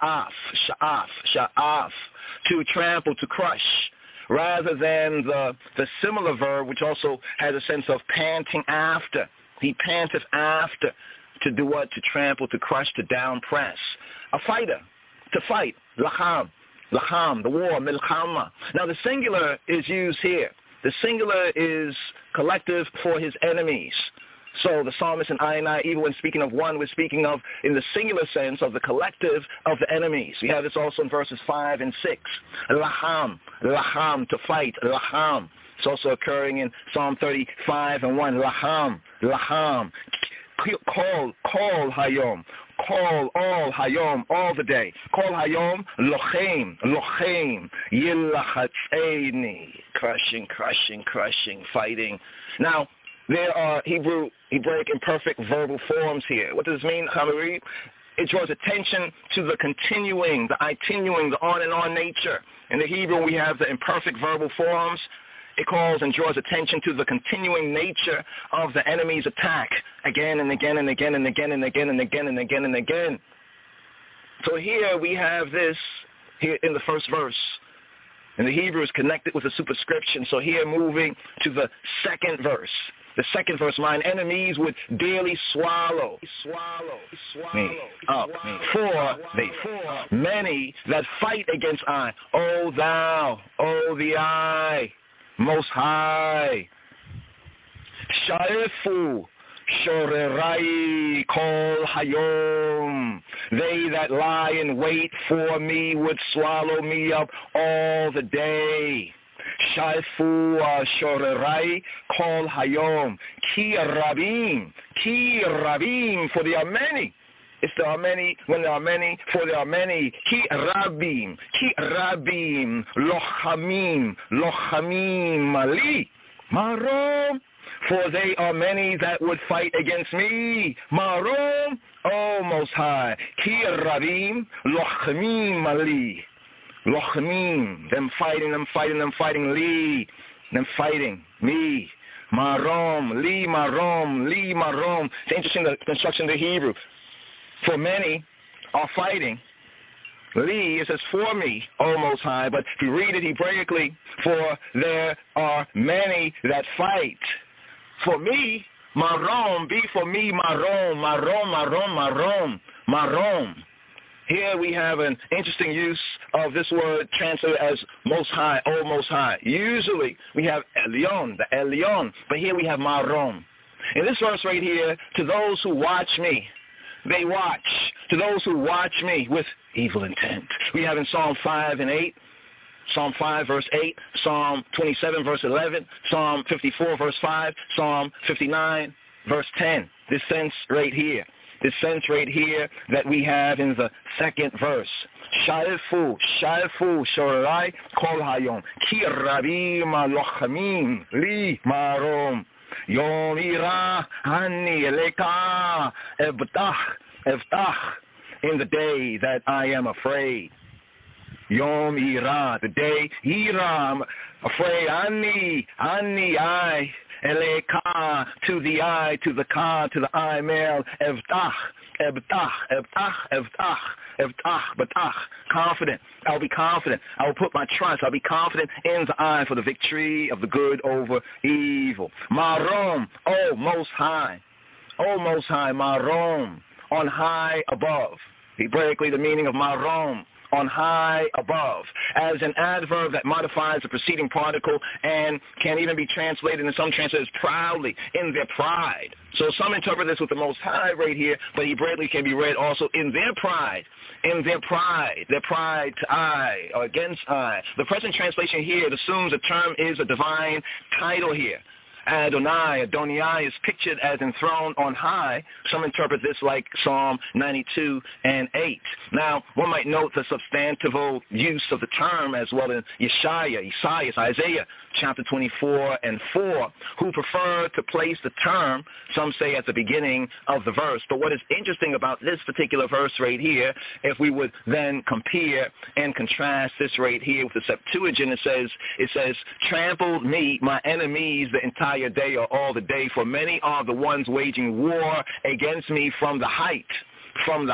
sha'af. To trample, to crush. Rather than the similar verb, which also has a sense of panting after. He panteth after. To do what? To trample, to crush, to down press. A fighter, to fight. Laham, the war, milchama. Now the singular is used here. The singular is collective for his enemies. So the psalmist in I, even when speaking of one, we're speaking of in the singular sense of the collective of the enemies. We have this also in verses 5 and 6. Laham, to fight. Laham. It's also occurring in Psalm 35 and 1. Laham. Call hayom. Call all hayom, all the day. Call hayom, lochem, yilachatzeini. Crushing, fighting. Now, there are Hebraic imperfect verbal forms here. What does this mean, Hamari? It draws attention to the continuing, the itinuing, the on and on nature. In the Hebrew, we have the imperfect verbal forms. It calls and draws attention to the continuing nature of the enemy's attack again and again and again and again and again and again and again and again. So here we have this here in the first verse. And the Hebrew is connected with a superscription. So here moving to the second verse. The second verse, mine enemies would daily swallow me up. For many that fight against I. O thou, O the I. Most High. Shaifu Shorerai Kol Hayom. They that lie in wait for me would swallow me up all the day. Shaifu Shorerai Kol Hayom. Ki Rabim, for there are many. If there are many, when there are many, for there are many. Ki rabim, lochamim, mali, marom. For they are many that would fight against me. Marom, oh Most High. Ki rabim, lochamim, mali. Lochamim, them fighting, li, them fighting, me. Marom, li, marom. It's interesting, the construction of the Hebrew. For many are fighting. Li, it says for me, O Most High, but if you read it Hebraically, for there are many that fight. For me, Marom, be for me, Marom, Marom, Marom, Marom, Marom. Here we have an interesting use of this word translated as Most High, Oh Most High. Usually we have Elyon, the Elyon, but here we have Marom. In this verse right here, to those who watch me, they watch. To those who watch me with evil intent. We have in Psalm 5 and 8, Psalm 5 verse 8, Psalm 27 verse 11, Psalm 54 verse 5, Psalm 59 verse 10. This sense right here. This sense right here that we have in the second verse. Shaifu, shorai kol hayom, ki rabim lochamim li marom, yom ira hani eleka evtach, in the day that I am afraid. Yom ira, the day ira, I'm afraid. Ani, I. Eleka, to the eye, to the ka, to the eye, male, evtach, batach, confident. I'll be confident. I will put my trust. I'll be confident in the eye for the victory of the good over evil. Marom, oh Most High, Marom, on high above. Hebraically, the meaning of Marom, on high above, as an adverb that modifies the preceding particle and can even be translated in some translators proudly, in their pride. So some interpret this with the Most High right here, but Hebraically can be read also in their pride, their pride to I or against I. The present translation here assumes the term is a divine title here. Adonai is pictured as enthroned on high. Some interpret this like Psalm 92 and 8. Now, one might note the substantival use of the term as well in Isaiah, chapter 24 and 4, who prefer to place the term, some say, at the beginning of the verse. But what is interesting about this particular verse right here, if we would then compare and contrast this right here with the Septuagint, it says, trampled me, my enemies, the entire day or all the day, for many are the ones waging war against me from the height, from the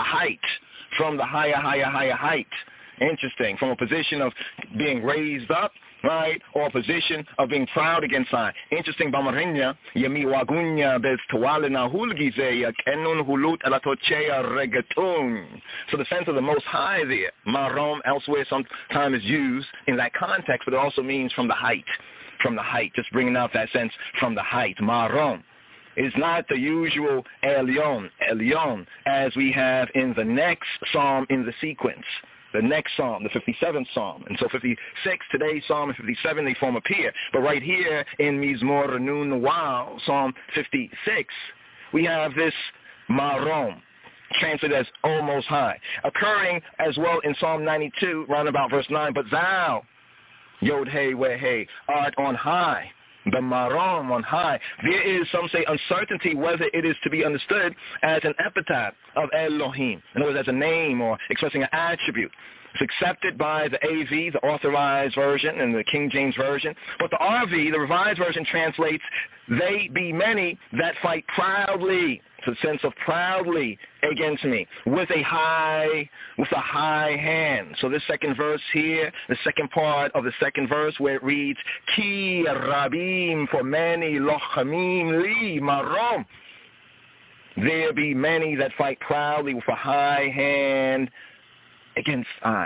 higher height. Interesting. From a position of being raised up, right, or a position of being proud against I. Interesting. Bamarinya, yami wagunya bez tawalina hulgizeya kenun hulut alatochea regatun. So the sense of the Most High there, marom, elsewhere sometimes is used in that context, but it also means from the height. From the height, just bringing out that sense from the height. Marom is not the usual Elyon, as we have in the next psalm in the sequence. The next psalm, the 57th psalm. And so 56, today's psalm, and 57, they form a pair. But right here in Mizmor Nun Wow, Psalm 56, we have this Marom, translated as O Most High, occurring as well in Psalm 92, round about verse 9. But thou, Yod Hey Weh Hey, art on high, the Marom on high. There is, some say, uncertainty whether it is to be understood as an epithet of Elohim, in other words, as a name or expressing an attribute. It's accepted by the AV, the Authorized Version, and the King James Version. But the RV, the Revised Version, translates, they be many that fight proudly. It's a sense of proudly against me, with a high hand. So this second verse here, the second part of the second verse where it reads, Ki rabim, for many, lochamim li marom. There be many that fight proudly with a high hand against I.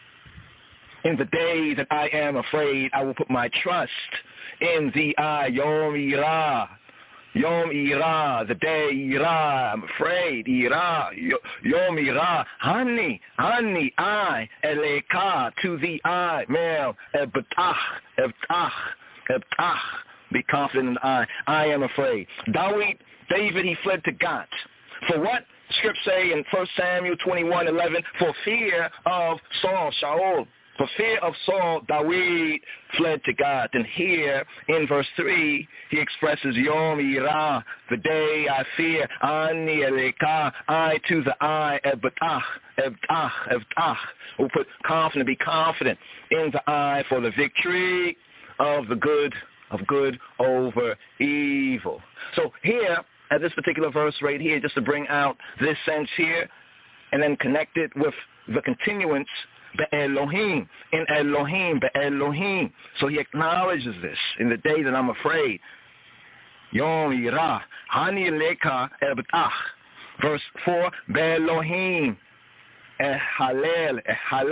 In the day that I am afraid, I will put my trust in the I, Yom Irah. Yom Ira, the day Ira, I'm afraid, Ira, Yom Ira, Hani, I, Eleka, to the I, male, Ebtach, be confident in I am afraid. David, he fled to Gath. For what? Scripture say in 1 Samuel 21:11, for fear of Saul, Shaul. For fear of Saul, David fled to God. And here in verse 3, he expresses Yom Ira, the day I fear, Ani Eleka, I to the I, Ebtach. We'll put confident, be confident in the I for the victory of the good, over evil. So here, at this particular verse right here, just to bring out this sense here, and then connect it with the continuance, Be'elohim, in Elohim, Be'elohim. So he acknowledges this in the day that I'm afraid. Yom Ira, Hani Leka Ebtach. Verse 4, Be'Elohim, Ehalel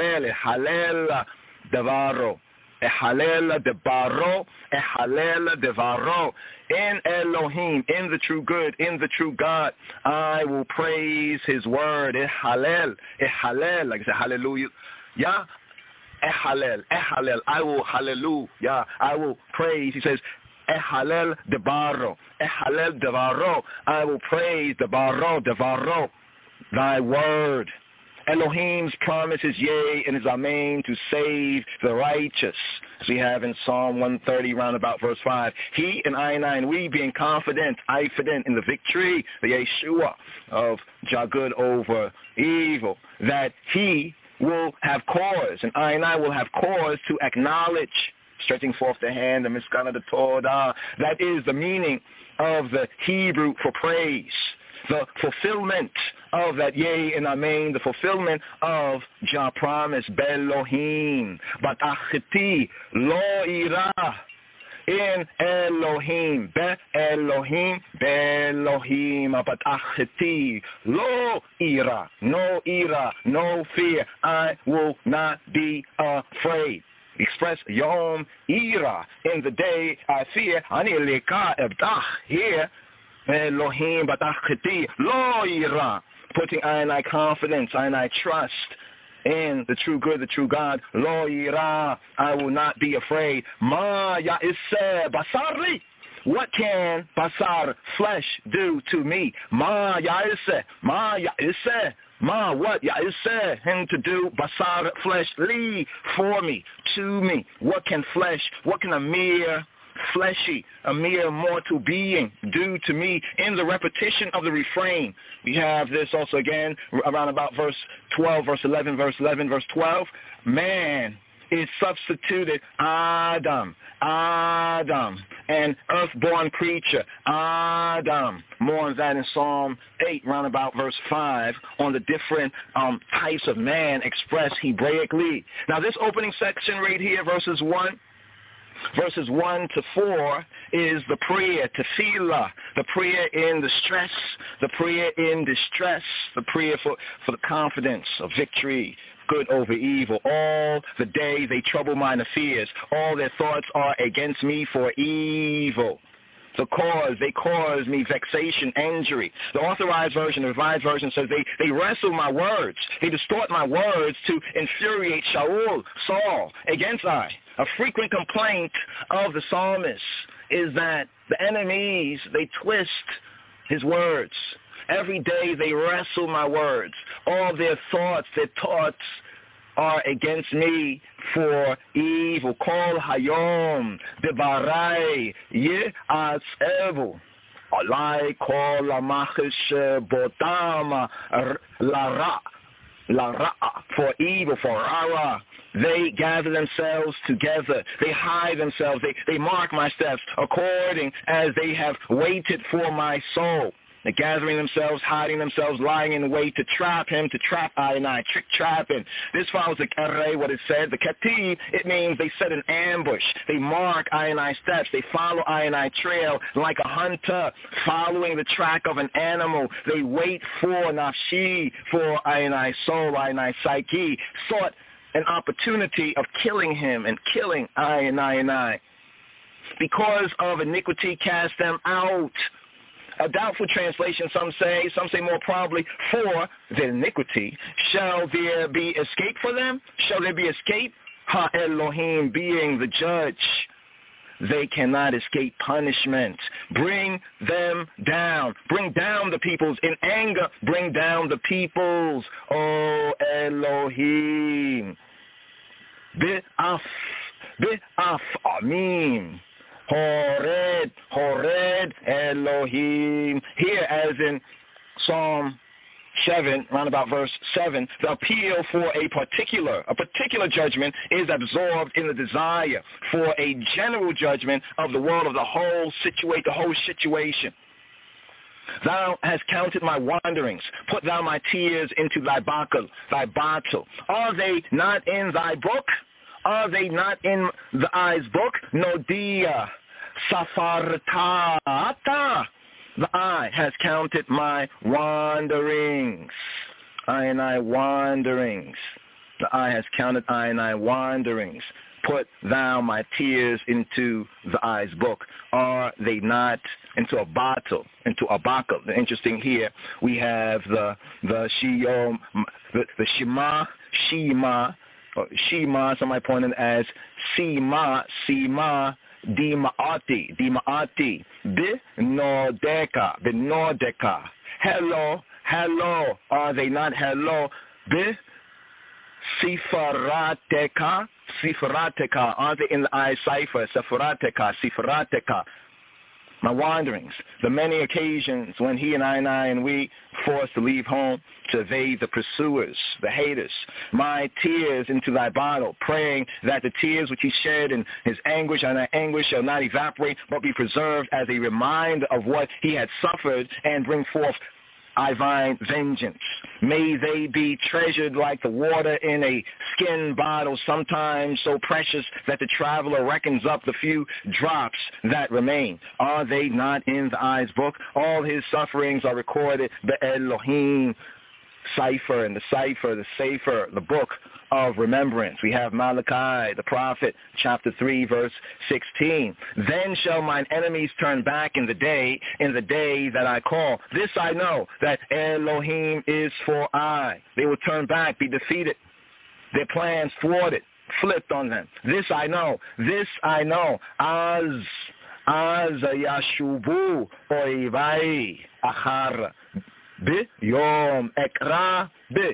Devaro. Ehalel Devaro, Ehalel Devaro. In Elohim, in the true good, in the true God, I will praise his word. Ehalel, like I said, hallelujah. Yeah. Ehalel, I will hallelujah, I will praise. He says, Ehalel Devaro, I will praise Devaro, thy word. Elohim's promise is yea and is amen to save the righteous. As we have in Psalm 130, round about verse 5. He and I and we being confident in the victory, the Yeshua of Jah-good over evil, that he will have cause, and I will have cause to acknowledge, stretching forth the hand, the Miskana, the Torah. That is the meaning of the Hebrew for praise. The fulfillment of that yea and amen, the fulfillment of Jah promise, Be'Elohim, Batachti, Lo Ira, in Elohim, Be'Elohim, Batachti, Lo Ira, no fear, I will not be afraid. Express Yom Ira, in the day I fear, Ani Leka Ebtach, here, Elohim Batachti, Lo Ira, putting I confidence, I trust in the true good, the true God. Lo Ira, I will not be afraid. Ma Ya'iseh Basarli, what can Basar, flesh, do to me? Ma Ya'iseh, what Ya'iseh, him to do, Basar, flesh, li, for me, to me. What can flesh, what can a mere fleshy, a mere mortal being do to me? In the repetition of the refrain, we have this also again around about verse 12, verse 11, verse 12. Man is substituted Adam, an earth-born creature, Adam. More on that in Psalm 8, round about verse 5, on the different types of man expressed Hebraically. Now this opening section right here, verses 1 to 4, is the prayer, tefillah, the prayer in the stress, the prayer in distress, the prayer for the confidence of victory, good over evil. All the day they trouble mine affairs. All their thoughts are against me for evil. They cause me vexation, injury. The authorized version, the revised version says they wrestle my words. They distort my words to infuriate Saul, against I. A frequent complaint of the psalmist is that the enemies, they twist his words. Every day they wrestle my words. All their thoughts are against me for evil. Kol hayom devarai ye'atzevu. Alai kol hamachish botam lara, for evil, for rara. They gather themselves together. They hide themselves. They mark my steps according as they have waited for my soul. They're gathering themselves, hiding themselves, lying in wait to trap him, to trap I, trick trapping. This follows the karei, what it said. The kativ, it means they set an ambush. They mark I steps. They follow I trail like a hunter following the track of an animal. They wait for nafshi, for I soul, I psyche, sought an opportunity of killing him and killing I. Because of iniquity, cast them out. A doubtful translation, some say more probably, for their iniquity. Shall there be escape for them? Shall there be escape? Ha Elohim, being the judge. They cannot escape punishment. Bring them down. Bring down the peoples. In anger, bring down the peoples. Oh Elohim. Be'af, amim. Hored, Elohim. Here, as in Psalm 7, round about verse 7, the appeal for a particular judgment is absorbed in the desire for a general judgment of the world, of the whole situation. Thou hast counted my wanderings. Put thou my tears into thy bottle. Are they not in thy book? Are they not in the eye's book? No dia. Safartata. The eye has counted my wanderings. I and I wanderings. The eye has counted I and I wanderings. Put thou my tears into the eye's book. Are they not into a bottle, into a bottle? Interesting here, we have the Shema, somebody pointed as Sima, Dimaati, Benodeka. Hello, are they not hello? Sifarateka, are they in the eye cipher? Sifarateka. My wanderings, the many occasions when he and I and we forced to leave home to evade the pursuers, the haters. My tears into thy bottle, praying that the tears which he shed in his anguish and thy anguish shall not evaporate, but be preserved as a reminder of what he had suffered and bring forth divine vengeance. May they be treasured like the water in a skin bottle, sometimes so precious that the traveler reckons up the few drops that remain. Are they not in the eye's book? All his sufferings are recorded. The Elohim cipher and the Sefer, the book of remembrance. We have Malachi, the prophet, chapter 3, verse 16. Then shall mine enemies turn back in the day that I call. This I know, that Elohim is for I. They will turn back, be defeated, their plans thwarted, flipped on them. This I know. Az yashubu oivai achar. Yom Ekra,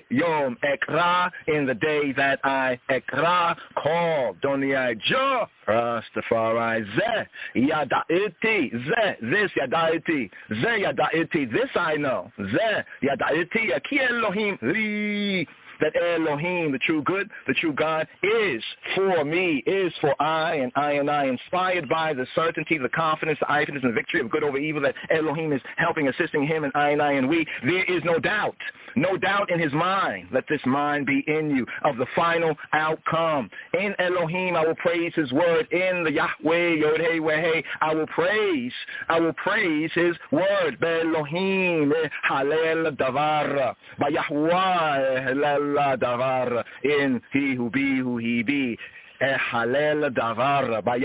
in the day that I Ekra call, Doniai Jo, Rastafari, Ze Yadaiti, this Yadaiti, this I know, Ze Yadaiti, Aki Elohim, that Elohim, the true good, the true God, is for me, is for I, and I, inspired by the certainty, the confidence, the eyefulness, and the victory of good over evil, that Elohim is helping, assisting him, and I, and we. There is no doubt in his mind. Let this mind be in you of the final outcome. In Elohim, I will praise his word. In the Yahweh, Yod-Heh, Weh-Heh, I will praise his word. Be-Elohim, Halel Davar, Ba-Yahweh, Halel Davar, in he who be, who he be. Halel Davar, by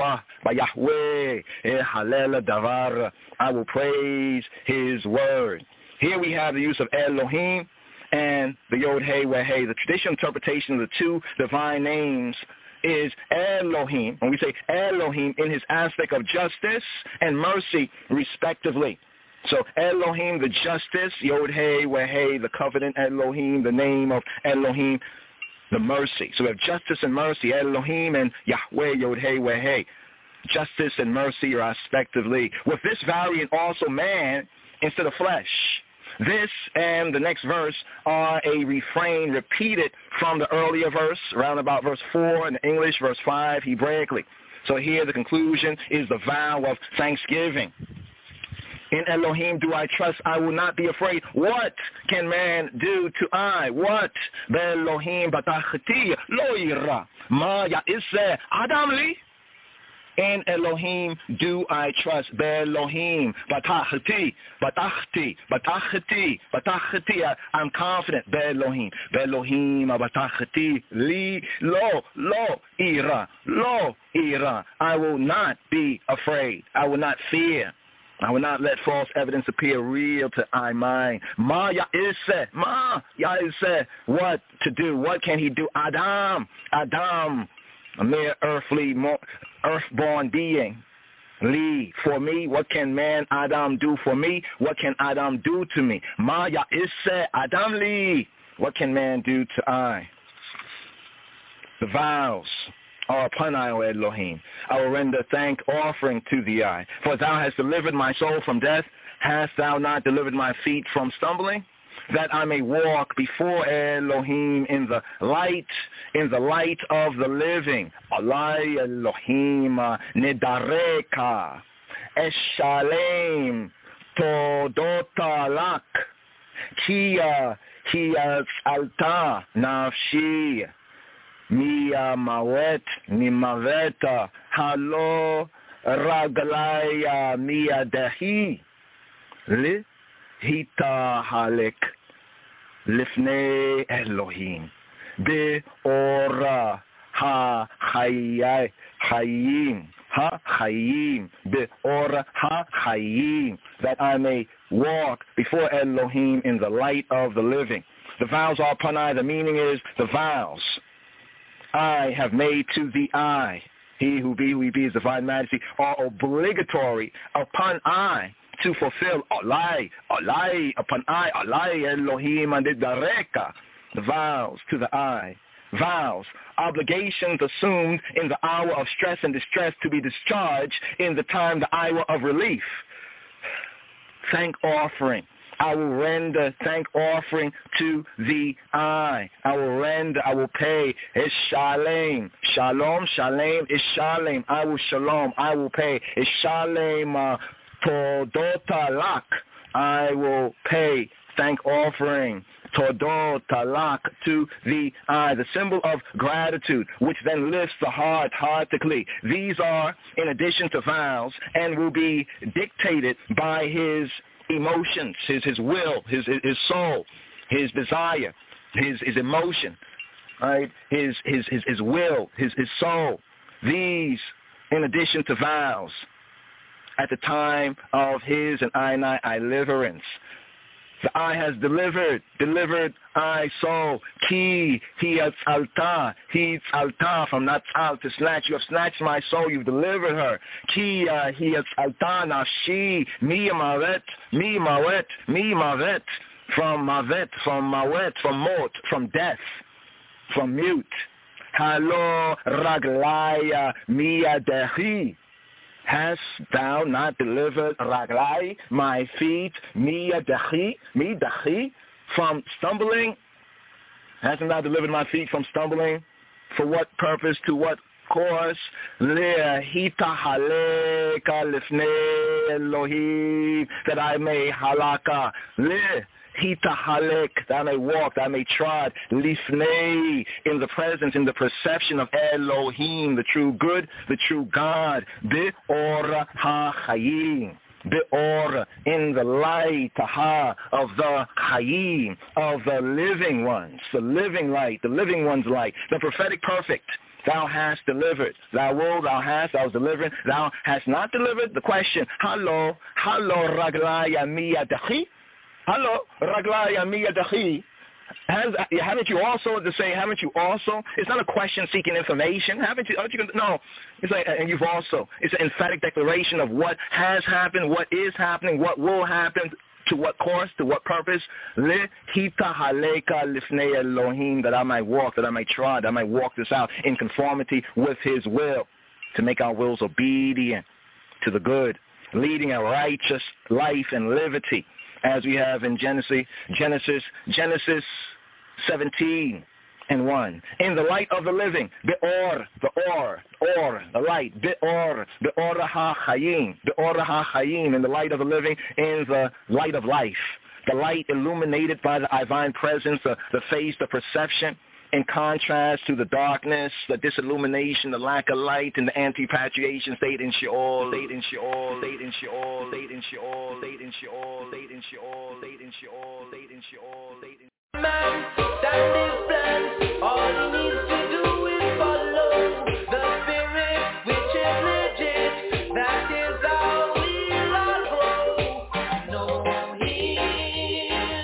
Yahweh, Halel Davar, I will praise his word. Here we have the use of Elohim and the Yod-Heh, Weh-Heh. The traditional interpretation of the two divine names is Elohim. When we say Elohim, in his aspect of justice and mercy, respectively. So Elohim, the justice, Yod-Heh, Weh-Heh, the covenant Elohim, the name of Elohim, the mercy. So we have justice and mercy, Elohim and Yahweh, Yod-Heh, Weh-Heh. Justice and mercy, respectively. With this variant also man instead of flesh. This and the next verse are a refrain repeated from the earlier verse, around about verse 4 in English, verse 5 Hebraically. So here the conclusion is the vow of thanksgiving. In Elohim do I trust, I will not be afraid. What can man do to I? What? Be'Elohim batachti lo yira. Ma ya'ise Adam li. In Elohim do I trust. Be'Elohim batachti. I'm confident. Be'Elohim batachti li lo ira. I will not be afraid. I will not fear. I will not let false evidence appear real to I mind. Ma ya'ise, what to do? What can he do? Adam, a mere earthborn being. Li, for me, what can man Adam do for me? What can Adam do to me? Ma ya'ise, Adam li, what can man do to I? The vows are upon I, O Elohim. I will render thank offering to thee, I. For thou hast delivered my soul from death. Hast thou not delivered my feet from stumbling? That I may walk before Elohim in the light of the living. Alai Elohim nedareka eshalem todotalak kia alta nafshi. Mia mawet nimaveta halo raglaya miyadahi li hita halek lifnei Elohim be'ora ha-chayim be'ora ha-chayim, that I may walk before Elohim in the light of the living. The vows are upon I. The meaning is the vows I have made to the I. He who be, is divine majesty, are obligatory upon I to fulfill. Alai upon I, Alai Elohim and Dareka. The vows to the I. Vows, obligations assumed in the hour of stress and distress to be discharged in the time, the hour of relief. Thank offering. I will render thank offering to the I. I will render, I will pay. It's shalom. Shalom, shalom, it's shalom. I will shalom, I will pay. It's shalom todotalak. I will pay thank offering. Todotalak to the I, the symbol of gratitude, which then lifts the heart heartedly. These are in addition to vows and will be dictated by his emotions, his will, his soul, his desire, his emotion, right? His will, his soul. These, in addition to vows, at the time of his and I deliverance. The I has delivered I soul. Ki, he has alta, he's alta, from not al to snatch. You have snatched my soul, you've delivered her. Ki, he has alta, nafshi, mi mavet, from mavet, from mawet, from mot, from death, from mute. Halo raglaya miyadehi. Hast thou not delivered raglai, my feet, mi dachi, from stumbling? Hast thou delivered my feet from stumbling? For what purpose? To what cause? Le'hita haleka lifnei Elohim, that I may halaka. Hita halek, that I may walk, that I may trod, lifnei, in the presence, in the perception of Elohim, the true good, the true God, be'ora ha-chayim, be'ora, in the light, ha, of the chayim, of the living ones, the living light, the living one's light, the prophetic perfect. Thou hast delivered. Thou will, thou hast, thou was delivering. Thou hast not delivered. The question, halo raglaya miyadachi. Hello, raglaya miyadachi. Haven't you also, to say, haven't you also? It's not a question seeking information. Haven't you? No. It's like, and you've also. It's an emphatic declaration of what has happened, what is happening, what will happen, to what course, to what purpose. Lehita haleka lifnei Elohim, that I might walk, that I might trod, that I might walk this out in conformity with his will, to make our wills obedient to the good, leading a righteous life and liberty. As we have in Genesis 17:1. In the light of the living, be'or, the light, be'or ha-chayim, in the light of the living, in the light of life. The light illuminated by the divine presence, the face, the perception, in contrast to the darkness, the disillumination, the lack of light, and the anti-patriation state in Sheol, Man, stand his plan. All he needs to do is follow the spirit, which is legit. That is how we'll all grow. Know him,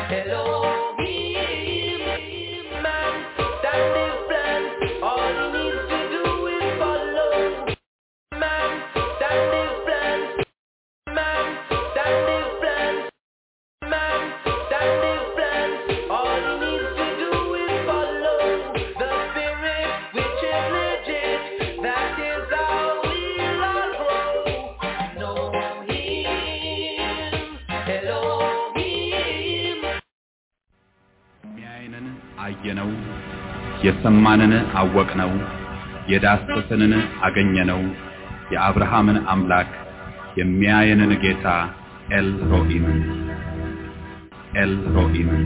Elohim. Man, stand his plan. All he needs to do is follow. Man, stand his plan. Man, stand his plan. Man, stand his plan. All he needs to do is follow the spirit, which is legit. That is how we'll all grow. Know him, Elohim. ያይነን አየነው የሰማንን አወቅነው የዳሰሰንን አገኘነው የአብርሃምን አምላክ የሚያየንን ጌታ ኤልሮሂምን ኤልሮሂምን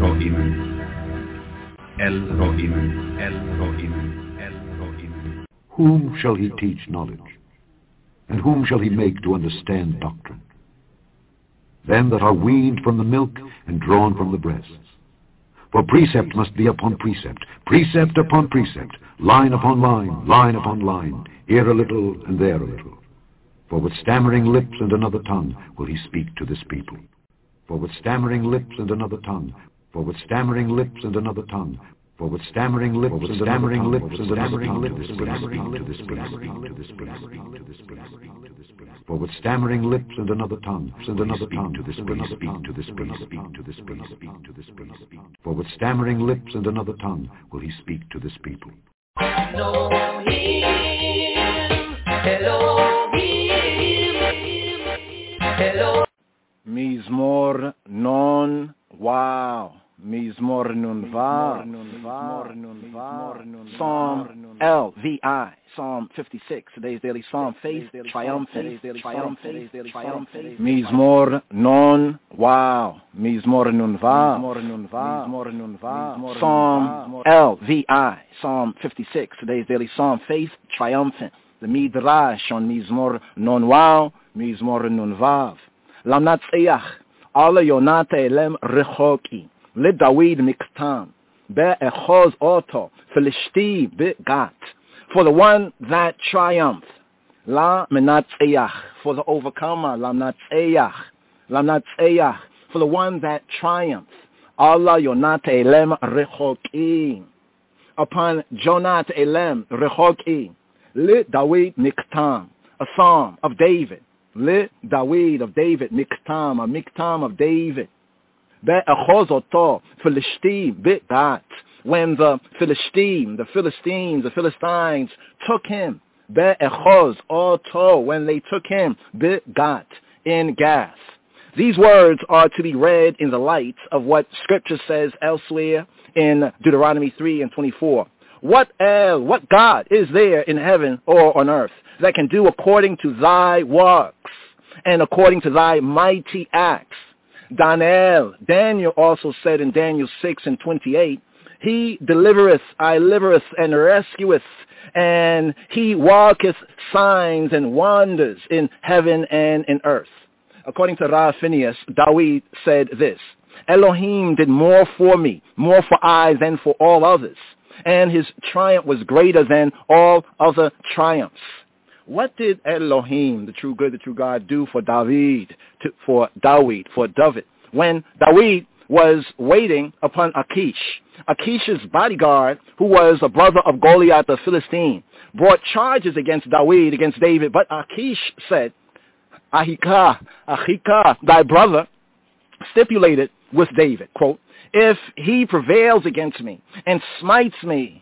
ኤልሮሂምን ኤልሮሂምን ኤልሮሂምን ኤልሮሂምን Whom shall he teach knowledge? And whom shall he make to understand doctrine? Them that are weaned from the milk and drawn from the breasts. For precept must be upon precept, precept upon precept, line upon line, line upon line, here a little and there a little. For with stammering lips and another tongue will he speak to this people. For with stammering lips and another tongue, for with stammering lips and another tongue, for with stammering lips and stammering lips and stammering lips and for with stammering lips and another tongue and another tongue to this place, speak to this place, speak to this place, speak to this place. For with stammering lips and another tongue will he speak to this people. Mizmor non wow. Mizmor nun vav. Psalm LVI. Psalm 56. Today's daily psalm. Faith triumphant. Mizmor non wow. Mizmor nun vav. Psalm LVI. Psalm 56. Today's daily psalm. Faith triumphant. The Midrash on Mizmor non wow. Mizmor nun vav. Lamnat Tzeyach. Ala Yonat Elem Rechoki. LeDavid Miktam, Be'echoz Oto, Philistine Be'gat, for the one that triumphs, La Menatzeach, for the overcomer, La Menatzeach, for the one that triumphs, Allah Yonat Elem Rechoki, upon Jonat Elem Rechoki, LeDavid Miktam, a psalm of David, LeDavid of David, Miktam, a Miktam of David. Be'echozoto, Philistine, Be'gat, when the Philistines took him, Be'echozoto, when they took him, Be'gat, in Gath. These words are to be read in the light of what Scripture says elsewhere in Deuteronomy 3 and 24. What God is there in heaven or on earth that can do according to thy works and according to thy mighty acts? Daniel also said in Daniel 6 and 28, he delivereth, I livereth, and rescueth, and he walketh signs and wonders in heaven and in earth. According to Rav Phineas, David said this, Elohim did more for me, more for I than for all others, and his triumph was greater than all other triumphs. What did Elohim, the true good, the true God, do for David, when David was waiting upon Achish? Achish's bodyguard, who was a brother of Goliath the Philistine, brought charges against David, but Achish said, Ahikah, thy brother, stipulated with David, quote, if he prevails against me and smites me,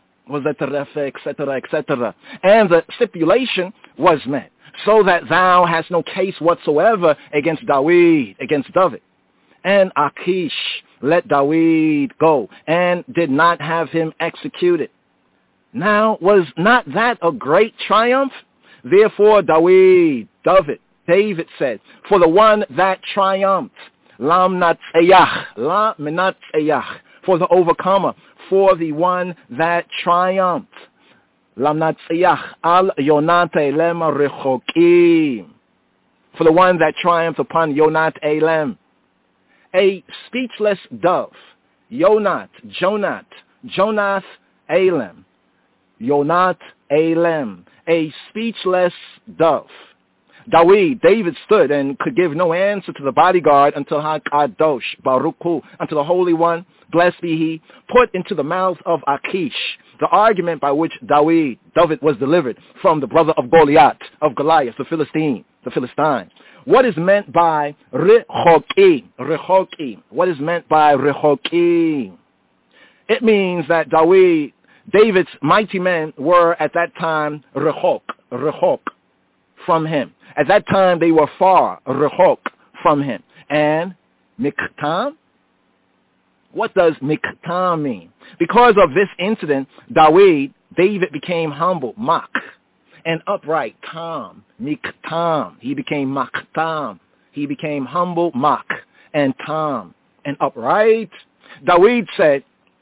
etc. And the stipulation was met, so that thou hast no case whatsoever against David. And Achish let David go, and did not have him executed. Now, was not that a great triumph? Therefore David said, for the one that triumphed, Lam Menatzeach, for the overcomer, for the one that triumphed. Lamnatziach al Yonat Elem Rechokim, for the one that triumphed upon Yonat Elem. A speechless dove. Jonath Elem. Yonat Elem. A speechless dove. David stood and could give no answer to the bodyguard until HaKadosh, Baruch Hu, until the Holy One, blessed be he, put into the mouth of Achish the argument by which David was delivered from the brother of Goliath, the Philistine. What is meant by Rechoki? What is meant by Rechoki? It means that David's mighty men were at that time Rechok from him. At that time they were far, Rechok from him. And Miktam? What does Miktam mean? Because of this incident, David became humble, Mak, and upright, Tam, Miktam. He became Maktam. He became humble, Mak, and Tam, and upright. David said,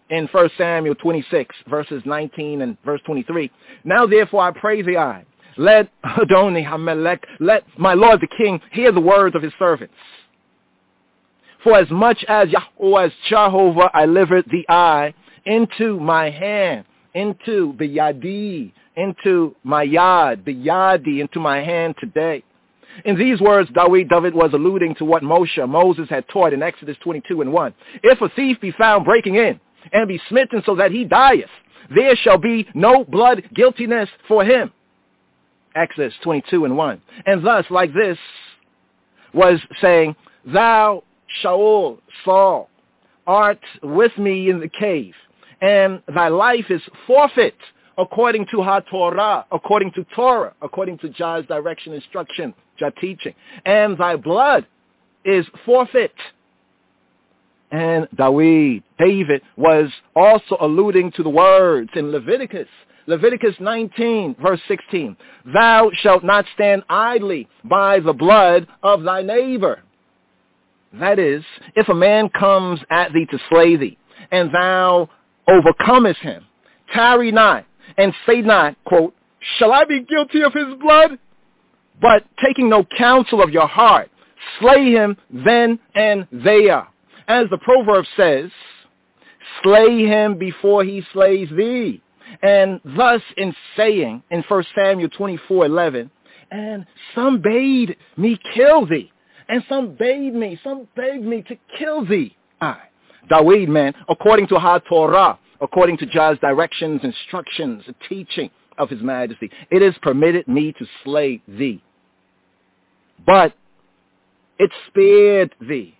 in 1 Samuel 26, verses 19 and verse 23. Now therefore I pray thee, let Adoni Hamelech, let my Lord the King hear the words of his servants. For as much as Jehovah I delivered thee into my hand, into the Yadi, into my Yad, the Yadi, into my hand today. In these words, David was alluding to what Moses had taught in Exodus 22:1. If a thief be found breaking in and be smitten so that he dieth, there shall be no blood guiltiness for him. Exodus 22:1. And thus, like this, was saying, thou, Saul, art with me in the cave, and thy life is forfeit according to HaTorah, according to Torah, according to Jah's direction, instruction, Jah teaching. And thy blood is forfeit. And David was also alluding to the words in Leviticus 19, verse 16. Thou shalt not stand idly by the blood of thy neighbor. That is, if a man comes at thee to slay thee, and thou overcomest him, tarry not, and say not, quote, shall I be guilty of his blood? But taking no counsel of your heart, slay him then and there. As the proverb says, slay him before he slays thee. And thus in saying, in 1 Samuel 24:11, and some bade me kill thee, and some begged me to kill thee. David, man, according to HaTorah, according to Jah's directions, instructions, teaching of his majesty, it is permitted me to slay thee. But it spared thee.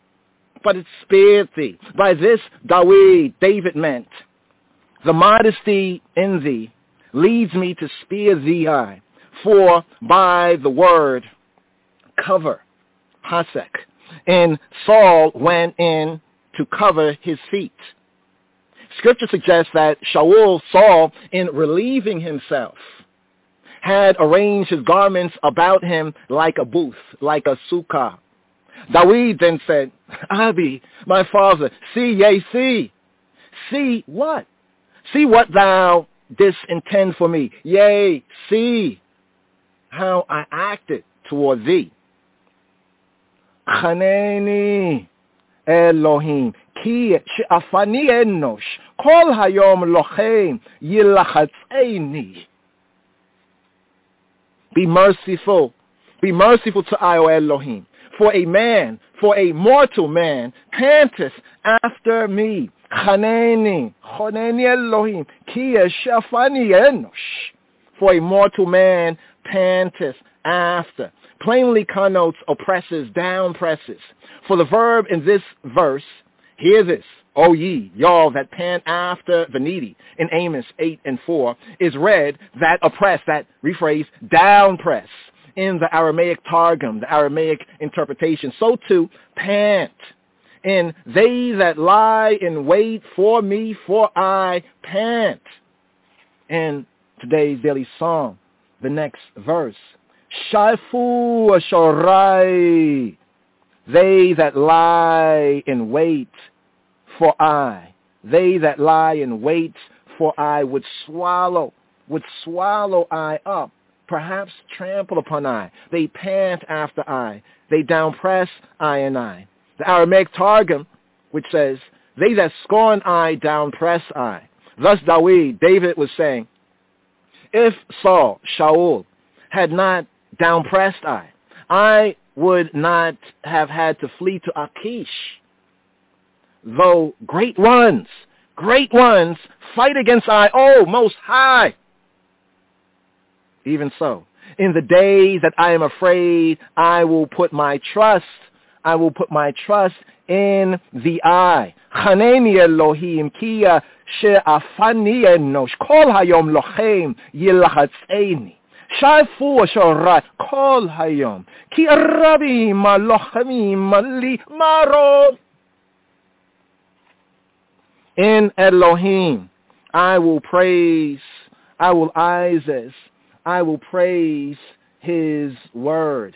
By this, David meant, the modesty in thee leads me to spare thee, for by the word cover, Hasek, and Saul went in to cover his feet. Scripture suggests that Saul, in relieving himself, had arranged his garments about him like a booth, like a sukkah. David then said, Abi, my father, see what? See what thou didst intend for me. Yea, see how I acted toward thee. Chaneni Elohim, ki she'afani enosh, kol hayom lochem yilachatzeni. Be merciful to I, O Elohim, for a mortal man panteth after me. Chaneni Elohim, ki she'afani enosh, for a mortal man panteth after. Plainly connotes oppresses, down presses. For the verb in this verse, hear this, O ye, y'all that pant after the needy, in Amos 8:4, is read that oppress, that rephrase, down press, in the Aramaic Targum, the Aramaic interpretation. So too, pant. And they that lie in wait for me, for I pant. In today's daily song, the next verse, Shaifu Ashorai, they that lie in wait for I. They that lie in wait for I would swallow I up, perhaps trample upon I. They pant after I. They downpress I and I. The Aramaic Targum, which says, they that scorn I downpress I. Thus David was saying, if Shaul, had not downpressed I would not have had to flee to Achish. Though great ones fight against I, O Most High. Even so, in the day that I am afraid, I will put my trust in the I. Chaneni Elohim, kia she'afani enosh, kol hayom lochem yilachatzeni. Shaifu Ashorai kol hayom, ki rabim alochamim li marod. In Elohim, I will praise his word.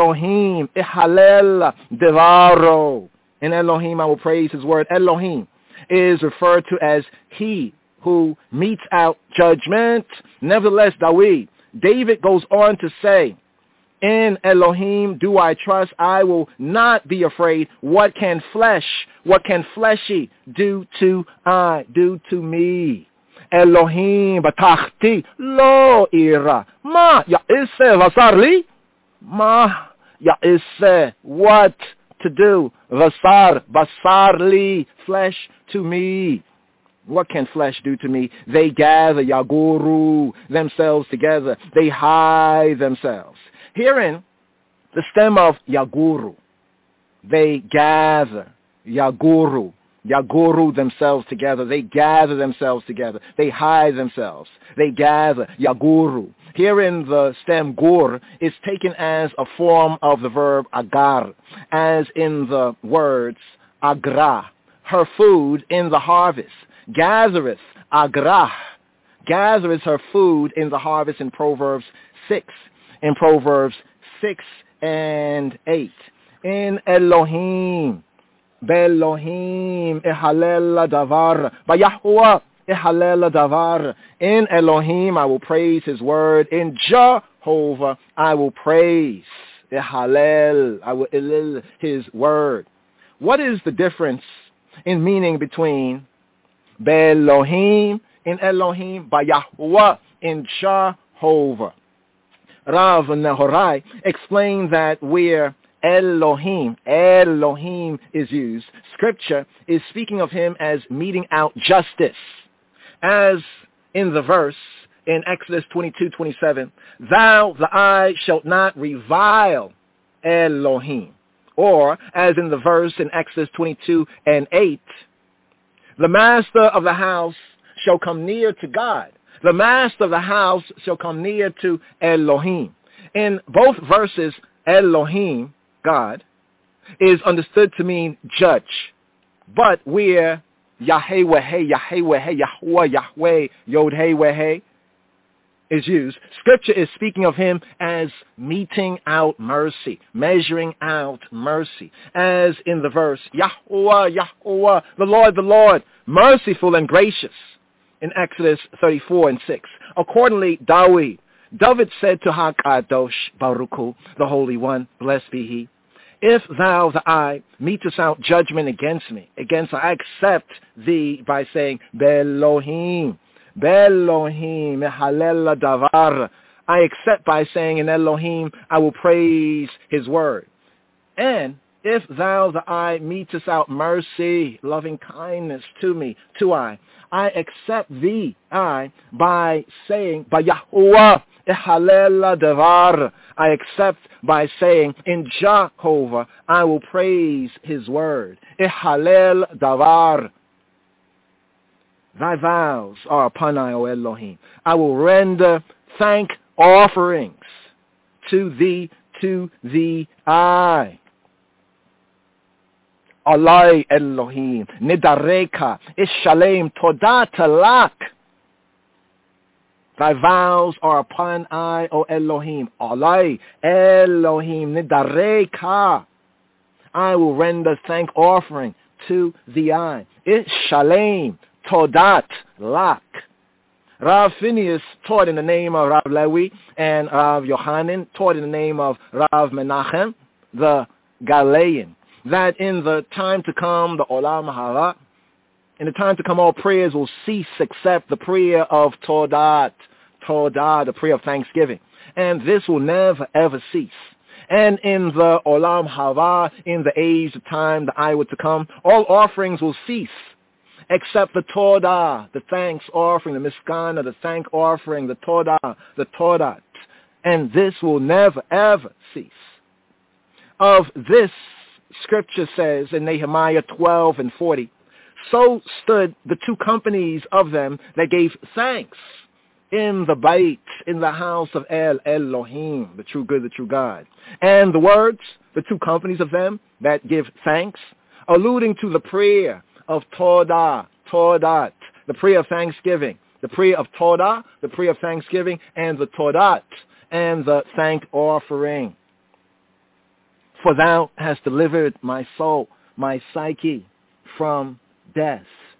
Belohim ihalel devaro. In Elohim, I will praise his word. Elohim. is referred to as he who metes out judgment. Nevertheless, David goes on to say, in Elohim do I trust, I will not be afraid. What can fleshy do to me? Elohim batachti lo ira. Ma ya'ise vasarli. Ma ya'ise, what to do? Basarli, flesh to me. What can flesh do to me? They gather, yaguru, themselves together. They hide themselves. Herein, the stem of yaguru. They gather, yaguru themselves together. They gather themselves together. They hide themselves. They gather, yaguru. Herein, the stem gur is taken as a form of the verb agar, as in the words agra, her food in the harvest. Gathereth, agrah, gathereth her food in the harvest in Proverbs 6. In Proverbs 6 and 8. In Elohim, Belohim, Ehalel davar, Bayahua, Ehalel davar. In Elohim I will praise his word. In Jehovah I will praise. Ehalel, I will elil his word. What is the difference in meaning between Belohim in Elohim, Bayahua in Jehovah? Rav Nehorai explained that where Elohim is used, Scripture is speaking of him as meting out justice. As in the verse in Exodus 22:27, thou, the eye, shalt not revile Elohim. Or, as in the verse in Exodus 22:8, the master of the house shall come near to God. The master of the house shall come near to Elohim. In both verses, Elohim, God, is understood to mean judge. But where Yahweh, Yahweh, Yod-Heh, is used, Scripture is speaking of him as meting out mercy, measuring out mercy. As in the verse, Yahweh, the Lord, merciful and gracious, in Exodus 34:6. Accordingly, David said to HaKadosh Baruch Hu, the Holy One, blessed be he, if thou, the eye, metest out judgment against me, I accept thee by saying, Belohim, Halel davar. I accept by saying in Elohim, I will praise his word. And if thou, the eye, metest out mercy, loving kindness to me, I accept thee, by saying, by Yahuwah, Halel davar. I accept by saying, in Jehovah, I will praise his word. Halel davar. Thy vows are upon I, O Elohim. I will render thank offerings to thee, I. Alai Elohim, Nidareka, Ishalem, Todat Lak. Thy vows are upon I, O Elohim. Alai Elohim, Nidareka. I will render thank offering to thee, I. Ishalem, Todat Lak. Rav Phineas taught in the name of Rav Lewi, and Rav Yochanan taught in the name of Rav Menachem, the Galilean, that in the time to come, the Olam Hara, in the time to come, all prayers will cease except the prayer of Todat, the prayer of thanksgiving. And this will never, ever cease. And in the Olam Hara, in the age of time, the I would to come, all offerings will cease except the Todah, the thanks offering, the Miskana, the thank offering, the Todah, the Todat. And this will never, ever cease. Of this, Scripture says in Nehemiah 12:40, so stood the two companies of them that gave thanks in the Beit, in the house of Elohim, the true good, the true God. And the words, the two companies of them that give thanks, alluding to the prayer of Todah, the prayer of thanksgiving, the prayer of Todah, the prayer of thanksgiving, and the Todat, and the thank offering. For thou hast delivered my soul, my psyche, from death.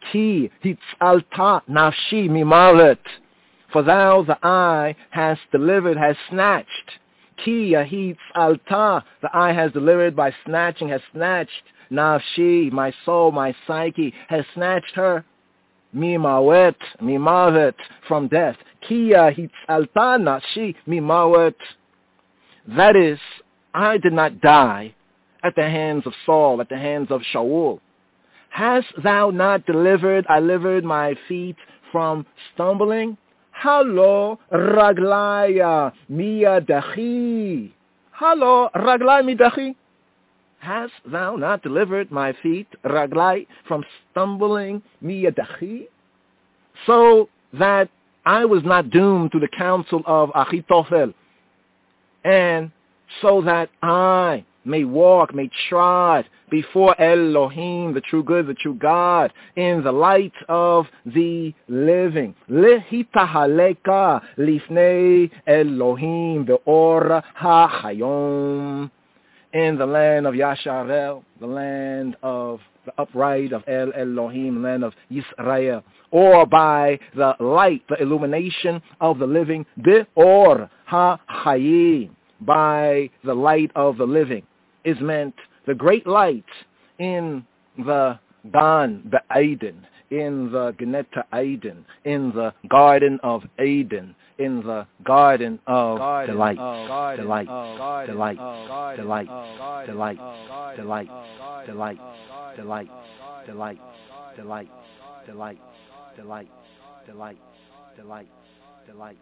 Ki hitzalta nafshi mimavet. For thou, the eye, hast delivered, has snatched. Ki hitzalta, the eye has delivered by snatching, has snatched. Nafshi, my soul, my psyche, has snatched her. Mimawet, mimavet, from death. Ki hitzalta nafshi mimawet. That is, I did not die at the hands of Saul, at the hands of Shaul. Hast thou not delivered, I delivered my feet from stumbling? Halo raglaya miyadachi. Halo raglai midachi. Hast thou not delivered my feet, raglai, from stumbling miyadachi? So that I was not doomed to the counsel of Achitophel, and so that I may walk, may trod before Elohim, the true good, the true God, in the light of the living. Lehitahaleka lifnei Elohim be'or ha'chayom. In the land of Yasharel, the land of the upright of El Elohim, land of Yisrael, or by the light, the illumination of the living, be'or ha'chayim, by the light of the living, is meant the great light in the Gan Eden, in the Geneta Eden, in the Garden of Eden, in the Garden of Delight, delight, delight, delight, delight, delight, delight, delight, delight, delight, delight, delight, delight, delight, delight.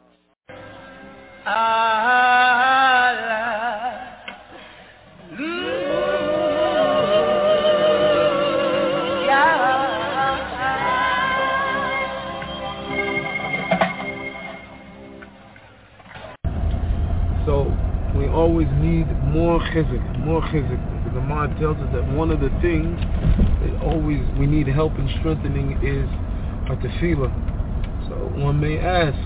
So we always need more chizuk, more chizuk. The Gemara tells us that one of the things that always we need help in strengthening is a tefillah. So one may ask,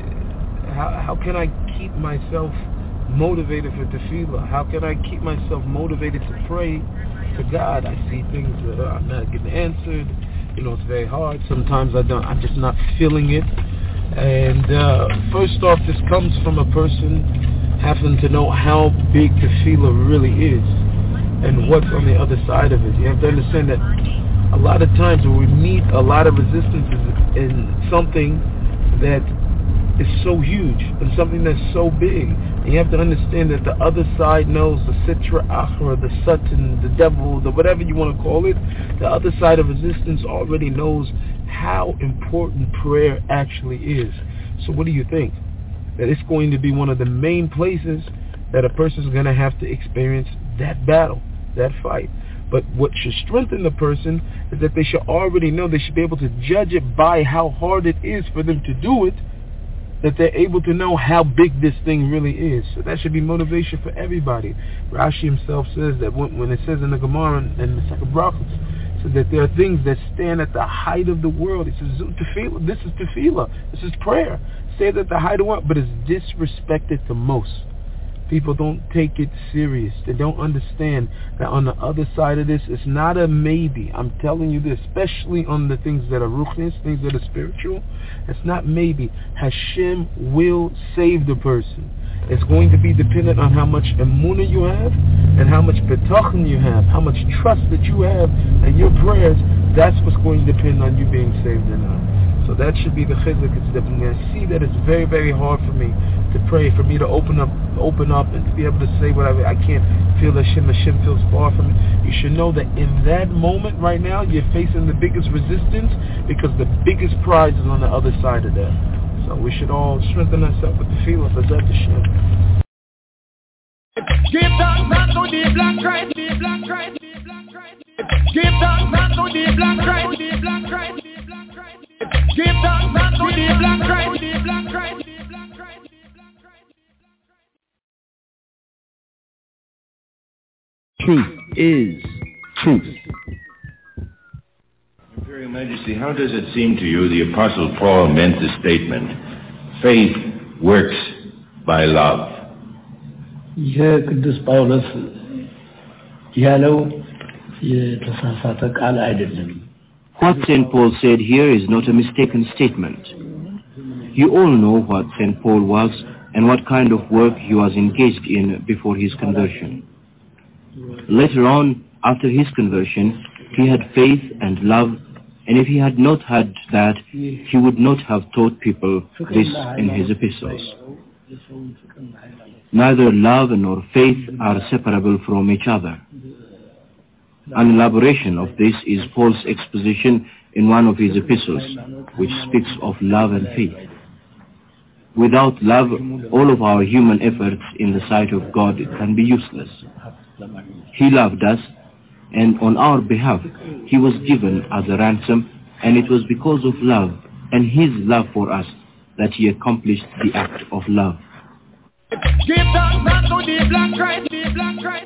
how can I keep myself motivated for tefillah? How can I keep myself motivated to pray to God? I see things that are not getting answered. It's very hard. Sometimes I'm just not feeling it. And first off, this comes from a person having to know how big tefillah really is and what's on the other side of it. You have to understand that a lot of times when we meet a lot of resistance in something that is so huge and something that's so big, and you have to understand that the other side knows, the Sitra Achra, the Satan, the devil, the whatever you want to call it, the other side of resistance already knows how important prayer actually is. So what do you think? That it's going to be one of the main places that a person is going to have to experience that battle, that fight. But what should strengthen the person is that they should already know, they should be able to judge it by how hard it is for them to do it, that they're able to know how big this thing really is. So that should be motivation for everybody. Rashi himself says that when it says in the Gemara and the second Brachos, says that there are things that stand at the height of the world. He says, this is tefillah, this is prayer. Stand at the height of the world, but it's disrespected the most. People don't take it serious. They don't understand that on the other side of this, it's not a maybe. I'm telling you this, especially on the things that are ruchnis, things that are spiritual. It's not maybe. Hashem will save the person. It's going to be dependent on how much emunah you have and how much betachon you have, how much trust that you have, and your prayers. That's what's going to depend on you being saved or not. So that should be the chizuk. It's that when I see that it's very, very hard for me to pray, for me to open up and to be able to say whatever. I can't feel Hashem feels far from me. You should know that in that moment right now, you're facing the biggest resistance because the biggest prize is on the other side of that. So we should all strengthen ourselves with the feel of Bezat Hashem. Give thanks unto the black Christ, the black Christ, the black Christ. Give thanks unto the black Christ, the black Christ, the black Christ. Give thanks unto the black Christ, the black Christ, the black Christ. Truth is truth. Imperial Majesty, how does it seem to you the Apostle Paul meant the statement, faith works by love? ይህ ቅዱስ ጳውሎስ ያለው የተሳሳተ ቃል አይደለም። What St. Paul said here is not a mistaken statement. You all know what St. Paul was and what kind of work he was engaged in before his conversion. Later on, after his conversion, he had faith and love, and if he had not had that, he would not have taught people this in his epistles. Neither love nor faith are separable from each other. An elaboration of this is Paul's exposition in one of his epistles, which speaks of love and faith. Without love, all of our human efforts in the sight of God can be useless. He loved us, and on our behalf, he was given as a ransom, and it was because of love and his love for us that he accomplished the act of love. Give thanks unto the Black Christ, the Black Christ.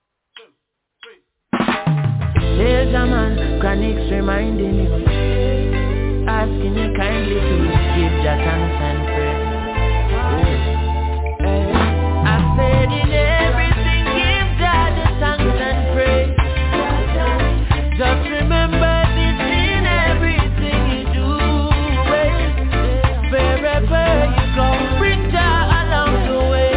There's a man, Chronix reminding you, asking you kindly to give Jah thanks and praise. I said in everything, give Jah the thanks and praise. Just remember this in everything you do. Wherever you go, bring Jah along the way.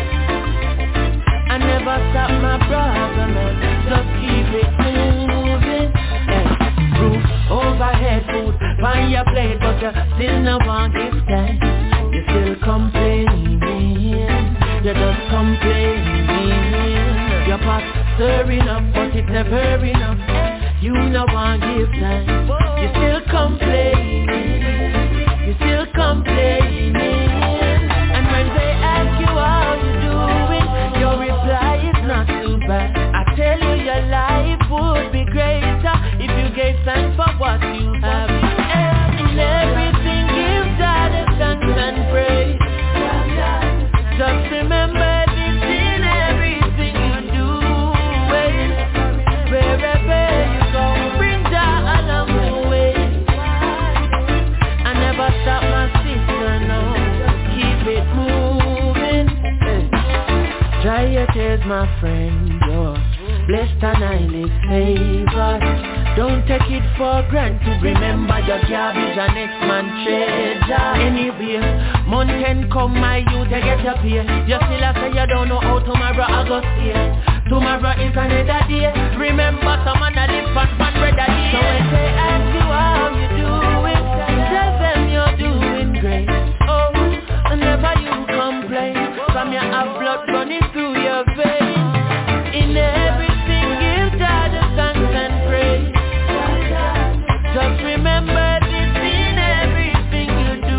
I never stop my brother, man, just keep it moving. Roof overhead, food on your plate, but you still no want this time. You still complaining, you just complaining. Your pot stirring up, but it's never enough. You no want give time. You still complaining, you still complaining. And when they ask you how you doing, your reply is not too bad. I tell you your life would be greater if you gave thanks for what you have. In everything give God a thanks and praise. Just remember this in everything you do. Wherever you go, bring Jah along the way. I never stop my sister, no, keep it moving. Dry your tears, my friend, you're blessed and highly favored. Don't take it for granted. Remember your garbage and next man treasure. Anyway, mountain come my youth, I get your pay. You still a say you don't know how tomorrow I go stay. Tomorrow is another day. Remember some man a live fast man brother day. So when they ask you how you doing, tell them you're doing great. Oh, and never you complain. From you have blood running through your veins. In everything give God the thanks and praise. Just remember this in everything you do.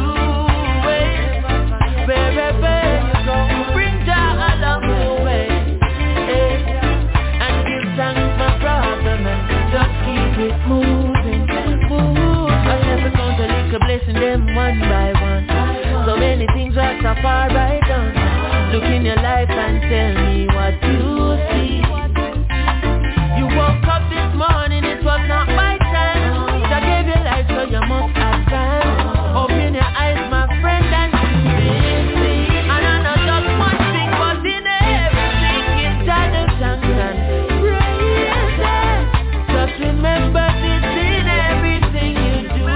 Wherever you go, bring Jah along the way. And give thanks my brother, man. Just keep it moving, move. I'll never count a little blessing them one by one. So many things are so far right down. Look in your life and tell me what you see. You woke up this morning, it was not my time. I gave you life, so you must advance. Open your eyes, my friend, and see. And I know just one thing, but in everything, give Jah the thanks and praise. Just remember this in everything you do.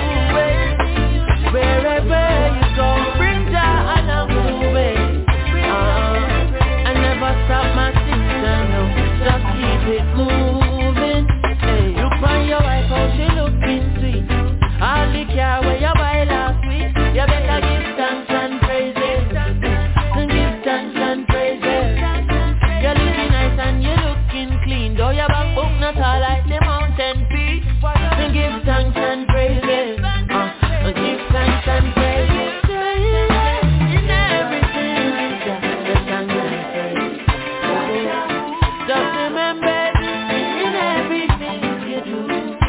Wherever you go, bring Jah along the way. I never stop my sister, no, just keep it moving. Hey, look on your wife, how she looking sweet. All the car where you buy last week, you better give thanks and praises. Give thanks and praises. You're looking nice and you're looking clean, though your back book not all like the mountain peak. Give thanks and praises. Give thanks and praises. In everything, the thanks and praise. Just remember in everything you do.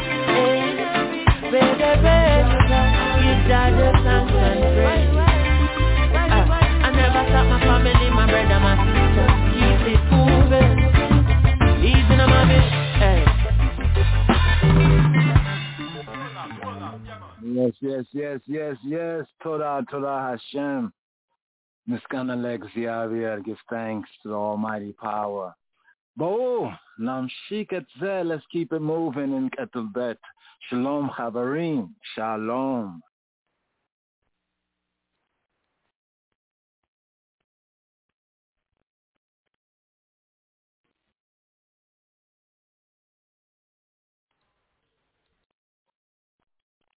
Wherever you go, give Jah the thanks and praise. I never stop my family, my brother, my sister. Keep it moving. Easy on my bitch. Hey. Yes. Toda Hashem. Miskana legacy Javier. Give thanks to the Almighty Power. But Namshik et zeh, let's keep it moving in Ketel Bet. Shalom Chavarim, Shalom.